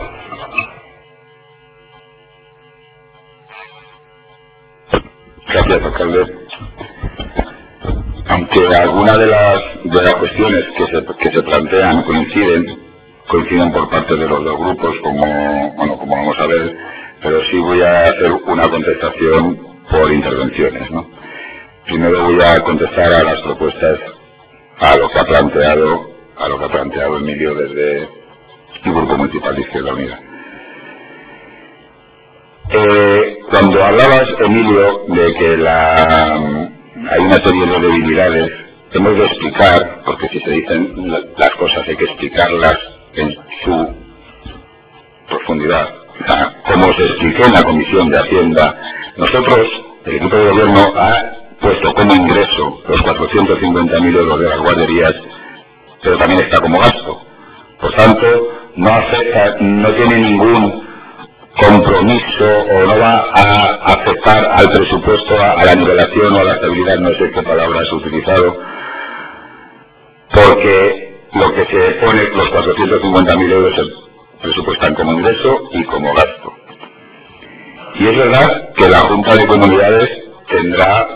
Gracias, alcalde. Aunque algunas de las de las cuestiones que se, que se plantean coinciden, coinciden por parte de los dos grupos, como bueno, como vamos a ver, pero sí voy a hacer una contestación por intervenciones, ¿no? Primero voy a contestar a las propuestas, a lo que ha planteado, a lo que ha planteado Emilio desde el Grupo Municipal de Izquierda Unida. Eh, cuando hablabas, Emilio, de que la, hay una serie de debilidades, hemos de explicar, porque si se dicen las cosas hay que explicarlas en su profundidad. O sea, como os expliqué en la Comisión de Hacienda, nosotros, el equipo de gobierno, ha puesto como ingreso los cuatrocientos cincuenta mil euros de las guarderías, pero también está como gasto. Por tanto, no afecta, no tiene ningún compromiso o no va a afectar al presupuesto, a, a la nivelación o a la estabilidad, no sé qué palabra has utilizado, porque lo que se pone, los cuatrocientos cincuenta mil euros se presupuestan como ingreso y como gasto. Y es verdad que la Junta de Comunidades tendrá,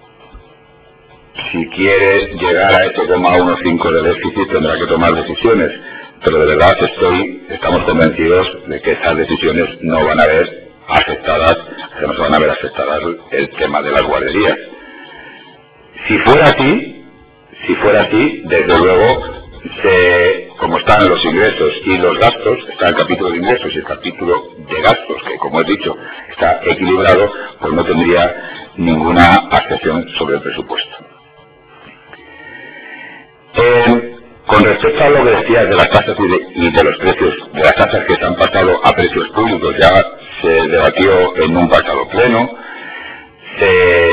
si quiere llegar a este coma quince de déficit, tendrá que tomar decisiones. Pero de verdad estoy, estamos convencidos de que esas decisiones no van a ver afectadas, que no se van a ver afectadas el tema de las guarderías. Si fuera así, si fuera así, desde luego, se, como están los ingresos y los gastos, está el capítulo de ingresos y el capítulo de gastos, que como he dicho, está equilibrado, pues no tendría ninguna afección sobre el presupuesto. Eh, Con respecto a lo que decías de las tasas y de, y de los precios, de las tasas que se han pasado a precios públicos, ya se debatió en un pasado pleno, se,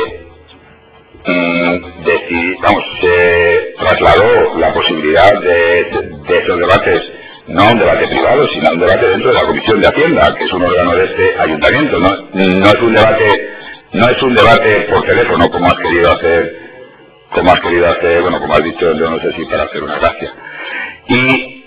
mm, decidí, vamos, se trasladó la posibilidad de, de esos debates, no a un debate privado, sino a un debate dentro de la Comisión de Hacienda, que es un órgano de este ayuntamiento. No, no es un debate, no es un debate por teléfono, como has querido hacer. como has querido hacer, bueno, como has dicho, yo no sé si para hacer una gracia. Y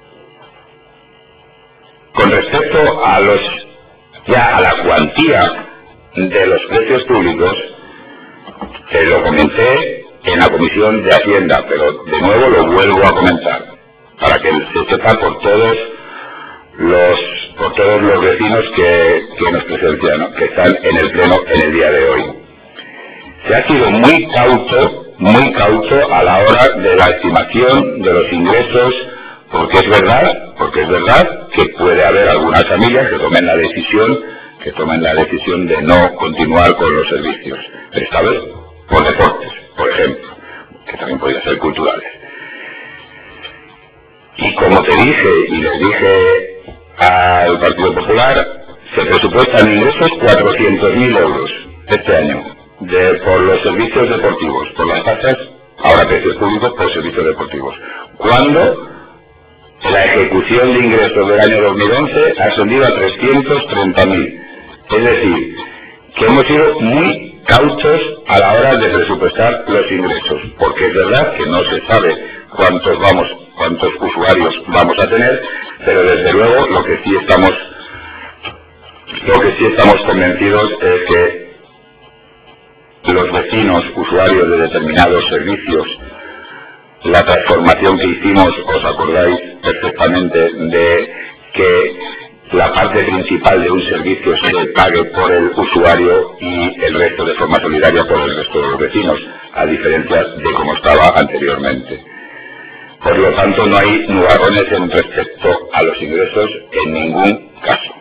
con respecto a los, ya a la cuantía de los precios públicos, se lo comenté en la Comisión de Hacienda, pero de nuevo lo vuelvo a comentar, para que se sepa por todos los, por todos los vecinos que, que nos presencian, ¿no?, que están en el pleno en el día de hoy. Se ha sido muy cauto, muy cauto a la hora de la estimación de los ingresos, porque es verdad, porque es verdad que puede haber algunas familias que tomen la decisión que tomen la decisión de no continuar con los servicios prestados por deportes, por ejemplo, que también podrían ser culturales. Y como te dije y les dije al Partido Popular, se presupuestan ingresos cuatrocientos mil euros este año de, por los servicios deportivos, por las tasas, ahora precios públicos por servicios deportivos, cuando la ejecución de ingresos del año dos mil once ha ascendido a trescientos treinta mil. Es decir, que hemos sido muy cautos a la hora de presupuestar los ingresos, porque es verdad que no se sabe cuántos vamos, cuántos usuarios vamos a tener, pero desde luego lo que sí estamos, lo que sí estamos convencidos es que los vecinos usuarios de determinados servicios, la transformación que hicimos, os acordáis perfectamente de que la parte principal de un servicio se pague por el usuario y el resto de forma solidaria por el resto de los vecinos, a diferencia de como estaba anteriormente. Por lo tanto, no hay nubarrones en respecto a los ingresos en ningún caso.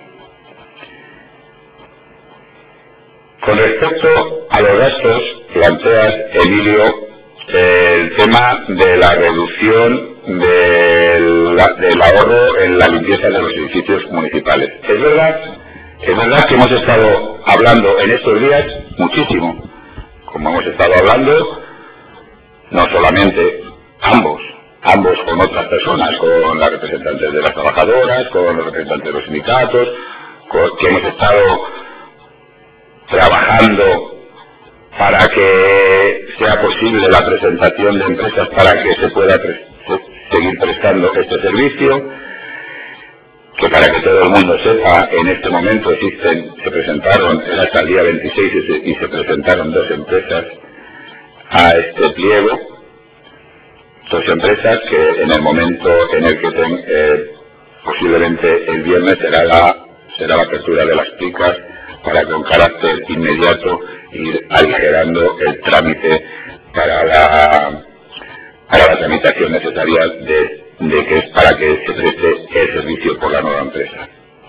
Con respecto a los gastos, planteas, Emilio, el tema de la reducción del, del ahorro en la limpieza de los edificios municipales. Es verdad, es verdad que hemos estado hablando en estos días muchísimo, como hemos estado hablando, no solamente ambos, ambos con otras personas, con las representantes de las trabajadoras, con los representantes de los sindicatos, con, que hemos estado trabajando para que sea posible la presentación de empresas para que se pueda pre se seguir prestando este servicio, que para que todo el mundo sepa, en este momento existen, se presentaron, era hasta el día veintiséis y se, y se presentaron dos empresas a este pliego, dos empresas que en el momento en el que ten, eh, posiblemente el viernes será la, será la apertura de las picas para con carácter inmediato ir aligerando el trámite para la, para la tramitación necesaria de, de que es para que se preste el servicio por la nueva empresa.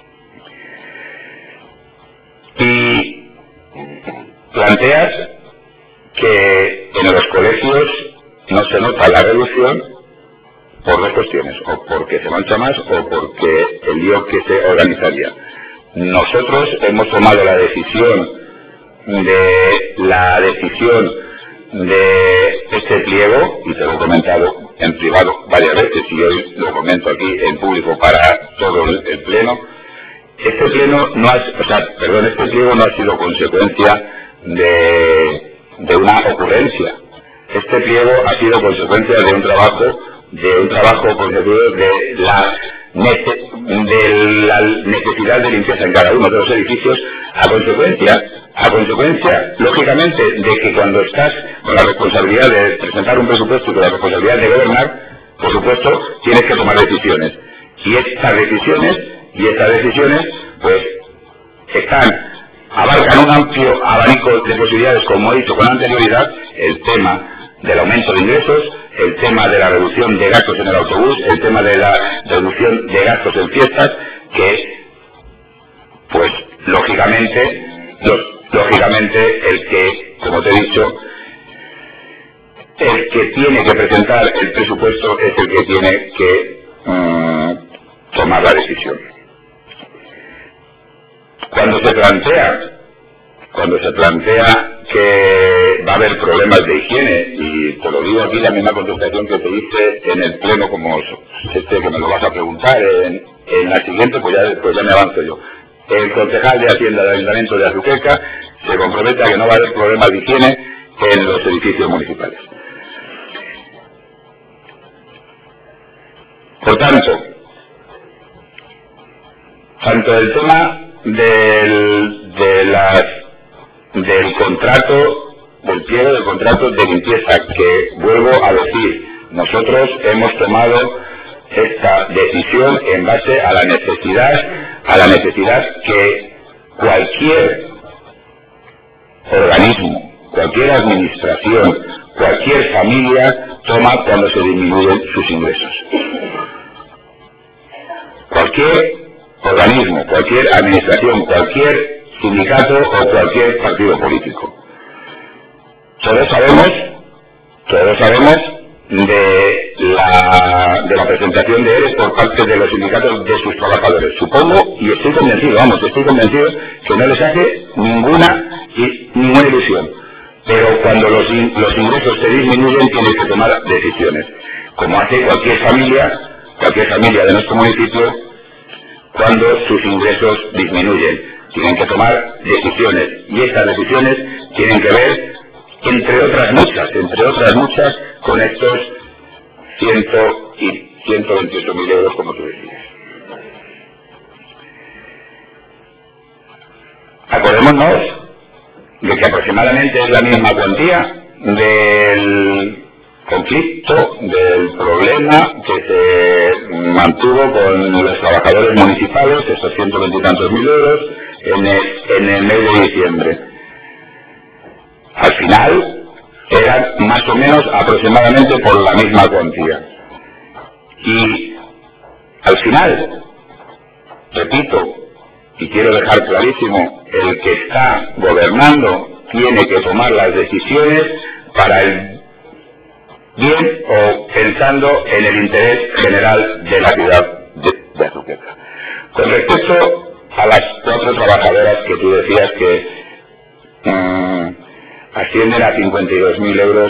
Y planteas que en los colegios no se nota la reducción por dos cuestiones, o porque se mancha más o porque el lío que se organizaría. Nosotros hemos tomado la decisión de la decisión de este pliego, y te lo he comentado en privado varias veces y hoy lo comento aquí en público para todo el, el pleno. Este pleno no ha, o sea, perdón, este pliego no ha sido consecuencia de, de una ocurrencia. Este pliego ha sido consecuencia de un trabajo, de un trabajo consecuencia de la de la necesidad de limpieza en cada uno de los edificios, a consecuencia, a consecuencia, lógicamente, de que cuando estás con la responsabilidad de presentar un presupuesto y con la responsabilidad de gobernar, por supuesto, tienes que tomar decisiones. Y estas decisiones, y estas decisiones, pues, están, abarcan un amplio abanico de posibilidades, como he dicho con anterioridad, el tema del aumento de ingresos, el tema de la reducción de gastos en el autobús, el tema de la reducción de gastos en fiestas, que, pues, lógicamente, los, lógicamente, el que, como te he dicho, el que tiene que presentar el presupuesto es el que tiene que um, tomar la decisión. Cuando se plantea, cuando se plantea que va a haber problemas de higiene, y te lo digo aquí la misma contestación que te hice en el pleno, como este que me lo vas a preguntar, en, en la siguiente, pues ya, pues ya me avanzo yo. El concejal de Hacienda del Ayuntamiento de Azuqueca se compromete a que no va a haber problemas de higiene en los edificios municipales. Por tanto, tanto el tema del, de las, del contrato, del pliego del contrato de limpieza, que vuelvo a decir, nosotros hemos tomado esta decisión en base a la necesidad, a la necesidad que cualquier organismo, cualquier administración, cualquier familia toma cuando se disminuyen sus ingresos. Cualquier organismo, cualquier administración, cualquier sindicato o cualquier partido político. Todos sabemos, todos sabemos de la, de la presentación de ERE por parte de los sindicatos de sus trabajadores. Supongo, y estoy convencido, vamos, estoy convencido que no les hace ninguna, ninguna ilusión. Pero cuando los, los ingresos se disminuyen, tienes que tomar decisiones. Como hace cualquier familia, cualquier familia de nuestro municipio, cuando sus ingresos disminuyen. Tienen que tomar decisiones. Y estas decisiones tienen que ver, entre otras muchas, entre otras muchas, con estos ciento y ciento veintiocho mil euros, como tú decías. Acordémonos de que aproximadamente es la misma cuantía del conflicto, del problema que se mantuvo con los trabajadores municipales, esos ciento veintitantos mil euros, en el, en el mes de diciembre. Al final, eran más o menos aproximadamente por la misma cuantía. Y al final, repito, y quiero dejar clarísimo, el que está gobernando tiene que tomar las decisiones para el bien o pensando en el interés general de la ciudad de, de Azuqueca. Con respecto a las cuatro trabajadoras que tú decías que mmm, ascienden a cincuenta y dos mil euros,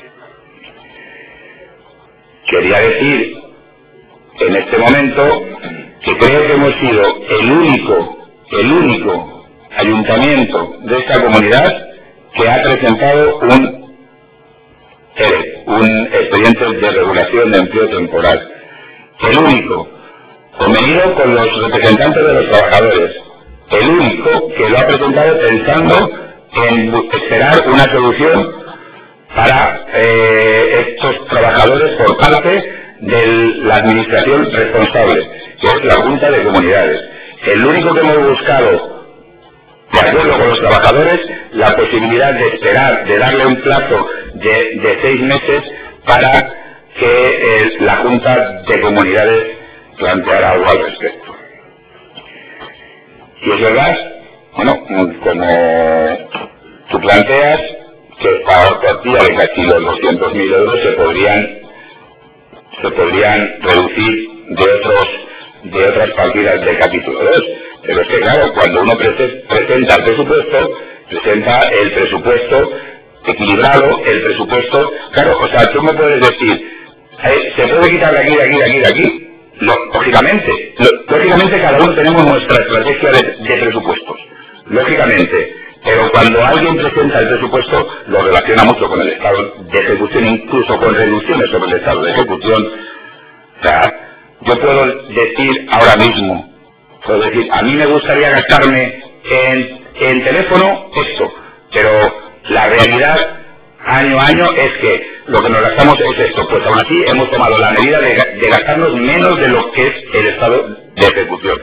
quería decir en este momento que creo que hemos sido el único, el único ayuntamiento de esta comunidad que ha presentado un E R E, un expediente de regulación de empleo temporal. El único, convenido con los representantes de los trabajadores, el único que lo ha presentado pensando en esperar una solución para eh, estos trabajadores por parte de la administración responsable, que es la Junta de Comunidades. El único que hemos buscado, de acuerdo con los trabajadores, la posibilidad de esperar, de darle un plazo de, de seis meses para que eh, la Junta de Comunidades planteara algo al respecto. Y es verdad, bueno, como tú planteas, que esta partida de casi los doscientos mil euros se podrían se podrían reducir de otros de otras partidas del capítulo dos. Pero es que claro, cuando uno prese, presenta el presupuesto, presenta el presupuesto equilibrado, el presupuesto, claro, o sea, tú me puedes decir, eh, se puede quitar de aquí, de aquí, de aquí, de aquí. Lógicamente, lógicamente cada uno tenemos nuestra estrategia de, de presupuestos, lógicamente, pero cuando alguien presenta el presupuesto lo relaciona mucho con el estado de ejecución, incluso con reducciones sobre el estado de ejecución. O sea, yo puedo decir ahora mismo, puedo decir, a mí me gustaría gastarme en, en teléfono esto, pero la realidad año a año es que lo que nos gastamos es esto, pues aún así hemos tomado la medida de, de gastarnos menos de lo que es el estado de ejecución.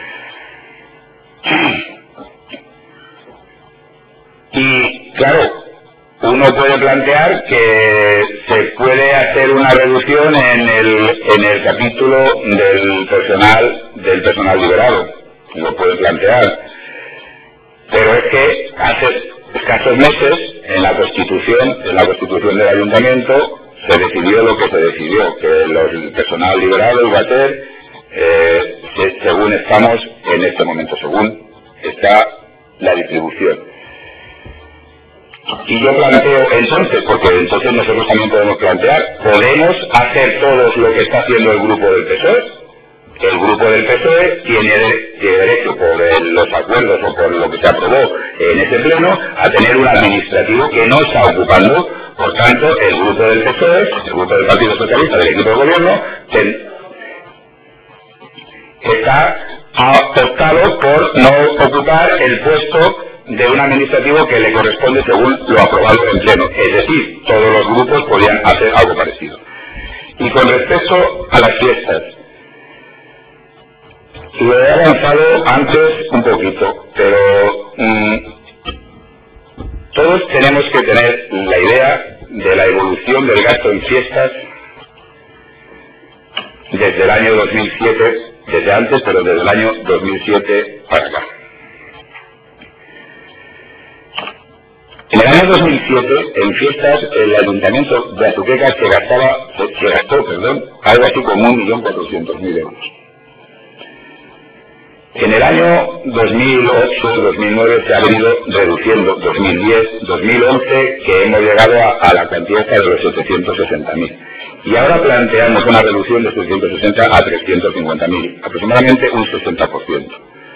Y claro, uno puede plantear que se puede hacer una reducción en el, en el capítulo del personal, del personal liberado, lo puede plantear, pero es que hace escasos meses, en la Constitución, en la Constitución del Ayuntamiento, se decidió lo que se decidió, que los, el personal liberado iba a ser, eh, se, según estamos en este momento, según está la distribución. Y yo planteo entonces, porque entonces nosotros también podemos plantear, ¿podemos hacer todos lo que está haciendo el grupo del P S O E? El grupo del P S O E tiene, tiene derecho por el, los acuerdos o por lo que se aprobó en ese pleno a tener un administrativo que no está ocupando. Por tanto, el grupo del P S O E, el grupo del Partido Socialista, del equipo de gobierno, ten, está optado por no ocupar el puesto de un administrativo que le corresponde según lo aprobado en pleno. Es decir, todos los grupos podían hacer algo parecido. Y con respecto a las fiestas, lo he avanzado antes un poquito, pero mmm, todos tenemos que tener la idea de la evolución del gasto en fiestas desde el año dos mil siete, desde antes, pero desde el año dos mil siete para acá. año dos mil siete, en fiestas, el ayuntamiento de Azuqueca se gastaba, se, se gastó, perdón, algo así como un millón cuatrocientos mil euros. En el año dos mil ocho, dos mil nueve se ha venido reduciendo, dos mil diez, dos mil once, que hemos llegado a, a la cantidad de los setecientos sesenta mil. Y ahora planteamos una reducción de setecientos sesenta a trescientos cincuenta mil, aproximadamente un sesenta por ciento.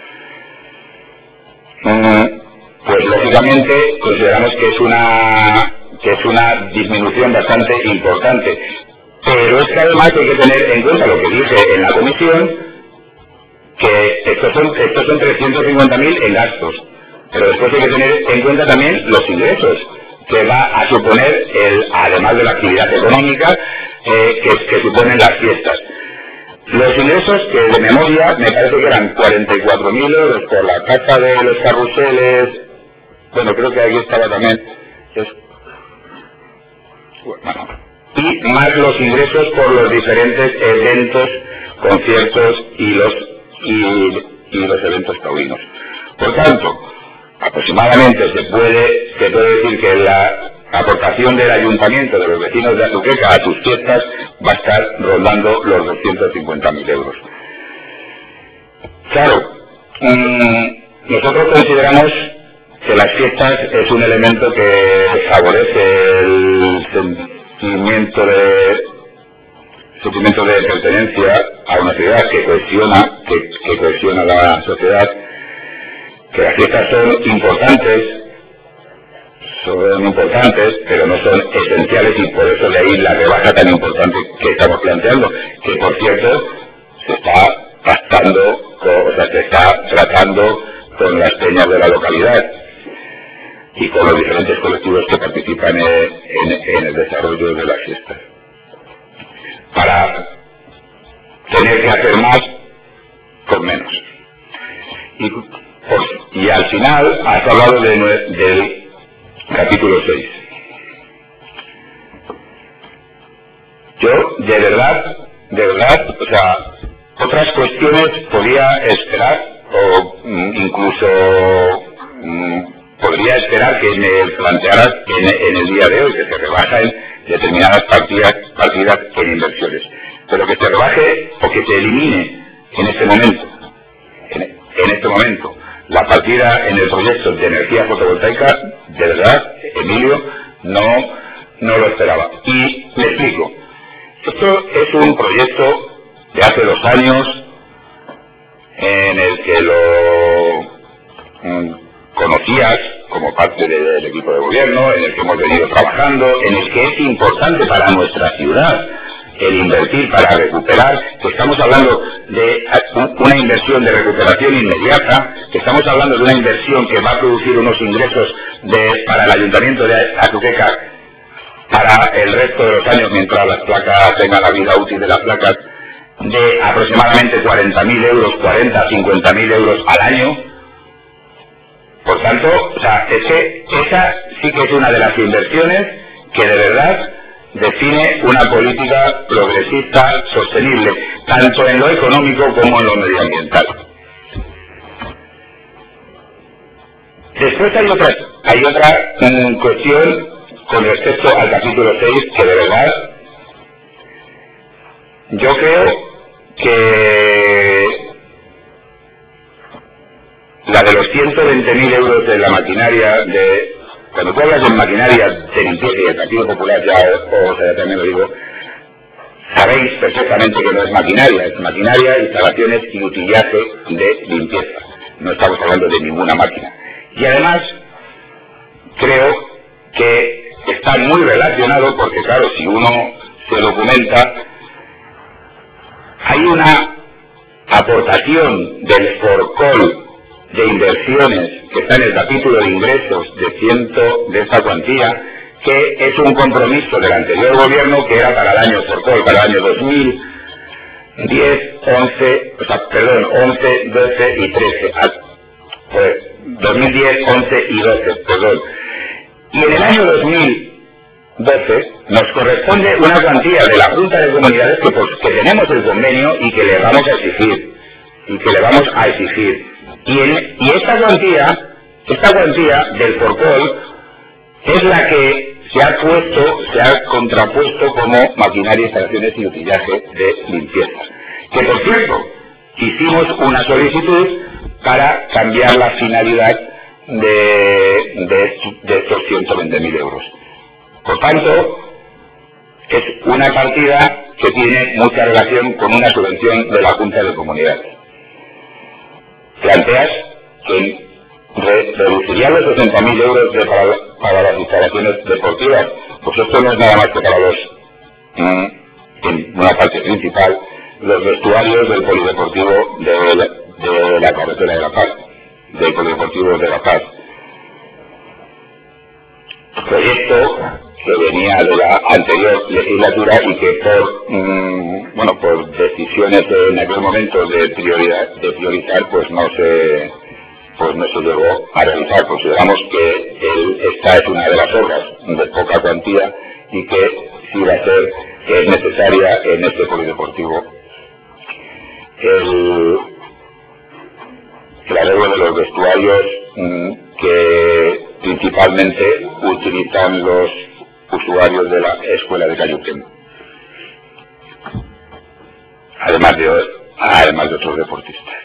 Mm, pues lógicamente consideramos que es una que es una disminución bastante importante. Pero es que además hay que tener en cuenta lo que dije en la comisión, que estos son, estos son trescientos cincuenta mil en gastos, pero después hay que tener en cuenta también los ingresos que va a suponer, el, además de la actividad económica, eh, que, que suponen las fiestas. Los ingresos, que de memoria me parece que eran cuarenta y cuatro mil euros por la casa de los carruseles, bueno, creo que aquí estaba también, es, bueno, y más los ingresos por los diferentes eventos, conciertos y los Y, y los eventos taurinos. Por tanto, aproximadamente se puede, se puede decir que la aportación del ayuntamiento, de los vecinos de Azuqueca a sus fiestas, va a estar rondando los doscientos cincuenta mil euros. Claro, mmm, nosotros consideramos que las fiestas es un elemento que favorece el sentimiento de sentimiento de pertenencia a una ciudad, que cohesiona, que, que cohesiona la sociedad, que las fiestas son importantes, son importantes, pero no son esenciales, y por eso de ahí la rebaja tan importante que estamos planteando, que por cierto se está gastando, o sea, se está tratando con las peñas de la localidad y con los diferentes colectivos que participan en, en, en el desarrollo de las fiestas, para tener que hacer más con menos. Y, pues, y al final has hablado de, del capítulo seis. Yo, de verdad, de verdad, o sea, otras cuestiones podría esperar, o mm, incluso mm, podría esperar que me plantearas en, en el día de hoy que se rebajen determinadas partidas, partidas en inversiones, pero que se rebaje o que se elimine en este momento, en, en este momento, la partida en el proyecto de energía fotovoltaica, de verdad, Emilio, no, no lo esperaba. Y le explico, esto es un proyecto de hace dos años en el que lo mm, conocías como parte del equipo de gobierno, en el que hemos venido trabajando, en el que es importante para nuestra ciudad el invertir para recuperar, que estamos hablando de una inversión de recuperación inmediata, que estamos hablando de una inversión que va a producir unos ingresos de, para el ayuntamiento de Azuqueca para el resto de los años, mientras las placas tengan la vida útil de las placas, de aproximadamente cuarenta mil euros, cuarenta a cincuenta mil euros al año. Por tanto, o sea, es que esa sí que es una de las inversiones que de verdad define una política progresista sostenible, tanto en lo económico como en lo medioambiental. Después hay otra, hay otra um, cuestión con respecto al capítulo seis, que de verdad yo creo que la de los ciento veinte mil euros de la maquinaria de... Cuando tú hablas de maquinaria de limpieza, y el Partido Popular ya, o sea, también lo digo, sabéis perfectamente que no es maquinaria, es maquinaria, instalaciones y utillaje de limpieza. No estamos hablando de ninguna máquina. Y además, creo que está muy relacionado, porque claro, si uno se documenta, hay una aportación del Forcol de inversiones que está en el capítulo de ingresos de ciento de esta cuantía, que es un compromiso del anterior gobierno que era para el año Forcol, para el año dos mil diez, once, o sea, perdón, once, doce y trece, pues, dos mil diez, once y doce, perdón. Y en el año dos mil doce nos corresponde una cuantía de la Junta de Comunidades que, pues, que tenemos el convenio y que le vamos a exigir, y que le vamos a exigir. Y, en, y esta cuantía, esta cuantía del Forcol es la que se ha puesto, se ha contrapuesto como maquinaria, instalaciones y utillaje de limpieza. Que por cierto, hicimos una solicitud para cambiar la finalidad de, de, de estos ciento veinte mil euros. Por tanto, es una partida que tiene mucha relación con una subvención de la Junta de Comunidades. Planteas que re reduciría los sesenta mil euros de para, para las instalaciones deportivas. Pues esto no es nada más que para los, mmm, en una parte principal, los vestuarios del polideportivo de, de la carretera de La Paz, del polideportivo de La Paz. Proyecto que venía de la anterior legislatura y que por mmm, bueno por decisiones en aquel momento de prioridad de priorizar pues no se pues no se llegó a realizar. Consideramos que el, esta es una de las obras de poca cuantía y que sí va a ser que es necesaria en este polideportivo el, el arreglo de los vestuarios mmm, que principalmente utilizan los usuarios de la escuela de Cayuquén, además de además de otros deportistas.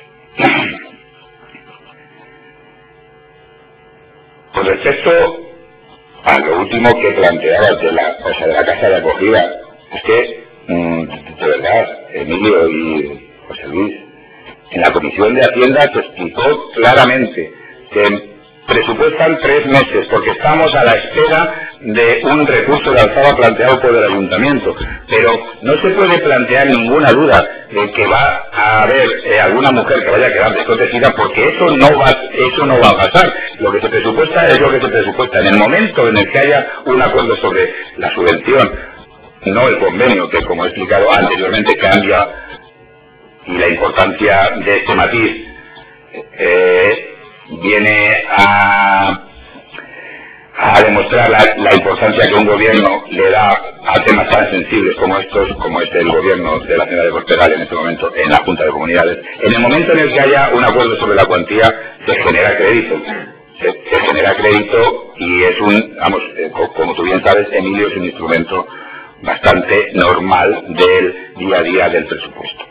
Con respecto a lo último que planteabas de la, o sea, de la casa de acogida, es que mmm, de verdad, Emilio y José Luis, en la Comisión de Hacienda se explicó claramente que presupuestan tres meses, porque estamos a la espera de un recurso de alzada planteado por el Ayuntamiento, pero no se puede plantear ninguna duda de que va a haber eh, alguna mujer que vaya a quedar desprotegida, porque eso no va, eso no va a pasar. Lo que se presupuesta es lo que se presupuesta. En el momento en el que haya un acuerdo sobre la subvención, no el convenio, que como he explicado anteriormente cambia, y la importancia de este matiz eh, viene a, a demostrar la, la importancia que un gobierno le da a temas tan sensibles como estos, como es el gobierno de la ciudad de Portugal en este momento en la Junta de Comunidades. En el momento en el que haya un acuerdo sobre la cuantía, se genera crédito. Se, se genera crédito y es un, vamos, eh, como tú bien sabes, Emilio, es un instrumento bastante normal del día a día del presupuesto.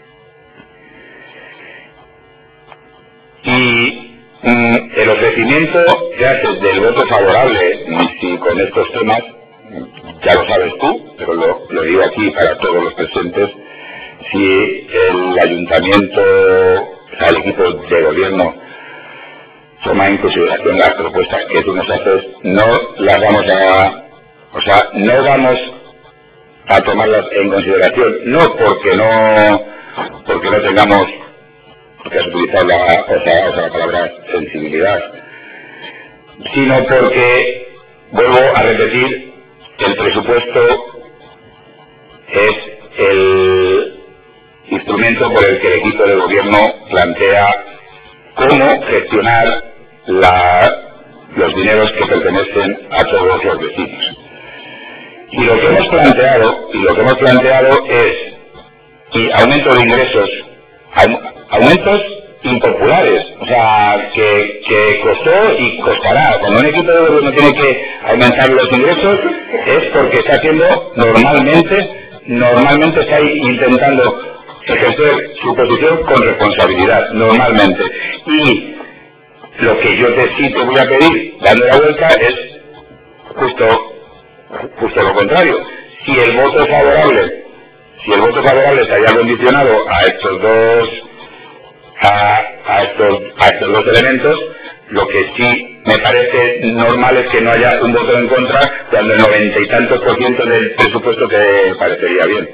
Y Mm, el ofrecimiento que haces del voto favorable, si con estos temas, ya lo sabes tú, pero lo, lo digo aquí para todos los presentes, si el ayuntamiento, o sea, el equipo de gobierno toma en consideración las propuestas que tú nos haces, no las vamos a, o sea, no vamos a tomarlas en consideración, no porque no, porque no tengamos, porque has utilizado la, o sea, o sea, la palabra sensibilidad, sino porque, vuelvo a repetir, el presupuesto es el instrumento por el que el equipo de gobierno plantea cómo gestionar la, los dineros que pertenecen a todos los vecinos. Y lo que hemos planteado, y lo que hemos planteado es y aumento de ingresos, aumentos impopulares, o sea, que, que costó y costará. Cuando un equipo de gobierno tiene que aumentar los ingresos es porque está haciendo normalmente, normalmente está intentando ejercer su posición con responsabilidad, normalmente. Y lo que yo te sí te voy a pedir, dando la vuelta, es justo, justo lo contrario. Si el voto favorable, si el voto favorable se haya condicionado a estos dos A, a, estos, a estos dos elementos, lo que sí me parece normal es que no haya un voto en contra cuando el noventa y tantos por ciento del presupuesto te parecería bien.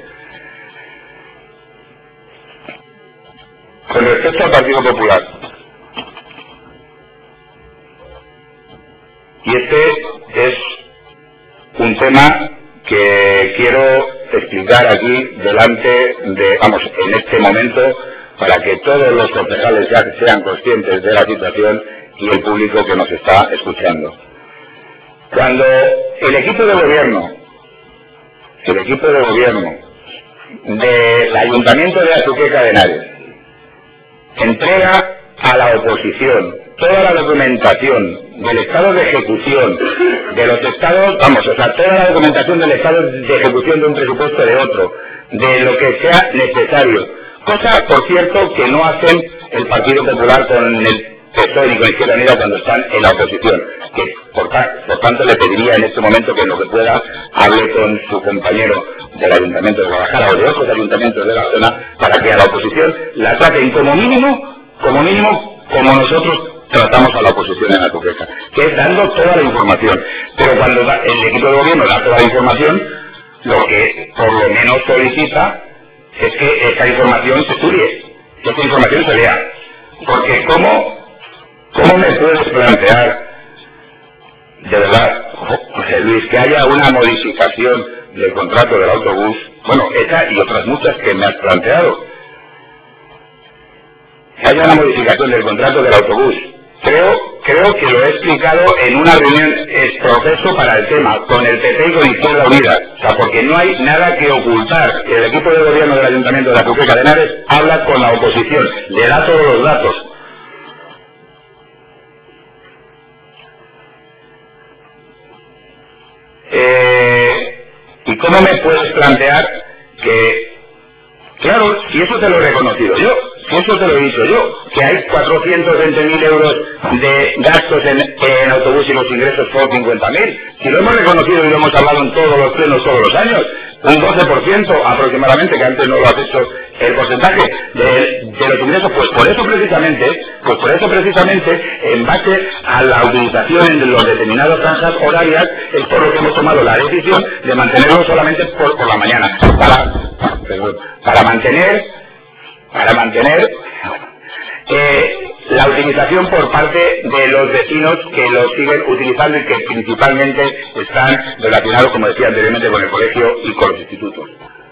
Con respecto al Partido Popular, y este es un tema que quiero explicar aquí delante de, vamos, en este momento, para que todos los concejales ya sean conscientes de la situación y el público que nos está escuchando. Cuando el equipo de gobierno, el equipo de gobierno del Ayuntamiento de Azuqueca de Henares entrega a la oposición toda la documentación del estado de ejecución, de los estados, vamos, o sea, toda la documentación del estado de ejecución de un presupuesto de otro, de lo que sea necesario. Cosa, por cierto, que no hacen el Partido Popular con el P S O E y con Izquierda Unida cuando están en la oposición. Que, por, por tanto, le pediría en este momento que en lo que pueda hable con su compañero del Ayuntamiento de Guadalajara o de otros ayuntamientos de la zona para que a la oposición la traten como mínimo, como mínimo, como nosotros tratamos a la oposición en la Azuqueca, que es dando toda la información. Pero cuando da, el equipo de gobierno da toda la información, lo que por lo menos solicita es que esa información se estudie, que esa información se lea. Porque ¿cómo, cómo me puedes plantear, de verdad, José Luis, que haya una modificación del contrato del autobús? Bueno, esa y otras muchas que me has planteado. Que haya una modificación del contrato del autobús. Creo, creo que lo he explicado en una reunión exprofeso para el tema, con el P P y con Izquierda Unida. O sea, porque no hay nada que ocultar. El equipo de gobierno del Ayuntamiento de la Azuqueca de Henares habla con la oposición, le da todos los datos. Eh, ¿Y cómo me puedes plantear que, claro, si eso te lo he reconocido yo, si eso te lo he dicho yo, que hay cuatrocientos veinte mil euros de gastos en, en autobús y los ingresos son cincuenta mil, si lo hemos reconocido y lo hemos hablado en todos los plenos todos los años, un doce por ciento aproximadamente, que antes no lo has hecho el porcentaje de, de los ingresos, pues por eso precisamente, pues por eso precisamente, en base a la utilización de los determinadas franjas horarias, es por lo que hemos tomado la decisión de mantenerlo solamente por, por la mañana, para, perdón, para mantener, para mantener eh, la utilización por parte de los vecinos que lo siguen utilizando y que principalmente están relacionados, como decía anteriormente, con el colegio y con los institutos.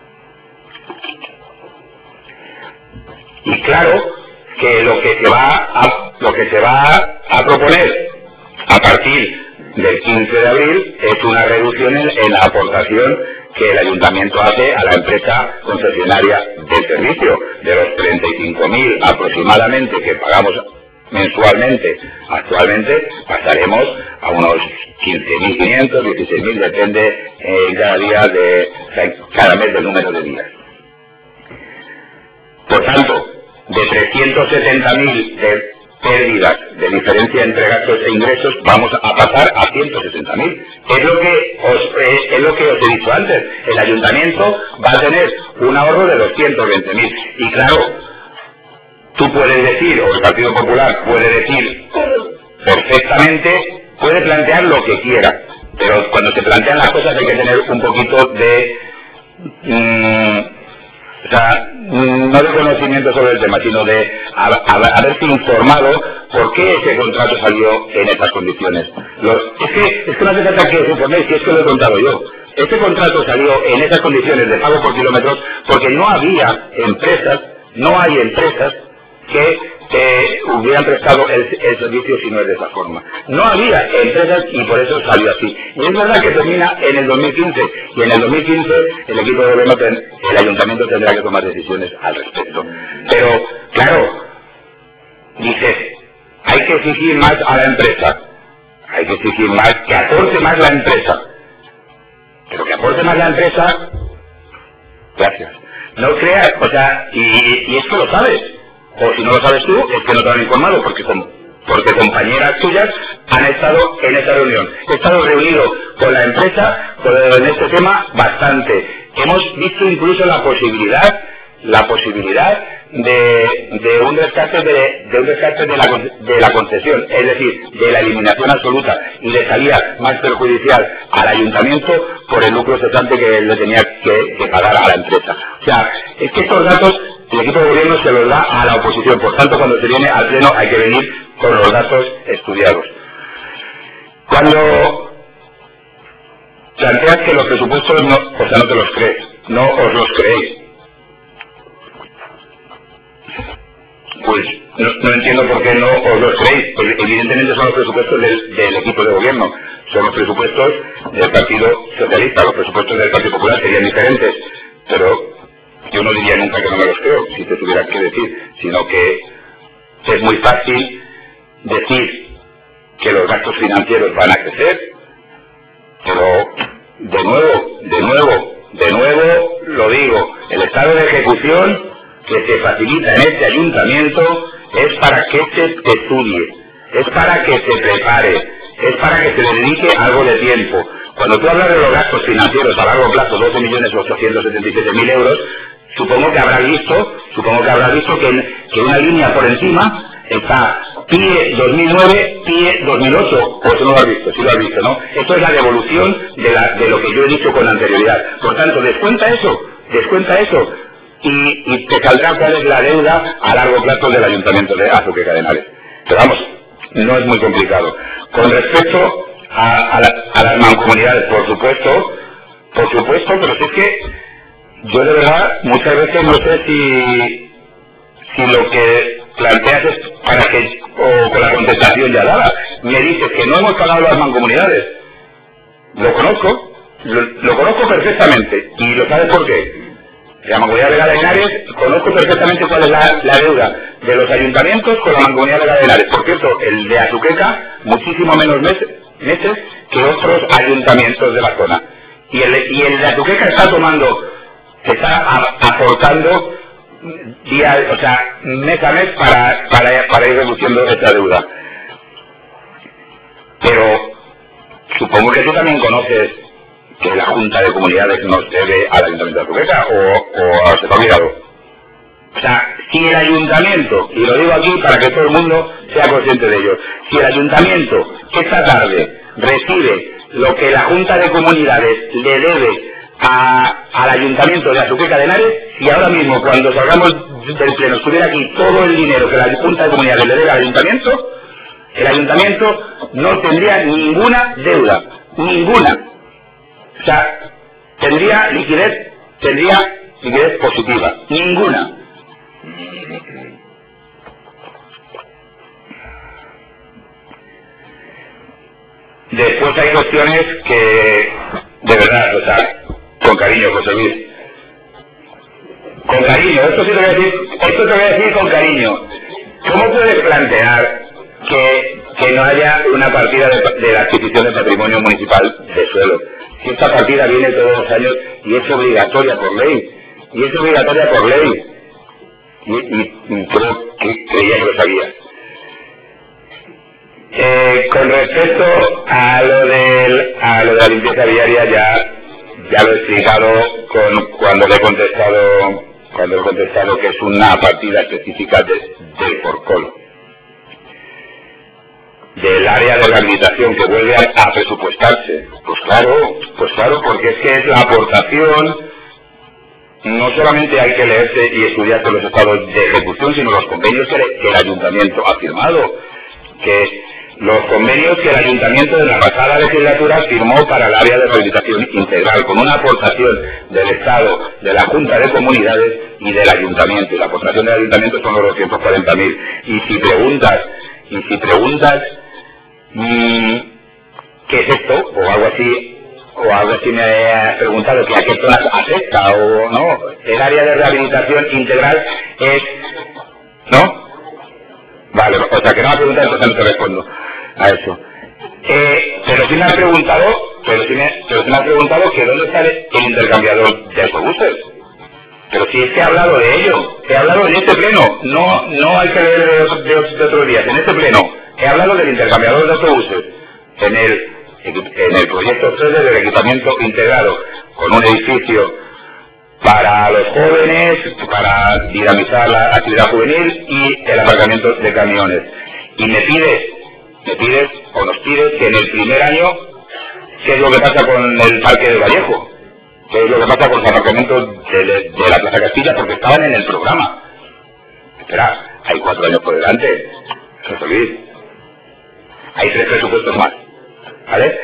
Y claro que lo que se va a, lo que se va a proponer a partir del quince de abril es una reducción en, en la aportación que el ayuntamiento hace a la empresa concesionaria del servicio. De los treinta y cinco mil aproximadamente que pagamos mensualmente, actualmente pasaremos a unos quince mil quinientos, dieciséis mil, depende eh, cada día de, cada mes del número de días. Por tanto, de trescientos setenta mil de pérdidas de diferencia entre gastos e ingresos, vamos a pasar a ciento sesenta mil. Es lo que os, eh, es lo que os he dicho antes. El ayuntamiento va a tener un ahorro de doscientos veinte mil. Y claro, tú puedes decir, o el Partido Popular puede decir perfectamente, puede plantear lo que quiera, pero cuando se plantean las cosas hay que tener un poquito de... Mmm, O sea, no de conocimiento sobre el tema, sino de haberse informado por qué ese contrato salió en esas condiciones. Los, es, que, es que no hace falta que os informéis, si es que lo he contado yo. Este contrato salió en esas condiciones de pago por kilómetros porque no había empresas, no hay empresas que eh, hubieran prestado el, el servicio si no es de esa forma. No había empresas y por eso salió así. Y es verdad que termina en el dos mil quince y en el dos mil quince el equipo de gobierno, ten, el ayuntamiento tendrá que tomar decisiones al respecto. Pero, claro, dices, hay que exigir más a la empresa, hay que exigir más, que aporte más la empresa. Pero que aporte más la empresa, gracias. No creas, o sea, y, y esto lo sabes. O si no lo sabes tú, es que no te han informado, porque, porque compañeras tuyas han estado en esta reunión. He estado reunido con la empresa en este tema bastante. Hemos visto incluso la posibilidad, la posibilidad de, de un rescate de, de un rescate de la, de la concesión, es decir, de la eliminación absoluta y de salida más perjudicial al ayuntamiento por el lucro cesante que le tenía que, que pagar a la empresa. O sea, es que estos datos el equipo de gobierno se los da a la oposición, por tanto cuando se viene al pleno hay que venir con los datos estudiados. Cuando planteas que los presupuestos no, o sea, no te los crees, no os los creéis, pues no, no entiendo por qué no os los creéis. Pues evidentemente son los presupuestos del, del equipo de gobierno, son los presupuestos del Partido Socialista, los presupuestos del Partido Popular serían diferentes, pero yo no diría nunca que no me los creo, si te tuviera que decir, sino que es muy fácil decir que los gastos financieros van a crecer, pero de nuevo, de nuevo, de nuevo lo digo, el estado de ejecución que se facilita en este ayuntamiento es para que se estudie, es para que se prepare, es para que se le dedique algo de tiempo. Cuando tú hablas de los gastos financieros a largo plazo, doce millones ochocientos setenta y siete mil euros, supongo que habrás visto, supongo que habrás visto que, en, que una línea por encima está P I E dos mil nueve, P I E dos mil ocho, o eso no lo has visto, sí lo has visto, ¿no? Esto es la devolución de, la, de lo que yo he dicho con anterioridad. Por tanto, descuenta eso, descuenta eso, y, y te saldrá cuál es la deuda a largo plazo del Ayuntamiento de Azuqueca de Henares. Pero vamos, no es muy complicado. Con respecto a, a, la, a las mancomunidades, por supuesto, por supuesto, pero si es que yo de verdad muchas veces no sé si, si lo que planteas es para que, o con la contestación ya dada, me dices que no hemos pagado las mancomunidades. Lo conozco, lo, lo conozco perfectamente, y lo sabes por qué. La Mancomunidad Legal de Henares, conozco perfectamente cuál es la, la deuda de los ayuntamientos con la Mancomunidad Legal de Henares. Por cierto, el de Azuqueca, muchísimo menos meses, meses que otros ayuntamientos de la zona. Y el, y el de Azuqueca está tomando, está a, aportando día, o sea, mes a mes para, para, para ir reduciendo esta deuda. Pero supongo que tú también conoces que la Junta de Comunidades nos debe al Ayuntamiento de Azuqueca, o, o se te ha olvidado. O sea, si el Ayuntamiento, y lo digo aquí para que todo el mundo sea consciente de ello, si el Ayuntamiento esta tarde recibe lo que la Junta de Comunidades le debe a, al Ayuntamiento de Azuqueca de Henares, si ahora mismo cuando salgamos del pleno estuviera aquí todo el dinero que la Junta de Comunidades le debe al Ayuntamiento, el Ayuntamiento no tendría ninguna deuda, ninguna. O sea, tendría liquidez, tendría liquidez positiva, ninguna. Después hay cuestiones que, de verdad, o sea, con cariño, José Luis. Con cariño, esto sí te voy a decir, esto te voy a decir con cariño. ¿Cómo puedes plantear que, que no haya una partida de, de la adquisición de patrimonio municipal de suelo? Si esta partida viene todos los años y es obligatoria por ley, y es obligatoria por ley, y, y, y creo que creía que lo sabía. Eh, con respecto a lo, del, a lo de la limpieza viaria, ya, ya lo he explicado con, cuando le he contestado, cuando le he contestado que es una partida específica de, del Forcol, del área de rehabilitación que vuelve a, a presupuestarse. Pues claro, pues claro, porque es que es la aportación, no solamente hay que leerse y estudiarse los estados de ejecución, sino los convenios que, que el ayuntamiento ha firmado, que los convenios que el ayuntamiento de la pasada legislatura firmó para el área de rehabilitación integral, con una aportación del Estado, de la Junta de Comunidades y del ayuntamiento. Y la aportación del ayuntamiento son los doscientos cuarenta mil. Y si preguntas, y si preguntas, mmm, ¿qué es esto? O algo así, o algo así me has preguntado que a qué zonas afecta o no. El área de rehabilitación integral es, ¿no? Vale, o sea que no me has preguntado, entonces no te respondo a eso. Eh, pero sí me has preguntado, pero sí me, pero sí me has preguntado que dónde está el intercambiador de autobuses. Pero si es que he hablado de ello, he hablado en este pleno, no, no hay que leer de, de, de otros días, en este pleno he hablado del intercambiador de autobuses, en el, en el proyecto tres del equipamiento integrado, con un edificio para los jóvenes, para dinamizar la actividad juvenil y el aparcamiento de camiones. Y me pides, me pides, o nos pides, que en el primer año, ¿qué es lo que pasa con el Parque del Vallejo? ¿Qué es lo que pasa con los aparcamientos de, de, de la Plaza Castilla? Porque estaban en el programa. Espera, hay cuatro años por delante, José Luis. Hay tres presupuestos más, ¿vale?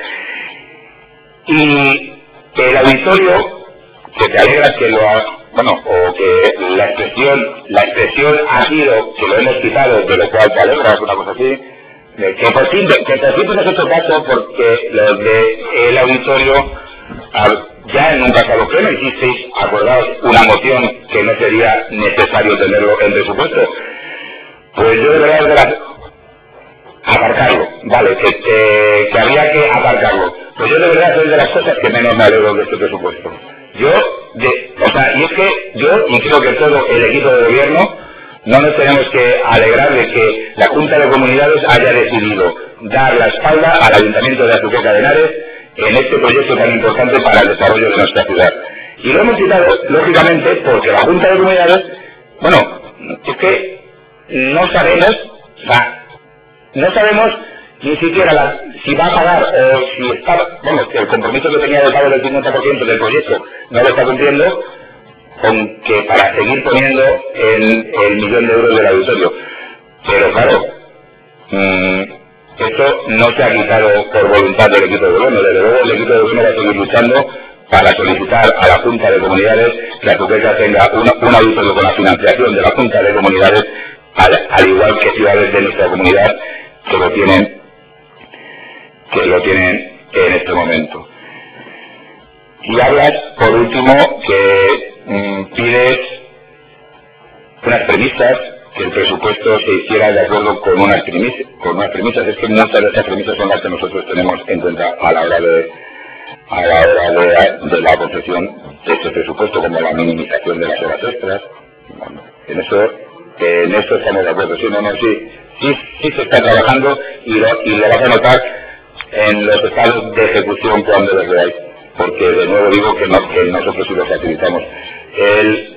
Y el auditorio, que te alegra que lo ha, bueno, o que la expresión, la expresión ha sido que lo hemos quitado, de lo cual te alegras, una cosa así, que por fin, que por fin nos has hecho caso, porque los de el auditorio, ya en un pasado pleno hicisteis, acordaos, una moción que no sería necesario tenerlo en presupuesto. Pues yo de verdad, de verdad, aparcarlo, vale, que, que, que había que aparcarlo. Pues yo de verdad soy de las cosas que menos me alegro de este presupuesto. Yo, de, o sea, y es que yo, y creo que todo el equipo de gobierno, no nos tenemos que alegrar de que la Junta de Comunidades haya decidido dar la espalda al Ayuntamiento de Azuqueca de Henares en este proyecto tan importante para el desarrollo de nuestra ciudad. Y lo hemos citado, lógicamente, porque la Junta de Comunidades, bueno, es que no sabemos, o sea, no sabemos ni siquiera la, si va a pagar o si está, bueno, que el compromiso que tenía de pago del cincuenta por ciento del proyecto no lo está cumpliendo, con que para seguir poniendo el, el millón de euros del auditorio. Pero claro, mmm, esto no se ha quitado por voluntad del equipo de gobierno. Desde luego el equipo de gobierno va a seguir luchando para solicitar a la Junta de Comunidades que Azuqueca tenga un, un auditorio con la financiación de la Junta de Comunidades, al, al igual que ciudades de nuestra comunidad que lo tienen, que lo tienen en este momento. Y hablas, por último, que mmm, pides unas premisas, que el presupuesto se hiciera de acuerdo con unas premisas, con unas premisas. Es que muchas de estas premisas son las que nosotros tenemos en cuenta a la hora de, a la hora de, de la concepción de este presupuesto, como la minimización de las horas extras. Bueno, en eso, en eso estamos de acuerdo. Sí, no, no, sí, sí, sí se está trabajando y lo, y lo vas a notar en los estados de ejecución cuando los veáis. Porque de nuevo digo que, no, que nosotros sí lo facilitamos. El,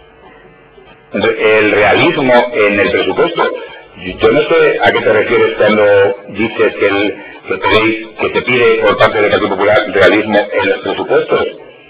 el realismo en el presupuesto, yo no sé a qué te refieres cuando dices que, el, que, pedéis, que te pide por parte del Partido Popular realismo en los presupuestos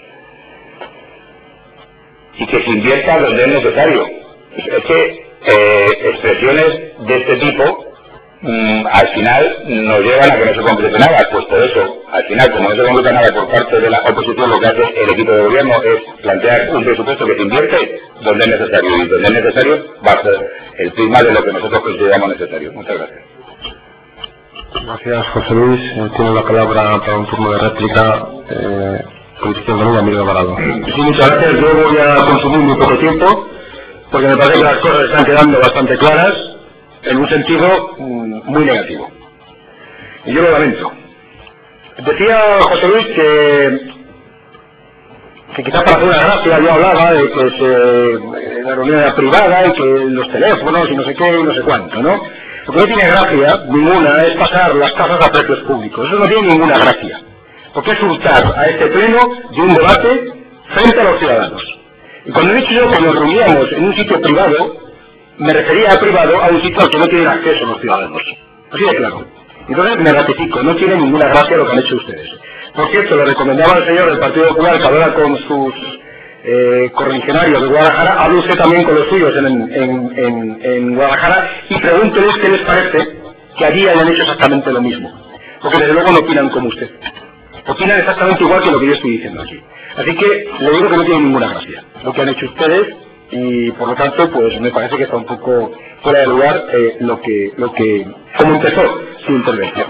y que se invierta donde es necesario. Es que eh, expresiones de este tipo Mm, al final nos llevan a que no se concrete nada. Pues por eso, al final, como no se concreta nada por parte de la oposición, lo que hace el equipo de gobierno es plantear un presupuesto que se invierte donde es necesario, y donde es necesario bajo el prisma de lo que nosotros consideramos necesario. Muchas gracias. Gracias, José Luis. Eh, tiene la palabra para un turno de réplica eh, Cristian Domingo Amigo Varado. Sí, muchas gracias. Yo voy a consumir muy poco tiempo porque me parece que las cosas están quedando bastante claras en un sentido muy negativo. Y yo lo lamento. Decía José Luis que, que quizás para hacer una gracia yo hablaba de que se, la reunión era privada y que los teléfonos y no sé qué y no sé cuánto, ¿no? Lo que no tiene gracia, ninguna, es pasar las tasas a precios públicos. Eso no tiene ninguna gracia. Porque es hurtar a este pleno de un debate frente a los ciudadanos. Y cuando he dicho yo que nos reuníamos en un sitio privado, me refería a privado a un sitio al que no tienen acceso los ciudadanos. Así de claro. Entonces me ratifico, no tiene ninguna gracia lo que han hecho ustedes. Por cierto, le recomendaba al señor del Partido Popular que hablara con sus eh, correligionarios de Guadalajara, hable usted también con los suyos en, en, en, en Guadalajara y pregúnteles qué les parece que allí hayan hecho exactamente lo mismo. Porque desde luego no opinan como usted. Opinan exactamente igual que lo que yo estoy diciendo aquí. Así que le digo que no tiene ninguna gracia lo que han hecho ustedes. Y por lo tanto, pues me parece que está un poco fuera de lugar eh, lo que, lo que, como empezó su intervención.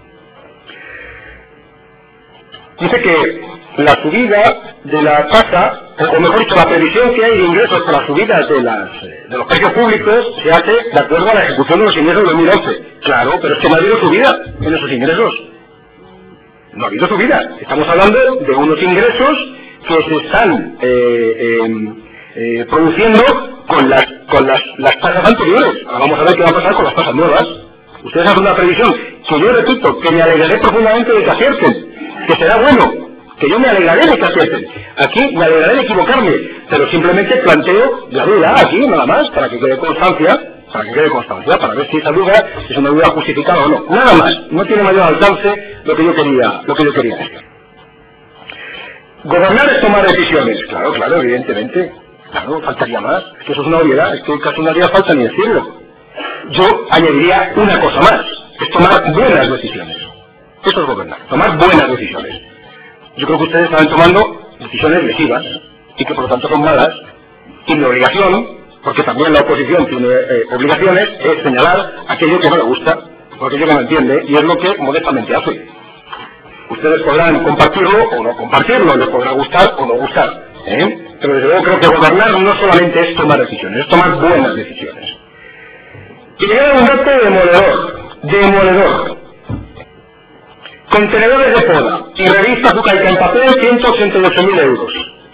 Dice que la subida de la tasa, o mejor dicho, la previsión que hay de ingresos por la subida de, las, de los precios públicos se hace de acuerdo a la ejecución de los ingresos de dos mil once. Claro, pero es que no ha habido subida en esos ingresos. No ha habido subida. Estamos hablando de unos ingresos que se están eh, eh, Eh, produciendo con las con las, las tasas anteriores. Ahora vamos a ver qué va a pasar con las tasas nuevas. Ustedes hacen una previsión que yo repito, que me alegraré profundamente de que acierten, que será bueno, que yo me alegraré de que acierten. Aquí me alegraré de equivocarme, pero simplemente planteo la duda aquí, nada más, para que quede constancia, para que quede constancia, para ver si esa duda es una duda justificada o no. Nada más, no tiene mayor alcance lo que yo quería, lo que yo quería decir. Gobernar es tomar decisiones, claro, claro, evidentemente. Claro, faltaría más. Es que eso es una obviedad, es que casi no haría falta ni decirlo. Yo añadiría una cosa más, es tomar buenas decisiones. Eso es gobernar, tomar buenas decisiones. Yo creo que ustedes están tomando decisiones lesivas y que por lo tanto son malas, y mi obligación, porque también la oposición tiene eh, obligaciones, es señalar aquello que no le gusta, o aquello que no entiende, y es lo que modestamente hace. Ustedes podrán compartirlo o no compartirlo, les podrá gustar o no gustar, ¿eh? Pero desde luego creo que gobernar no solamente es tomar decisiones, es tomar buenas decisiones. Y llega un dato demoledor. demoledor. Contenedores de poda y revista Zucaica en papel, ciento ochenta y ocho mil euros.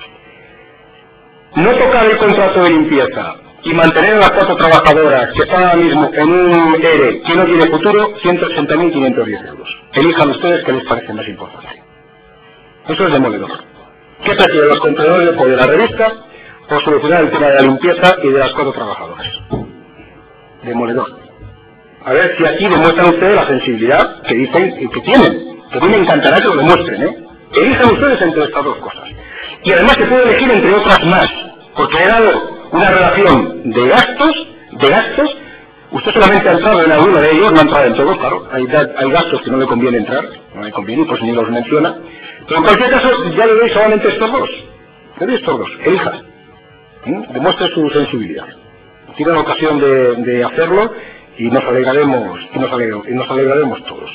No tocar el contrato de limpieza y mantener a las cuatro trabajadoras que están ahora mismo en un E R E que no tiene futuro, ciento ochenta mil quinientos diez euros. Elijan ustedes qué les parece más importante. Eso es demoledor. ¿Qué prefieren los contenedores de poda de la revista o solucionar el tema de la limpieza y de las cuatro trabajadoras? Demoledor. A ver si aquí demuestran ustedes la sensibilidad que dicen que tienen, que a mí me encantará que lo demuestren, ¿eh? Elijan ustedes entre estas dos cosas. Y además se puede elegir entre otras más, porque he dado una relación de gastos, de gastos, usted solamente ha entrado en alguno de ellos, no ha entrado en todos, claro, hay, hay gastos que no le conviene entrar, no le conviene, pues ni los menciona, pero en cualquier caso ya le doy solamente estos dos, le doy estos dos, elija, ¿eh? Demuestre su sensibilidad, tiene la ocasión de, de hacerlo y nos alegraremos, y nos alegraremos, y nos alegraremos todos.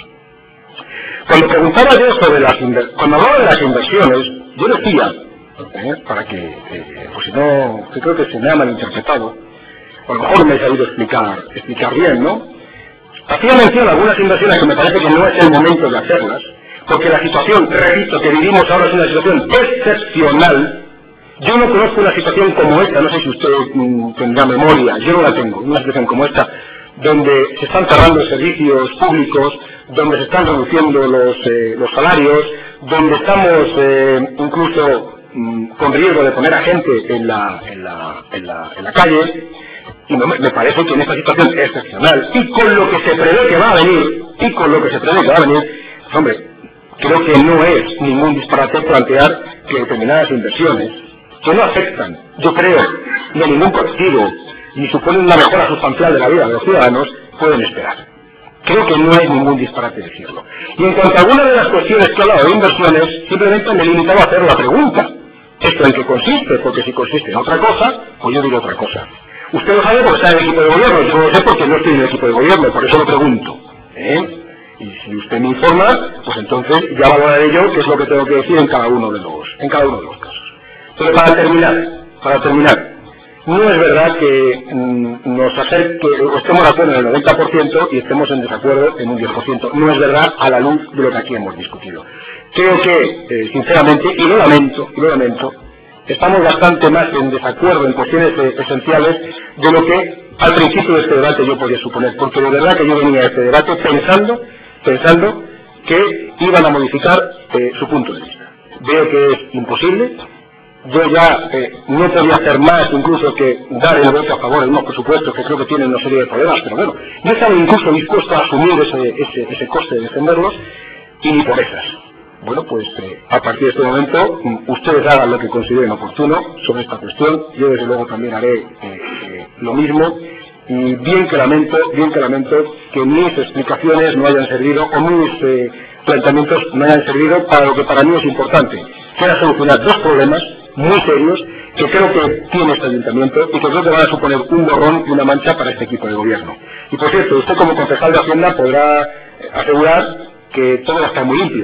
Cuando preguntaba yo sobre las inversiones, cuando hablaba de las inversiones, yo decía, ¿eh? para que, eh, pues si no, yo creo que se me ha malinterpretado, o a lo mejor me he sabido explicar, explicar bien, ¿no? Hacía mención a algunas inversiones que me parece que no es el momento de hacerlas, porque la situación, repito, que vivimos ahora es una situación excepcional. Yo no conozco una situación como esta, no sé si usted mm, tendrá memoria, yo no la tengo, una situación como esta, donde se están cerrando servicios públicos, donde se están reduciendo los, eh, los salarios, donde estamos eh, incluso mm, con riesgo de poner a gente en la, en la, en la, en la calle, y me, me parece que en esta situación excepcional, y con lo que se prevé que va a venir, y con lo que se prevé que va a venir, pues, hombre, creo que no es ningún disparate plantear que determinadas inversiones, que no afectan, yo creo, ni a ningún colectivo, ni suponen una mejora sustancial de la vida de los ciudadanos, pueden esperar. Creo que no es ningún disparate decirlo. Y en cuanto a algunas de las cuestiones que he hablado de inversiones, simplemente me he limitado a hacer la pregunta. ¿Esto en qué consiste? Porque si consiste en otra cosa, pues yo digo otra cosa. Usted lo sabe porque está en el equipo de gobierno, yo no lo sé porque no estoy en el equipo de gobierno, por eso lo pregunto. ¿Eh? Y si usted me informa, pues entonces ya valoraré yo qué es lo que tengo que decir en cada uno de los, en cada uno de los casos. Entonces, para terminar, para terminar, no es verdad que mm, nos acerque, o estemos de acuerdo en el noventa por ciento y estemos en desacuerdo en un diez por ciento. No es verdad a la luz de lo que aquí hemos discutido. Creo que, eh, sinceramente, y lo lamento, y lo lamento, estamos bastante más en desacuerdo en cuestiones eh, esenciales de lo que al principio de este debate yo podía suponer, porque de verdad que yo venía a este debate pensando, pensando que iban a modificar eh, su punto de vista. Veo que es imposible. Yo ya eh, no podía hacer más incluso que dar el voto a favor de unos presupuestos que creo que tienen una serie de problemas, pero bueno, yo estaba incluso dispuesto a asumir ese, ese, ese coste de defenderlos, y ni por esas. Bueno, pues eh, a partir de este momento, ustedes hagan lo que consideren oportuno sobre esta cuestión, yo desde luego también haré eh, eh, lo mismo, y bien que lamento, bien que lamento que mis explicaciones no hayan servido, o mis eh, planteamientos no hayan servido para lo que para mí es importante, que era solucionar dos problemas muy serios que creo que tiene este ayuntamiento y que creo que van a suponer un borrón y una mancha para este equipo de gobierno. Y por cierto, usted como concejal de Hacienda podrá asegurar que todo va a estar muy limpio.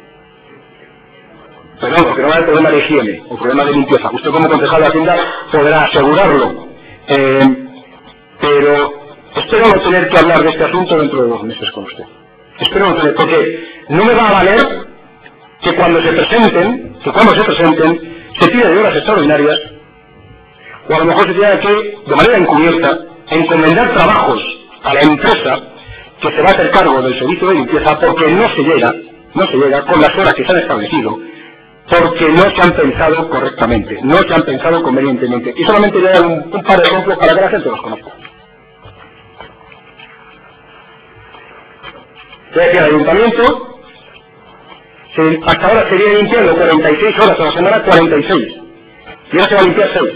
Pero no, que no va a haber problema de higiene o problema de limpieza. Usted como concejal de Hacienda podrá asegurarlo. Eh, pero espero no tener que hablar de este asunto dentro de dos meses con usted. Espero no tener, porque no me va a valer que cuando se presenten, que cuando se presenten, se pide de horas extraordinarias, o a lo mejor se tiene que, de manera encubierta, encomendar trabajos a la empresa que se va a hacer cargo del servicio de limpieza, porque no se llega, no se llega con las horas que se han establecido, porque no se han pensado correctamente, no se han pensado convenientemente. Y solamente le doy un, un par de ejemplos para que la gente los conozca. Yo decía, el ayuntamiento se, hasta ahora sería limpiando cuarenta y seis horas a la semana, cuarenta y seis. Y ahora se va a limpiar seis.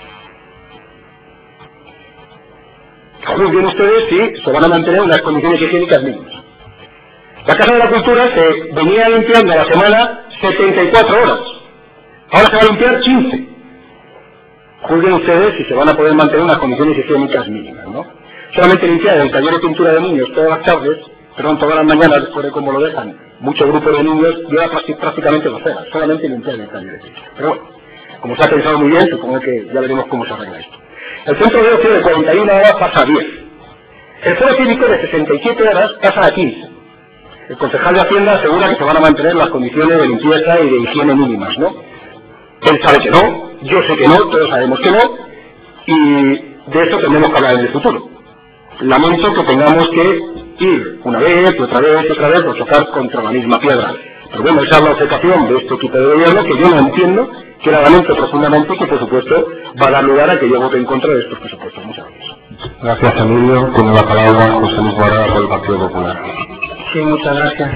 Ahora bien ustedes si se van a mantener unas condiciones higiénicas mínimas. La Casa de la Cultura se venía limpiando a la semana setenta y cuatro horas. Ahora se va a limpiar quince. Juzguen ustedes si se van a poder mantener unas condiciones higiénicas mínimas, ¿no? Solamente limpiar el taller de pintura de niños todas las tardes, perdón, todas las mañanas, después de cómo lo dejan muchos grupos de niños, lleva prácticamente dos horas, solamente limpiar el taller de pintura. Pero bueno, como se ha pensado muy bien, supongo que ya veremos cómo se arregla esto. El centro de ocio de cuarenta y una horas pasa a diez. El foro cívico de sesenta y siete horas pasa aquí. El concejal de Hacienda asegura que se van a mantener las condiciones de limpieza y de higiene mínimas, ¿no? Él sabe que no, yo sé que no, todos sabemos que no, y de eso tendremos que hablar en el futuro. Lamento que tengamos que ir una vez, y otra vez, y otra vez, o chocar contra la misma piedra. Pero bueno, esa es la obcecación de este equipo de gobierno, que yo no entiendo, que la lamento profundamente, que por supuesto va a dar lugar a que yo vote en contra de estos presupuestos. Muchas gracias. Gracias, Emilio. Tiene la palabra José Luis Guardado por el Partido Popular. Sí, muchas gracias.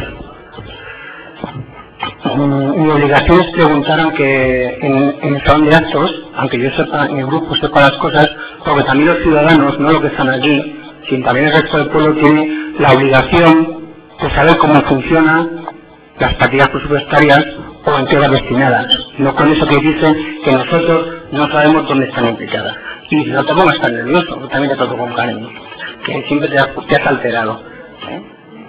Mi obligación es preguntar, aunque en, en el salón de actos, aunque yo sepa, en el grupo sepa las cosas, porque también los ciudadanos, no los que están allí, sino también el resto del pueblo tiene la obligación de saber cómo funcionan las partidas presupuestarias o en qué van destinadas. No con eso que dicen que nosotros no sabemos dónde están implicadas. Y no te pongas tan nervioso, también te trato con cariño, que siempre te has, te has alterado. ¿eh?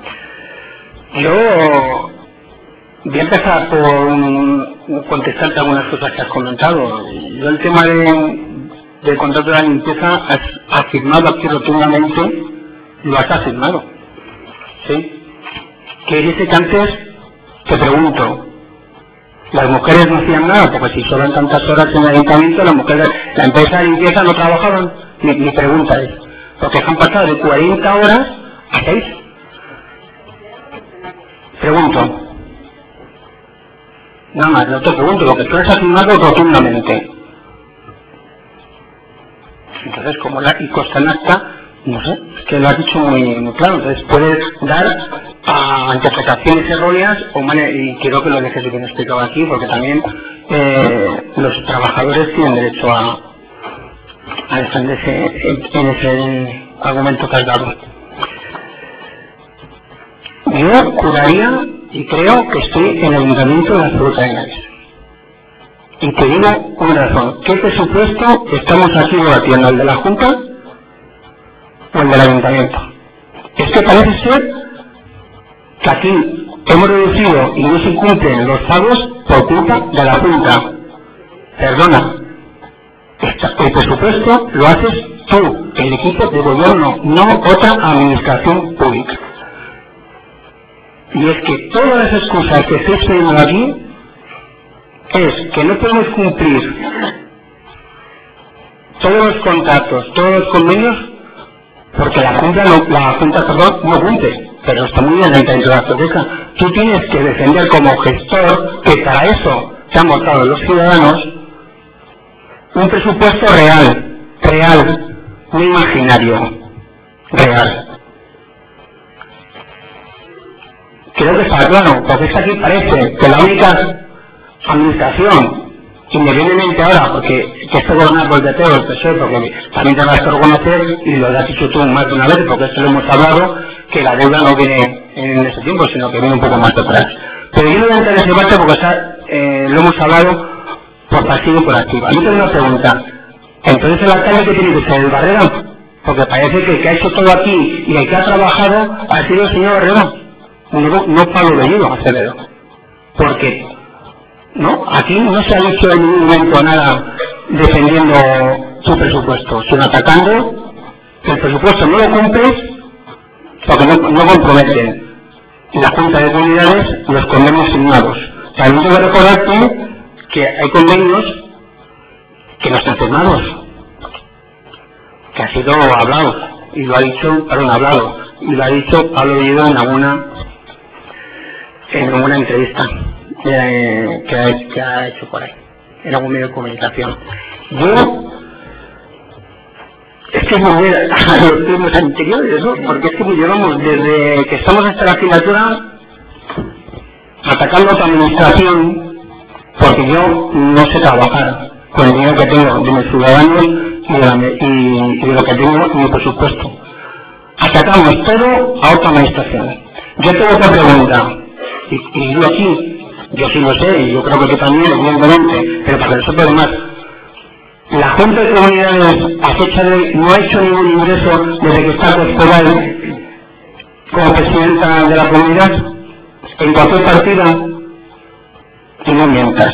Yo voy a empezar por un, contestarte algunas cosas que has comentado. Yo el tema de, del contrato de la limpieza has afirmado aquí rotundamente, lo has afirmado. ¿Sí? Que dice que antes, te pregunto, las mujeres no hacían nada, porque si solo en tantas horas en el ayuntamiento, las mujeres, la empresa de limpieza no trabajaban. Mi, mi pregunta es, porque han pasado de cuarenta horas a seis. Pregunto. Nada más, no te pregunto, lo que tú has afirmado rotundamente. Entonces, como la, y consta en acta, no sé, es que lo has dicho muy, muy claro. Entonces puedes dar a interpretaciones erróneas o mane y quiero que lo dejes bien explicado aquí, porque también eh, los trabajadores tienen derecho a, a defenderse en, en ese argumento que has dado. Yo juraría y creo que estoy en el ayuntamiento de la Fruta de Henares. Y te digo una razón. ¿Qué presupuesto estamos aquí debatiendo? ¿El de la Junta o el del ayuntamiento? Es que parece ser que aquí hemos reducido y no se cumplen los pagos por culpa de la Junta. Perdona. Esta, el presupuesto lo haces tú, el equipo de gobierno, no otra administración pública. Y es que todas las excusas que estoy poniendo aquí es que no podemos cumplir todos los contratos, todos los convenios, porque la Junta, no, la Junta perdón, no cumple. Pero está muy bien dentro de la estrategia. Tú tienes que defender como gestor, que para eso se han votado los ciudadanos, un presupuesto real, real, no imaginario, real. Creo que está claro, porque es que aquí parece que la única administración, independientemente ahora, porque que esté gobernado por el P T o el P S O E, porque también te vas a reconocer, y lo has dicho tú más de una vez, porque esto lo hemos hablado, que la deuda no viene en ese tiempo, sino que viene un poco más atrás. Pero yo no voy a entrar en ese parte porque está, eh, lo hemos hablado por pasivo y por activa. Yo tengo una pregunta. Entonces el alcalde que tiene que ser el Barrera, porque parece que el que ha hecho todo aquí y el que ha trabajado ha sido el señor Barrera. No, no Pablo Bellido Acevedo, porque no, aquí no se ha dicho en ningún momento nada defendiendo su presupuesto, sino atacando que el presupuesto no lo cumples porque no, no comprometen la Junta de Comunidades los convenios firmados. También tengo que recordarte que hay convenios que no están firmados, que ha sido hablado, y lo ha dicho, perdón, hablado, y lo ha dicho Pablo Bellido en alguna en una entrevista eh, que, ha, que ha hecho por ahí, en algún medio de comunicación. Yo, es que es muy bien a los temas anteriores, ¿no? Porque es que llevamos desde que estamos en esta legislatura atacando a tu administración, porque yo no sé trabajar con el dinero que tengo de mis ciudadanos y de, la, y, y de lo que tengo en mi presupuesto. Atacamos todo a otra administración. Yo tengo otra pregunta. Y, y yo aquí, yo sí lo sé, y yo creo que tú también, evidentemente, pero para que nosotros demás, la Junta de Comunidades a fecha de hoy no ha hecho ningún ingreso desde que está Cospedal como presidenta de la comunidad, en cualquier partida, y no mientas.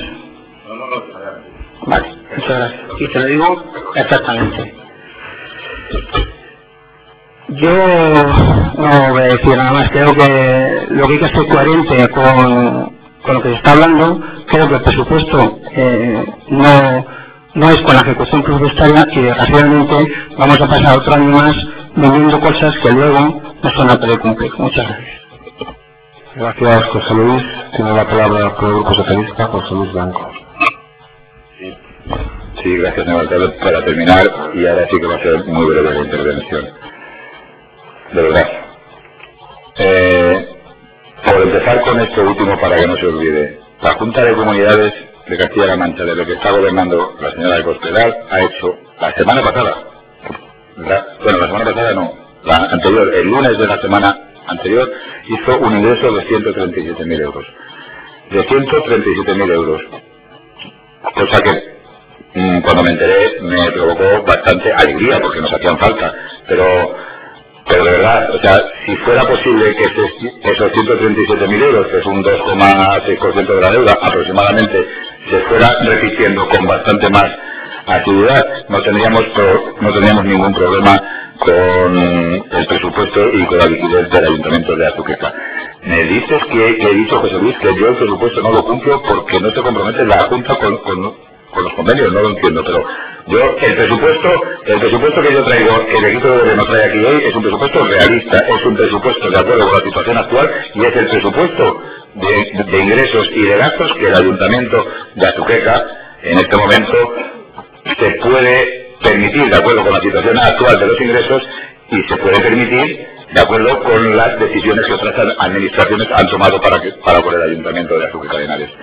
Vale, muchas gracias. Y te lo digo exactamente. Yo no voy a decir nada más. Creo que lo que hay que hacer coherente con, con lo que se está hablando. Creo que el presupuesto eh, no, no es con la ejecución presupuestaria y desgraciadamente vamos a pasar otro año más vendiendo cosas que luego no son a poder cumplir. Muchas gracias. Gracias, José Luis. Tiene la palabra por el Grupo Socialista, José Luis Blanco. Sí, sí, gracias, señor alcalde. Para terminar, y ahora sí que va a ser muy breve la intervención. De verdad. Eh, por empezar con esto último, para que no se olvide, la Junta de Comunidades de Castilla-La Mancha, desde que está gobernando la señora de Cospedal, ha hecho la semana pasada, la, bueno, la semana pasada no, la anterior, el lunes de la semana anterior, hizo un ingreso de ciento treinta y siete mil euros. De ciento treinta y siete mil euros. Cosa que mmm, cuando me enteré me provocó bastante alegría porque nos hacían falta, pero pero de verdad, o sea, si fuera posible que ese, esos ciento treinta y siete mil euros, que es un dos coma seis por ciento de la deuda aproximadamente, se fuera repitiendo con bastante más asiduidad, no tendríamos no tendríamos ningún problema con el presupuesto y con la liquidez del Ayuntamiento de Azuqueca. Me dices que, que he dicho, José Luis, que yo el presupuesto no lo cumplo porque no se compromete la Junta con, con, con los convenios, no lo entiendo, pero yo, el presupuesto, el presupuesto que yo traigo, que el equipo de gobierno trae aquí hoy, es un presupuesto realista, es un presupuesto de acuerdo con la situación actual y es el presupuesto de, de ingresos y de gastos que el Ayuntamiento de Azuqueca en este momento se puede permitir de acuerdo con la situación actual de los ingresos y se puede permitir de acuerdo con las decisiones que otras administraciones han tomado para, que, para por el Ayuntamiento de Azuqueca de Henares.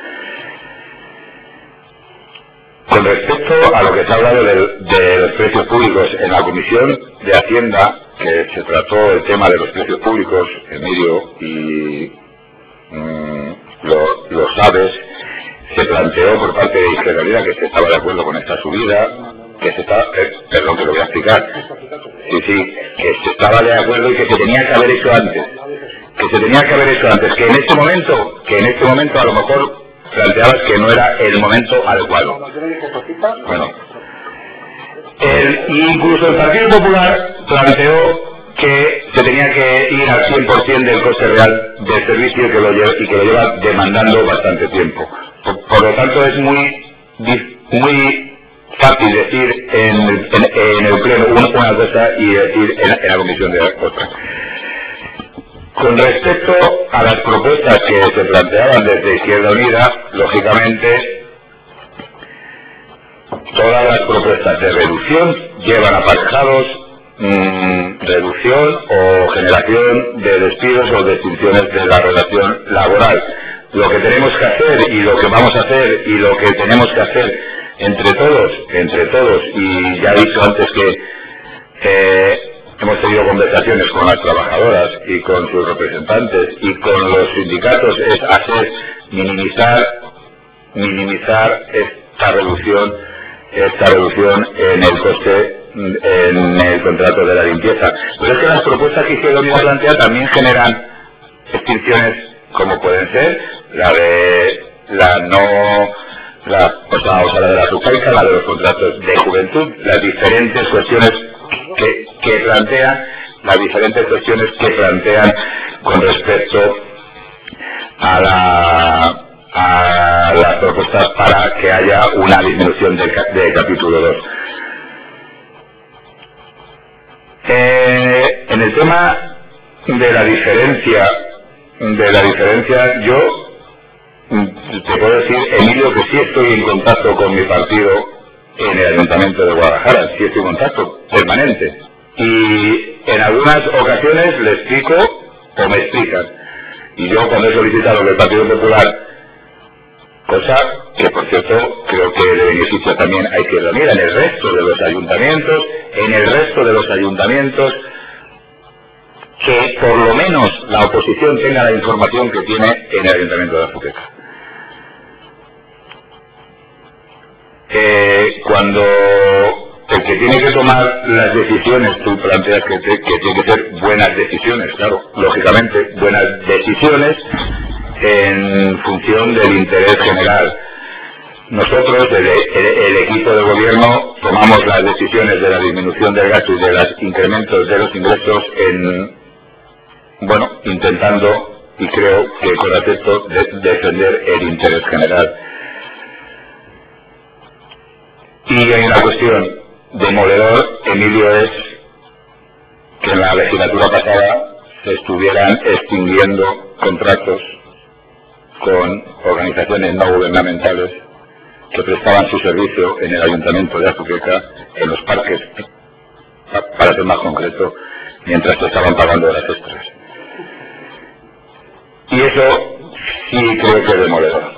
Con respecto a lo que se ha hablado de, de los precios públicos en la Comisión de Hacienda, que se trató el tema de los precios públicos, Emilio y mmm, lo, lo sabes, se planteó por parte de Izquierda Unida que se estaba de acuerdo con esta subida, que se estaba, eh, perdón que lo voy a explicar, sí, sí, que se estaba de acuerdo y que se tenía que haber hecho antes, que se tenía que haber hecho antes, que en este momento, que en este momento a lo mejor planteabas que no era el momento adecuado. Bueno, el, incluso el Partido Popular planteó que se tenía que ir al cien por ciento del coste real del servicio que lo lleva, y que lo lleva demandando bastante tiempo. Por, por lo tanto es muy, muy fácil decir en, en, en el pleno una, una cosa y decir en, en la comisión de otra. Con respecto a las propuestas que se planteaban desde Izquierda Unida, lógicamente todas las propuestas de reducción llevan aparejados mmm, reducción o generación de despidos o de extinciones de la relación laboral. Lo que tenemos que hacer y lo que vamos a hacer y lo que tenemos que hacer entre todos, entre todos, y ya he dicho antes que eh, hemos tenido conversaciones con las trabajadoras y con sus representantes y con los sindicatos, es hacer, minimizar, minimizar esta reducción, esta reducción en el coste, en el contrato de la limpieza. Pero es que las propuestas que Izquierda Unida plantea también generan extinciones como pueden ser la de la no, la, o sea, o sea, la de la subcaica, la de los contratos de juventud, las diferentes cuestiones que, que plantean, las diferentes cuestiones que plantean con respecto a la a las propuestas para que haya una disminución del de capítulo dos. Eh, en el tema de la diferencia, de la diferencia, yo te puedo decir, Emilio, que sí estoy en contacto con mi partido en el Ayuntamiento de Guadalajara, sí estoy en contacto permanente. Y en algunas ocasiones le explico o me explican. Y yo cuando he solicitado del Partido Popular, cosa que por cierto creo que le beneficia también a Izquierda Unida, en el resto de los ayuntamientos, en el resto de los ayuntamientos, que por lo menos la oposición tenga la información que tiene en el Ayuntamiento de Azuqueca. Eh, cuando el que tiene que tomar las decisiones, tú planteas que, te, que tiene que ser buenas decisiones, claro, lógicamente, buenas decisiones en función del interés general. nosotros, el, el, el equipo de gobierno, tomamos las decisiones de la disminución del gasto y de los incrementos de los ingresos en, bueno, intentando, y creo que con acierto, de, defender el interés general. Y en la cuestión demoledor, Emilio, es que en la legislatura pasada se estuvieran extinguiendo contratos con organizaciones no gubernamentales que prestaban su servicio en el Ayuntamiento de Azuqueca, en los parques, para ser más concreto, mientras se estaban pagando horas extras. Y eso sí creo que es demoledor.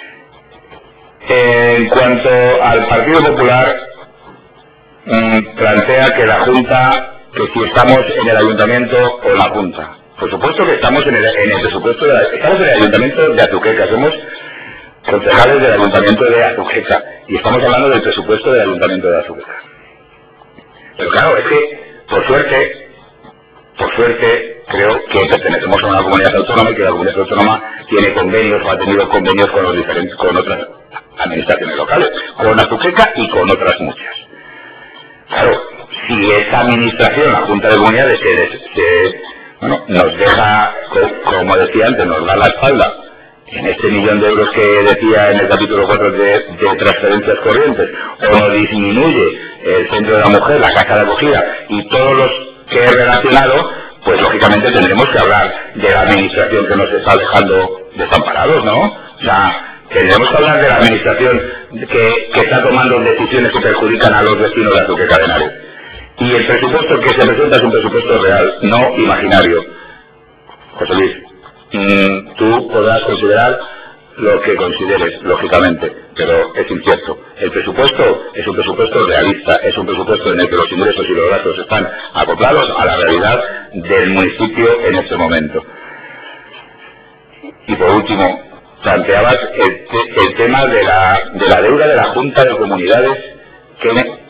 En cuanto al Partido Popular, mmm, plantea que la Junta, que si estamos en el Ayuntamiento o la Junta. Por supuesto que estamos en el, en el presupuesto, de la, estamos en el Ayuntamiento de Azuqueca, somos concejales del Ayuntamiento de Azuqueca y estamos hablando del presupuesto del Ayuntamiento de Azuqueca. Pero claro, es que, por suerte, por suerte, creo que pertenecemos a una comunidad autónoma y que la comunidad autónoma tiene convenios o ha tenido convenios con los diferentes, con otras administraciones locales, con Azuqueca y con otras muchas. Claro, si esa administración, la Junta de Comunidades, se, se bueno, nos deja, como decía antes, nos da la espalda en este millón de euros que decía en el capítulo cuatro de, de transferencias corrientes, o nos disminuye el centro de la mujer, la casa de acogida y todos los que he relacionado, pues lógicamente tendremos que hablar de la administración que nos está dejando desamparados, ¿no? O sea, tendremos que hablar de la administración que, que está tomando decisiones que perjudican a los vecinos de Azuqueca de Henares. Y el presupuesto que se presenta es un presupuesto real, no imaginario. José Luis, mmm, tú podrás considerar lo que consideres, lógicamente, pero es incierto. El presupuesto es un presupuesto realista, es un presupuesto en el que los ingresos y los gastos están acoplados a la realidad del municipio en este momento. Y por último, planteabas el, te el tema de la, de la deuda de la Junta de Comunidades que... Me...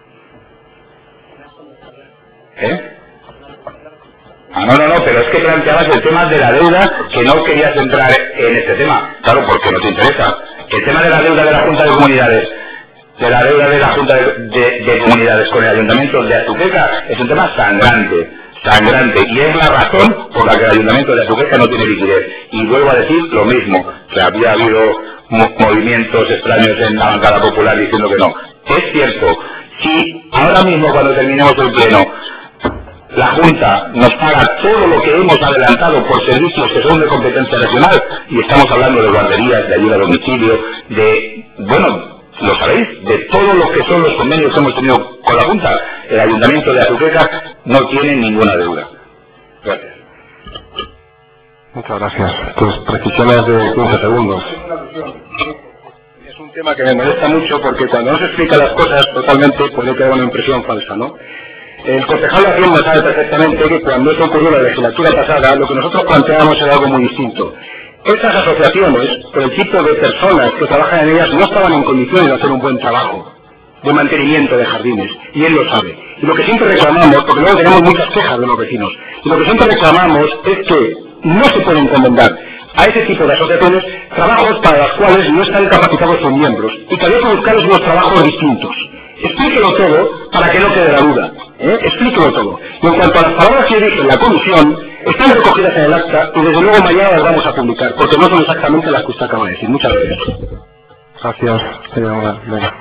¿Eh? Ah, no, no, no, pero es que planteabas el tema de la deuda, que no querías entrar en este tema. Claro, porque no te interesa. El tema de la deuda de la Junta de Comunidades, de la deuda de la Junta de, de, de Comunidades con el Ayuntamiento de Azuqueca, es un tema sangrante, sangrante, y es la razón por la que el Ayuntamiento de Azuqueca no tiene liquidez. Y vuelvo a decir lo mismo, que había habido mo movimientos extraños en la bancada popular diciendo que no. Es cierto, si ahora mismo cuando terminemos el pleno, la Junta nos paga todo lo que hemos adelantado por servicios que son de competencia regional, y estamos hablando de guarderías, de ayuda a domicilio, de, bueno, lo sabéis, de todo lo que son los convenios que hemos tenido con la Junta, el Ayuntamiento de Azuqueca no tiene ninguna deuda. Gracias. Muchas gracias. Pues precisiones de quince segundos. Es un tema que me molesta mucho porque cuando no se explican las cosas totalmente puede quedar una impresión falsa, ¿no? El concejal de Hacienda sabe perfectamente que cuando eso ocurrió en la legislatura pasada, lo que nosotros planteábamos era algo muy distinto. Esas asociaciones, por el tipo de personas que trabajan en ellas, no estaban en condiciones de hacer un buen trabajo de mantenimiento de jardines, y él lo sabe. Y lo que siempre reclamamos, porque luego tenemos muchas quejas de los vecinos, y lo que siempre reclamamos es que no se puede encomendar a ese tipo de asociaciones trabajos para los cuales no están capacitados sus miembros, y que había que buscarles unos trabajos distintos. Explíquelo todo para que no quede la duda. ¿eh? Explíquelo todo. Y en cuanto a las palabras que dije en la comisión, están recogidas en el acta y desde luego mañana las vamos a publicar, porque no son exactamente las que usted acaba de decir. Muchas gracias. Gracias, señor.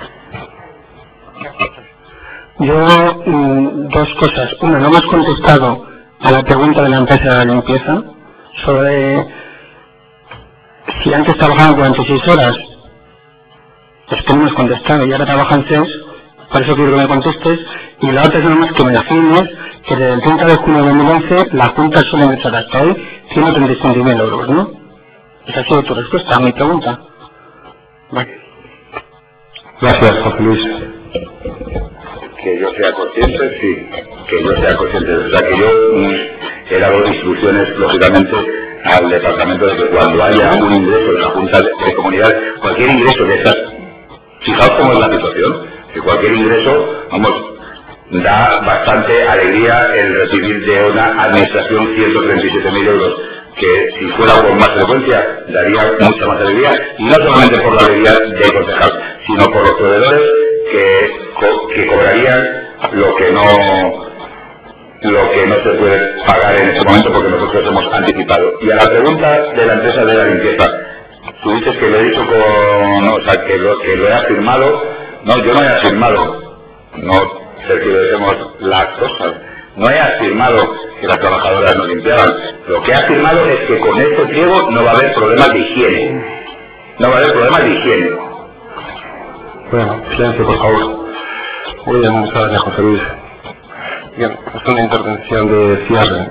Yo, mmm, dos cosas. Una, no hemos contestado a la pregunta de la empresa de la limpieza sobre si antes trabajaban cuarenta y seis horas. Pues que no hemos contestado y ahora trabajan seis. Por eso quiero que me contestes. Y la otra es nada más que me defines que desde el treinta de junio de dos mil once la Junta suele ingresar hasta hoy ciento treinta y cinco mil euros, ¿no? Esa ha sido tu respuesta a mi pregunta. Vale. Gracias, José Luis. Que yo sea consciente, sí. Que yo sea consciente. O sea, que yo mm, he dado instrucciones, lógicamente, al departamento de que cuando haya un ingreso de la Junta de, de Comunidades, cualquier ingreso de estas, fijaos cómo es la situación, que cualquier ingreso, vamos, da bastante alegría el recibir de una administración ciento treinta y siete mil euros que si fuera con más frecuencia daría mucha más alegría, y no solamente por la alegría del concejal, sino por los proveedores que, co que cobrarían lo que no lo que no se puede pagar en este momento porque nosotros hemos anticipado. Y a la pregunta de la empresa de la limpieza, tú dices que lo he dicho con, no, o sea, que lo, que lo he afirmado. No, yo no he afirmado, no tergiversemos las cosas, no he afirmado que las trabajadoras no limpiaban. Lo que he afirmado es que con este pliego no va a haber problemas de higiene, no va a haber problemas de higiene. Bueno, silencio, por favor. Muy bien, muchas gracias, José Luis. Bien, es una intervención de cierre.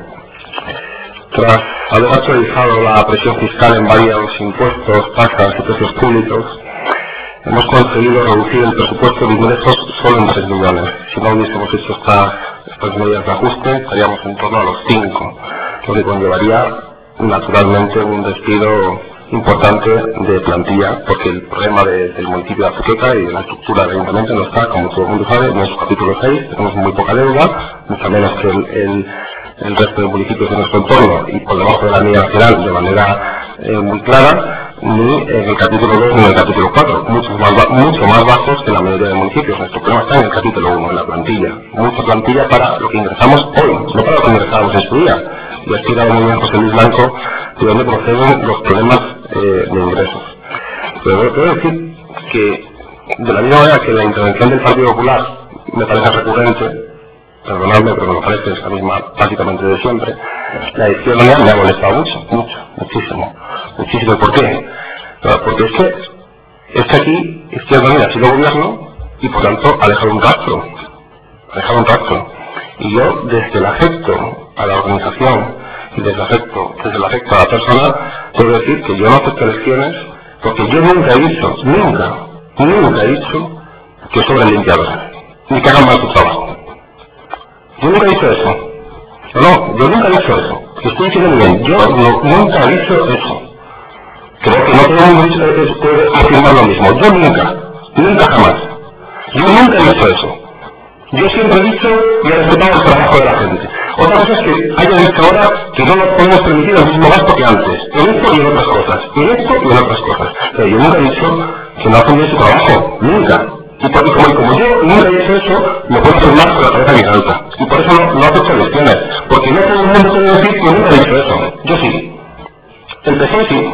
Tras haber actualizado la presión fiscal en varios impuestos, tasas y precios públicos, hemos conseguido reducir el presupuesto de ingresos solo en tres millones. Si no hubiésemos hecho estas, estas medidas de ajuste, estaríamos en torno a los cinco, lo que conllevaría naturalmente un despido importante de plantilla, porque el problema de, del municipio de Azuqueca y de la estructura del ayuntamiento no está, como todo el mundo sabe, en nuestro capítulo seis, tenemos muy poca deuda, mucho menos que el, el, el resto de municipios de nuestro entorno y por debajo de la media nacional de manera eh, muy clara, ni en el capítulo dos ni en el capítulo cuatro, mucho más, mucho más bajos que la mayoría de municipios. Nuestro problema está en el capítulo uno, en la plantilla. Mucha plantilla para lo que ingresamos hoy, no para lo que ingresábamos en su día. Y ha explicado muy bien José Luis Blanco de dónde proceden los problemas eh, de ingresos. Pero quiero decir que, de la misma manera que la intervención del Partido Popular me parece recurrente, perdonadme, pero me parece la misma básicamente de siempre, la izquierda unida me ha molestado mucho, mucho, muchísimo, muchísimo. ¿Por qué? Porque es que, es que aquí Izquierda Unida ha sido gobierno y por tanto ha dejado un rastro, ha dejado un rastro. Y yo, desde el afecto a la organización y desde el afecto, desde el afecto a la persona, puedo decir que yo no acepto elecciones porque yo nunca he dicho, nunca, nunca he dicho que sobren limpiadores, ni que hagan mal su trabajo. Yo nunca he dicho eso. No, no, yo nunca he dicho eso. Estoy diciendo bien, yo no, nunca he dicho eso. Creo que no todo el mundo puede afirmar lo mismo. Yo nunca, nunca jamás. Yo nunca he dicho eso. Yo siempre he dicho y he respetado el trabajo de la gente. Otra cosa es que haya dicho ahora que no nos podemos permitir el mismo gasto que antes, en esto y en otras cosas, en esto y en otras cosas. Pero yo nunca he dicho que no hacen bien su trabajo, nunca. Y por, como, como yo nunca he hecho eso, me puedo afirmar con la cabeza bien alta. Y por eso no, no acepto elecciones, porque no todo el mundo puede decir que nunca he dicho eso. Yo sí. El P S O E sí.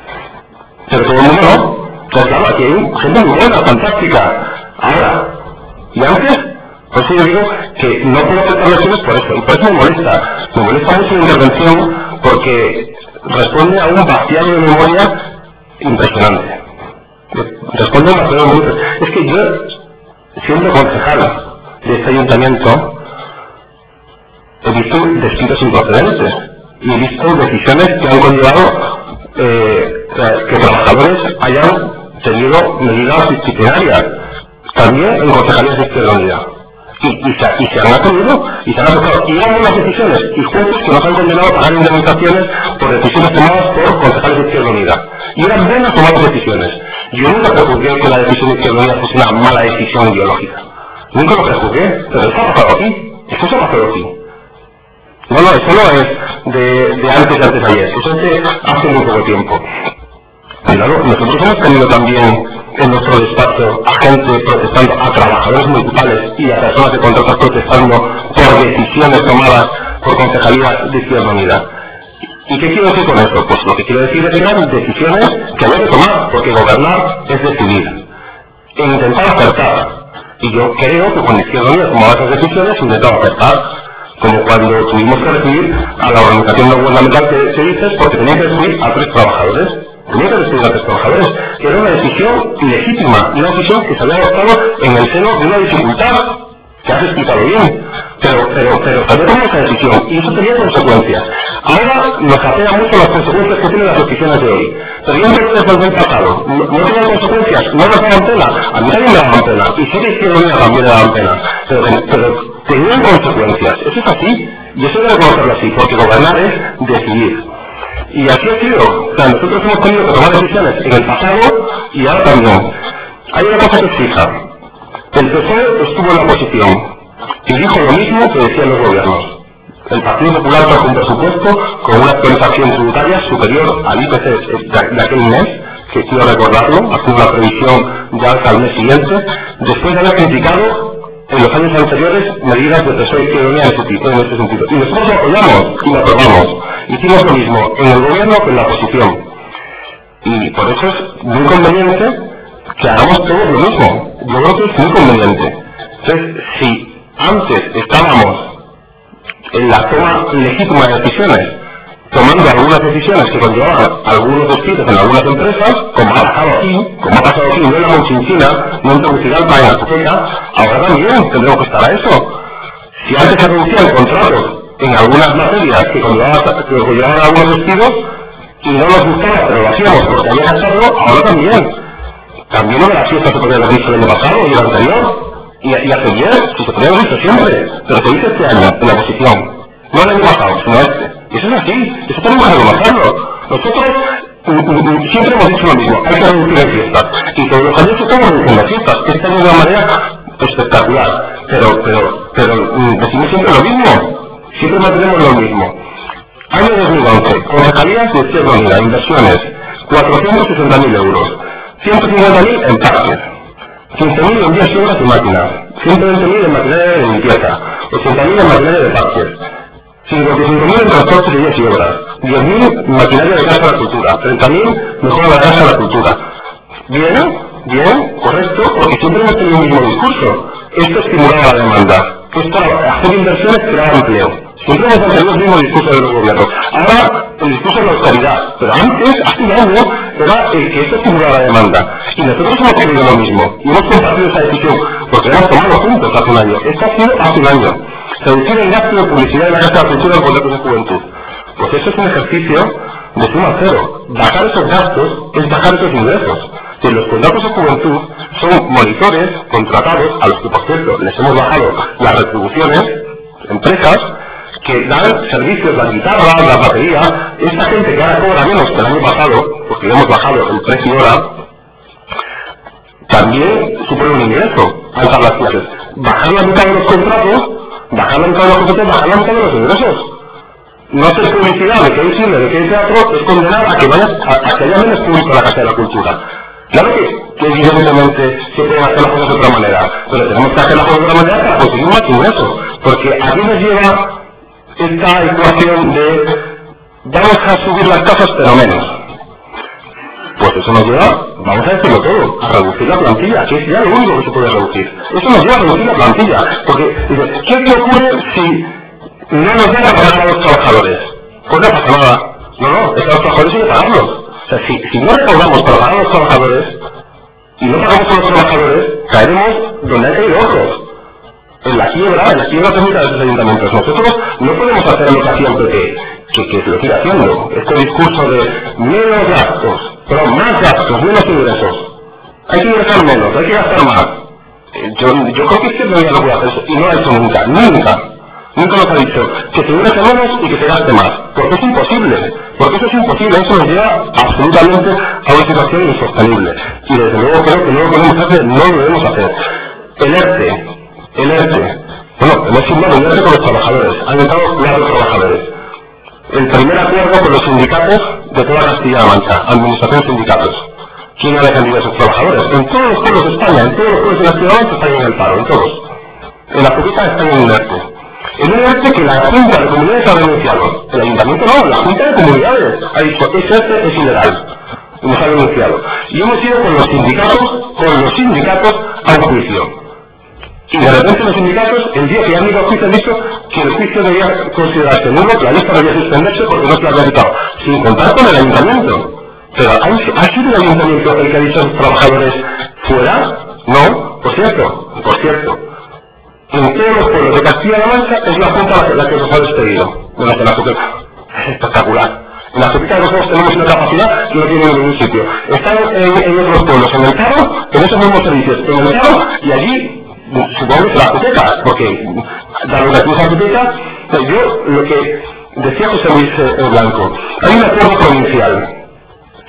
Pero todo el mundo no. Entonces, claro, aquí hay gente muy buena, fantástica. Ahora, y antes, por eso yo digo que no puedo aceptar elecciones por eso. Y por eso me molesta. Me molesta mucho la intervención porque responde a un vaciado de memoria impresionante. Responde a un vaciado de memoria. Es que yo, siendo concejal de este ayuntamiento, he visto despidos improcedentes y he visto decisiones que han conllevado eh, que trabajadores hayan tenido medidas disciplinarias, también en concejalías de Izquierda Unida. Y, y, se, y se han atendido y se han aceptado. Y hay unas decisiones y jueces que nos han condenado a pagar indemnizaciones por decisiones tomadas por concejales de Izquierda Unida. Y eran buenas o malas decisiones. Yo nunca prejuzgué que la decisión de Izquierda Unida fuese una mala decisión ideológica. Nunca lo prejuzgué, pero eso ha pasado aquí. Eso se ha pasado aquí. No, no, eso no es de, de antes y antes de ayer. Eso es de hace muy poco tiempo. Claro, nosotros hemos tenido también en nuestro despacho a gente protestando, a trabajadores municipales y a personas de contratos protestando por decisiones tomadas por concejalías de Izquierda Unida. ¿Y qué quiero decir con esto? Pues lo que quiero decir es que eran decisiones que había que tomar, porque gobernar es decidir e intentar acertar. Y yo creo que cuando Izquierda Unida tomaba esas decisiones intentaba acertar, como cuando tuvimos que recibir a la organización no gubernamental que, que dices, porque tenía que recibir a tres trabajadores. Tenía que recibir a tres trabajadores, que era una decisión legítima, una decisión que se había adoptado en el seno de una dificultad, que has explicado bien, pero, pero, pero se había tomado esa decisión, y eso tenía consecuencias. Ahora nos apea mucho las consecuencias que tienen las decisiones de hoy, pero yo creo que desde el pasado, no, no tenían consecuencias, no nos daban pena, a mí también me daban pena, y sé que Izquierda Unida también le daban pena, pero, pero tenían consecuencias, eso es así, y eso debe reconocerlo así, porque gobernar es decidir. Y así ha sido. O sea, nosotros hemos tenido que tomar decisiones en el pasado y ahora también. Hay una cosa que es fija. El P S O E estuvo en la oposición y dijo lo mismo que decían los gobiernos. El Partido Popular trajo un presupuesto con una actualización tributaria superior al I P C de, de aquel mes, que quiero recordarlo, haciendo una previsión de alza al mes siguiente, después de haber criticado en los años anteriores medidas de P S O E y Izquierda Unida en ese, tipo, en ese sentido. Y nosotros lo apoyamos y lo aprobamos. Hicimos lo mismo en el gobierno que en la oposición. Y por eso es muy conveniente que hagamos todos lo mismo. Yo creo que es muy conveniente. Entonces, si antes estábamos en la toma legítima de decisiones, tomando algunas decisiones que conllevaban algunos despidos en algunas empresas, como ha pasado aquí, como ha pasado aquí, no en la Monchinchina, no en Tegucigalpa, en la Azteca, ahora también tendremos que estar a eso. Si antes se reducían contratos en algunas materias que conllevaban, que conllevaban algunos despidos, y no nos gustaba, pero lo hacíamos porque había que hacerlo, ahora también. También en la fiesta se podría haber dicho el año pasado y el anterior. Y, y hace bien, si se podría haber visto siempre, pero se dice este año, en la oposición, no el año pasado, sino este. Y eso es así, eso tenemos que reconocerlo. Nosotros mm, mm, siempre hemos dicho lo mismo, hay que reducir las fiestas. Y todos los años estamos reduciendo las fiestas, este año de una manera espectacular. Pero, pero, pero mm, decimos siempre lo mismo, siempre mantenemos lo mismo. Año dos mil once, concejalías de Izquierda Unida, inversiones, cuatrocientos sesenta mil euros, ciento cincuenta mil en parques, quince mil en vías y obras y máquinas, ciento veinte mil en maquinaria de limpieza, ochenta mil en maquinaria de parques, cincuenta y cinco mil en transportes de vías y obras, diez mil en maquinaria de casa de la cultura, treinta mil mejora la casa de la cultura. Bien, bien, correcto, porque siempre hemos tenido el mismo discurso. Esto estimulaba la demanda, esto hacer inversiones creaba empleo. Siempre hemos mantenido el mismo discurso de los gobiernos. Ahora el discurso de la austeridad, pero antes, hace un año, era el que esto estimulaba la demanda. Y nosotros hemos tenido lo mismo. Y hemos compartido esa decisión, porque hemos tomado juntos hace un año. Esto ha sido hace un año. Reducir el gasto de publicidad de la Casa de la Cultura en contratos de juventud. Pues eso es un ejercicio de suma cero. Bajar esos gastos es bajar esos ingresos. Que los contratos de juventud son monitores contratados, a los que por cierto les hemos bajado las retribuciones, empresas, que dan servicios, la guitarra, la batería. Esta gente que ahora cobra menos que el año pasado, porque le hemos bajado el precio hora, también supone un ingreso a alzar las clases. Bajar la mitad de los contratos, bajar la mitad de los contratos, bajar la mitad de los ingresos. No hacer publicidad de que hay cine, de que hay teatro, es condenar a que vaya a, a que haya menos público en la Casa de la Cultura. Claro que, que evidentemente se pueden hacer las cosas de otra manera, pero tenemos que hacer las cosas de otra manera para conseguir más ingresos, porque aquí nos lleva esta ecuación de vamos a subir las tasas pero menos. Pues eso nos lleva, vamos a decirlo todo, a reducir la plantilla, que es ya lo único que se puede reducir. Eso nos lleva a reducir la plantilla, porque dice, ¿qué te ocurre si no nos van a pagar a los trabajadores? Pues no pasa nada. No, no, es que a los trabajadores hay que pagarlos. O sea, si, si no recaudamos para pagar a los trabajadores y no pagamos a los trabajadores, caeremos donde hay caído otros. En la quiebra, en la quiebra técnica de esos ayuntamientos. Nosotros no podemos hacer lo que hacía el P P, que, que se lo sigue haciendo. Este discurso de menos gastos, pero más gastos, menos ingresos. Hay que ingresar menos, hay que gastar más. Yo, yo creo que este no ya no puede hacer eso, y no lo ha hecho nunca, nunca. Nunca nos ha dicho que se ingrese menos y que se gaste más. Porque es imposible. Porque eso es imposible, eso nos lleva absolutamente a una situación insostenible. Y desde luego creo que no lo podemos hacer, no lo debemos hacer. El ERTE. El ERTE. Bueno, hemos firmado el ERTE con los trabajadores. Han entrado cuatro trabajadores. El primer acuerdo con los sindicatos de toda Castilla-La Mancha, administración sindicatos. ¿Quién ha defendido a esos trabajadores? En todos los pueblos de España, en todos los pueblos de la ciudad están en el paro, en todos. En la Junta están en el ERTE. En un ERTE que la Junta de Comunidades ha denunciado. El Ayuntamiento no, la Junta de Comunidades ha dicho, ese ERTE es ilegal. Y nos ha denunciado. Y hemos ido con los sindicatos, con los sindicatos a un juicio. Y de repente los sindicatos, el día que han ido a juicio, han dicho que el juicio debía considerarse nulo, que la lista debía suspenderse porque no se la había quitado, sin contar con el ayuntamiento. Pero ¿ha, ¿ha sido el ayuntamiento el que ha dicho a los trabajadores fuera? No, por cierto, por cierto. En todos los pueblos de Castilla-La Mancha es la Junta la que, la que nos ha despedido. De la que la Junta es espectacular. En la Junta nosotros tenemos una capacidad que no tiene en ningún sitio. Están en, en otros pueblos, en el Cabo, en esos mismos servicios, en el Cabo, y allí supongo que la Juteca, porque dar una cruz a la Juteca, yo lo que decía José Luis eh, Blanco, hay un acuerdo provincial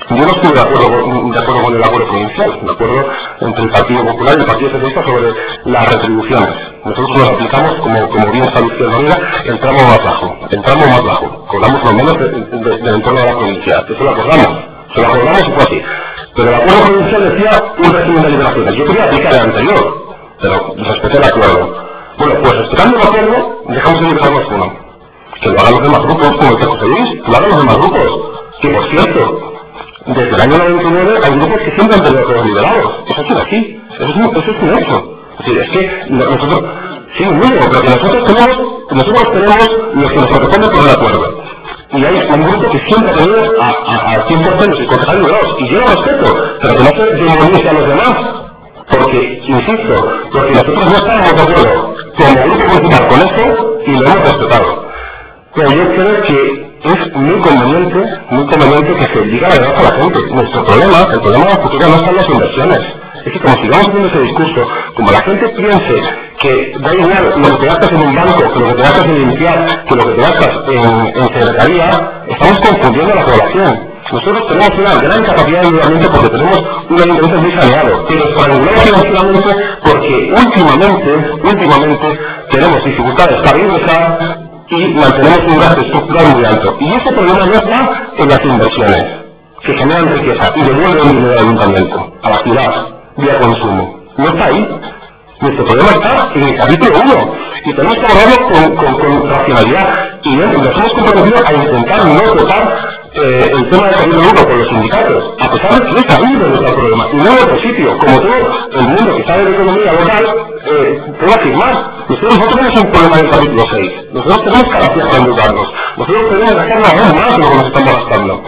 Yo no estuve de acuerdo, de acuerdo con el acuerdo provincial, de acuerdo entre el Partido Popular y el Partido Socialista sobre las retribuciones. Nosotros nos aplicamos, como, como bien estableció la Liga, el tramo más bajo, el tramo más bajo. Cobramos lo menos del de, de, entorno de la provincia. Eso lo acordamos, se lo acordamos y fue así. Pero el acuerdo provincial decía un régimen de liberaciones. Yo quería aplicar el anterior, pero respeté el acuerdo. Bueno, pues respetando el acuerdo, dejamos de liberarnos uno. Que lo hagan los demás grupos, como el que José Luis, que lo hagan los demás grupos. Que por cierto, desde el año noventa y nueve hay grupos que siempre han tenido todos liberados. Eso ha sido así. Eso es un, eso es un hecho. Es decir, es que nosotros, sí, un mínimo, pero que nosotros tenemos, nosotros tenemos lo que nos corresponde por el acuerdo. Y hay un grupo que siempre ha tenido a cien por ciento sus concejales liberados. Y yo lo respeto, pero que no se demonice a los demás. Porque, insisto, porque nosotros no estábamos de acuerdo como grupo principal con esto y lo hemos respetado. Pero yo creo que es muy conveniente, muy conveniente que se diga la verdad a la gente. Nuestro problema, el problema de la futura no están las inversiones. Es que como sigamos haciendo ese discurso, como la gente piense que da igual lo que te gastas en un banco, que lo que te gastas en limpiar, que lo que te gastas en, en secretaría, estamos confundiendo a la población. Nosotros tenemos una gran capacidad de endeudamiento porque tenemos un ayuntamiento muy saneado, pero estrangulamos financieramente porque últimamente, últimamente tenemos dificultades para ingresar y mantenemos un gasto estructural muy alto. Y ese problema no está en las inversiones, que generan riqueza y devuelven dinero al ayuntamiento, a la ciudad, vía consumo. No está ahí. Nuestro problema está en el capítulo uno y tenemos que abordarlo con, con, con racionalidad y nos hemos comprometido a intentar no tocar eh, el tema del capítulo uno con los sindicatos, a pesar de que es ahí donde está el problema y no en otro sitio, como todo el mundo que sabe de economía local eh, puede afirmar. Nosotros no tenemos un problema en el capítulo seis, nosotros tenemos capacidad para endeudarnos, nosotros podemos gastarnos aún más de lo que nos estamos gastando.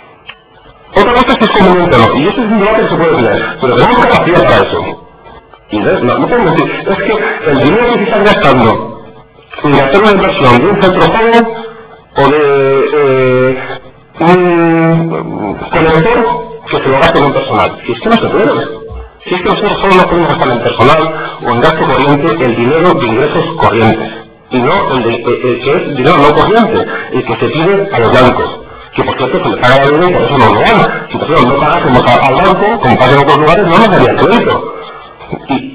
Otra cosa es que es conveniente o no, y eso es un debate que se puede tener, pero tenemos capacidad para eso. Y no, no podemos decir, es que el dinero que se está gastando en hacer una inversión de un centro joven o de eh, un conector que se lo gaste en un personal. Si es que no se puede. Si es que nosotros solo no podemos gastar en personal o en gasto corriente el dinero de ingresos corrientes. Y no el, de, el, el que es dinero no corriente, el que se pide a los bancos. Que por cierto se le paga la deuda y por eso no lo dan. Si nosotros no pagásemos al banco, como pasa en otros lugares, no nos daría crédito. Y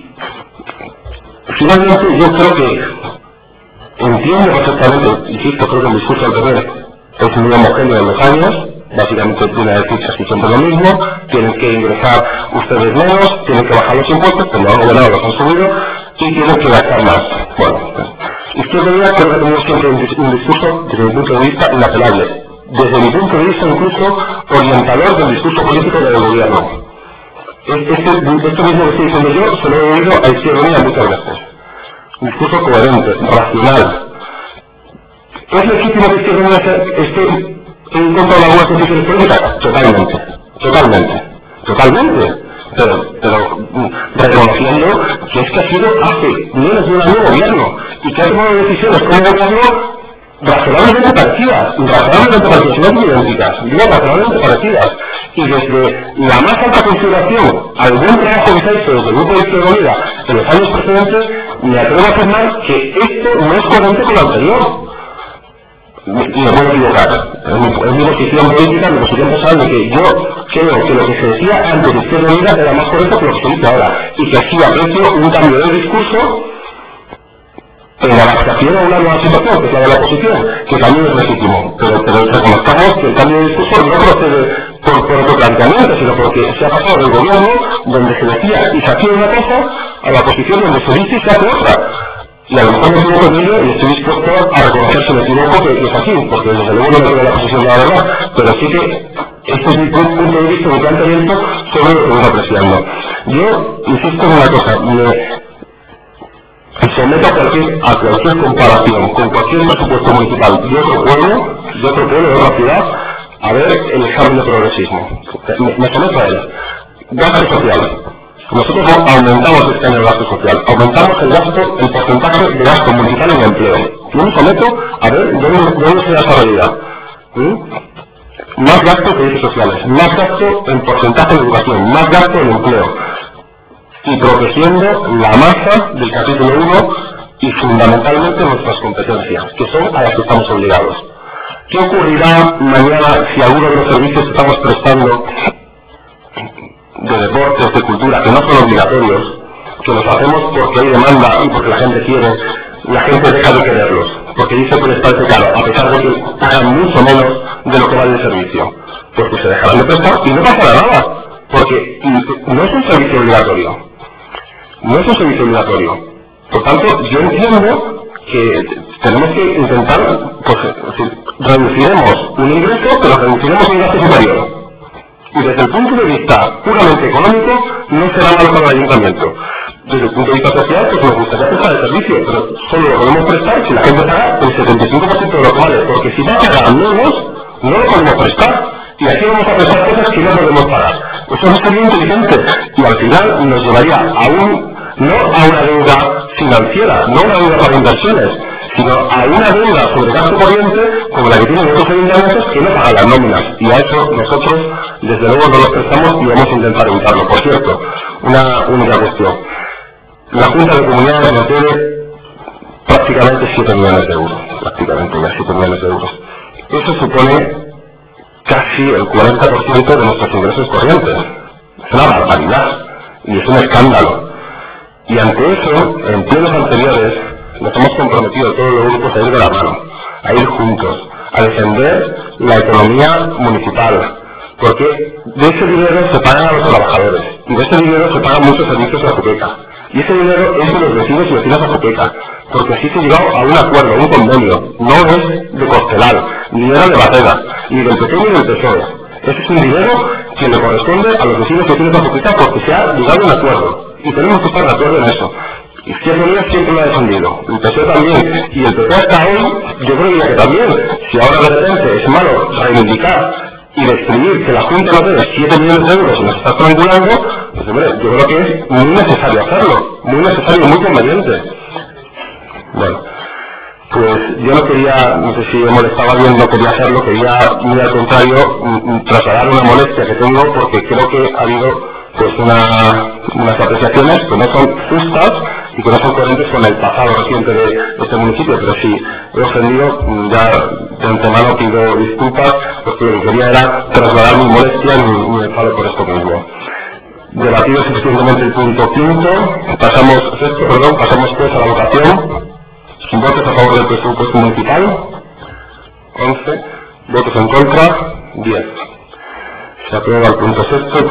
finalmente yo creo que entiendo perfectamente, insisto, creo que el discurso del P P es muy homogéneo en los años, básicamente viene a decir casi siempre lo mismo, tienen que ingresar ustedes menos, tienen que bajar los impuestos, como han gobernado los han subido, y tienen que gastar más. Bueno, Izquierda Unida creo que tenemos siempre un discurso, desde mi punto de vista, inapelable, desde mi punto de vista incluso orientador del discurso político del gobierno. Este, esto mismo que estoy diciendo yo se lo he oído a Izquierda Unida muchas veces. Un discurso coherente, racional. ¿Es legítimo que Izquierda Unida esté en contra de algunas decisiones políticas? Totalmente, totalmente, totalmente. Pero, pero reconociendo que es que ha sido hace menos de un año gobierno y que ha tomado decisiones como gobierno razonablemente parecidas, razonablemente parecidas, no muy idénticas, digo razonablemente parecidas. Y desde la más alta consideración al buen trabajo que se ha hecho desde el Grupo de Izquierda Unida en los años precedentes, me atrevo a afirmar que esto no es coherente con lo anterior. Y me puedo equivocar. Es mi posición política, mi posición personal de que yo creo que lo que se decía antes de Izquierda Unida era más correcto que lo que se dice ahora. Y que así aprecio un cambio de discurso en la adaptación a una nueva situación, que es la de la oposición, que también es legítimo. Pero, pero reconozcamos que el cambio de discurso no procede por, por otro planteamiento, sino porque se ha pasado del gobierno donde se decía y se hacía una cosa a la oposición donde se dice y se hace otra. Y a lo mejor me equivoco en ello y estoy dispuesto a reconocer si me equivoco que, que es así, porque desde luego no tengo la posición de la verdad, pero sí que este es mi punto de vista, mi planteamiento sobre lo que estoy apreciando. Yo insisto en una cosa, me someto a cualquier, a cualquier comparación con cualquier presupuesto municipal de otro pueblo, de otro pueblo, de otra ciudad, a ver el examen de progresismo. Me, me someto a él. Gasto social. Nosotros aumentamos este año el gasto social, aumentamos el gasto, el porcentaje de gasto municipal en empleo. Yo me someto a ver dónde, dónde se da esa realidad. ¿Sí? Más gasto en servicios sociales, más gasto en porcentaje de educación, más gasto en empleo. Y protegiendo la masa del capítulo uno y fundamentalmente nuestras competencias, que son a las que estamos obligados. ¿Qué ocurrirá mañana si alguno de los servicios que estamos prestando de deportes, de cultura, que no son obligatorios, que los hacemos porque hay demanda y porque la gente quiere, la gente deja de quererlos, porque dice que les parece caro, a pesar de que pagan mucho menos de lo que vale el servicio? Porque se dejarán de prestar y no pasará nada, porque no es un servicio obligatorio. No es un servicio obligatorio. Por tanto, yo entiendo que tenemos que intentar, pues, reduciremos un ingreso, pero reduciremos un gasto superior. Y desde el punto de vista puramente económico, no será malo para el ayuntamiento. Desde el punto de vista social, pues nos gustaría prestar el servicio, pero solo lo podemos prestar si la gente paga el setenta y cinco por ciento de lo que vale, porque si va a pagar menos, no lo podemos prestar. Y aquí vamos a prestar cosas que no podemos pagar. Eso no sería inteligente, y al final nos llevaría a un, no a una deuda financiera, no a una deuda para inversiones, sino a una deuda sobre gasto corriente como la que tienen otros ayuntamientos que no pagan las nóminas, y a eso nosotros desde luego no los prestamos y vamos a intentar evitarlo. Por cierto, una única cuestión: la Junta de Comunidades nos debe prácticamente siete millones de euros, prácticamente ya siete millones de euros. Eso supone casi el cuarenta por ciento de nuestros ingresos corrientes. Es una barbaridad y es un escándalo. Y ante eso, en plenos anteriores, nos hemos comprometido todos los grupos a ir de la mano, a ir juntos, a defender la economía municipal, porque de ese dinero se pagan a los trabajadores, y de ese dinero se pagan muchos servicios a Azuqueca, y ese dinero es de los vecinos y vecinas de Azuqueca, porque así se ha llegado a un acuerdo, a un convenio, no es de Costelal, ni era de Bateda, ni del P P ni del P S O E. Ese es un dinero que le corresponde a los vecinos y vecinas de Azuqueca porque se ha llegado a un acuerdo, y tenemos que estar de acuerdo en eso. Izquierda Unida siempre lo ha defendido, el P S O E también, y el P P hasta hoy, yo creo que también. Si ahora de repente es malo reivindicar y describir que la Junta no debe siete millones de euros y nos está estrangulando, pues hombre, yo creo que es muy necesario hacerlo, muy necesario y muy conveniente. Bueno, pues yo no quería, no sé si me molestaba bien, no quería hacerlo, quería, muy al contrario, trasladar una molestia que tengo porque creo que ha habido pues una, unas apreciaciones que no son justas y que no son coherentes con el pasado reciente de este municipio, pero si he ofendido, ya de antemano pido disculpas, porque lo que quería era trasladar mi molestia y mi enfado por esto mismo. Debatido suficientemente el punto quinto, pasamos, sexto, perdón, pasamos pues a la votación. Votos a favor del presupuesto municipal, once, votos en contra, diez. Se aprueba el punto sexto.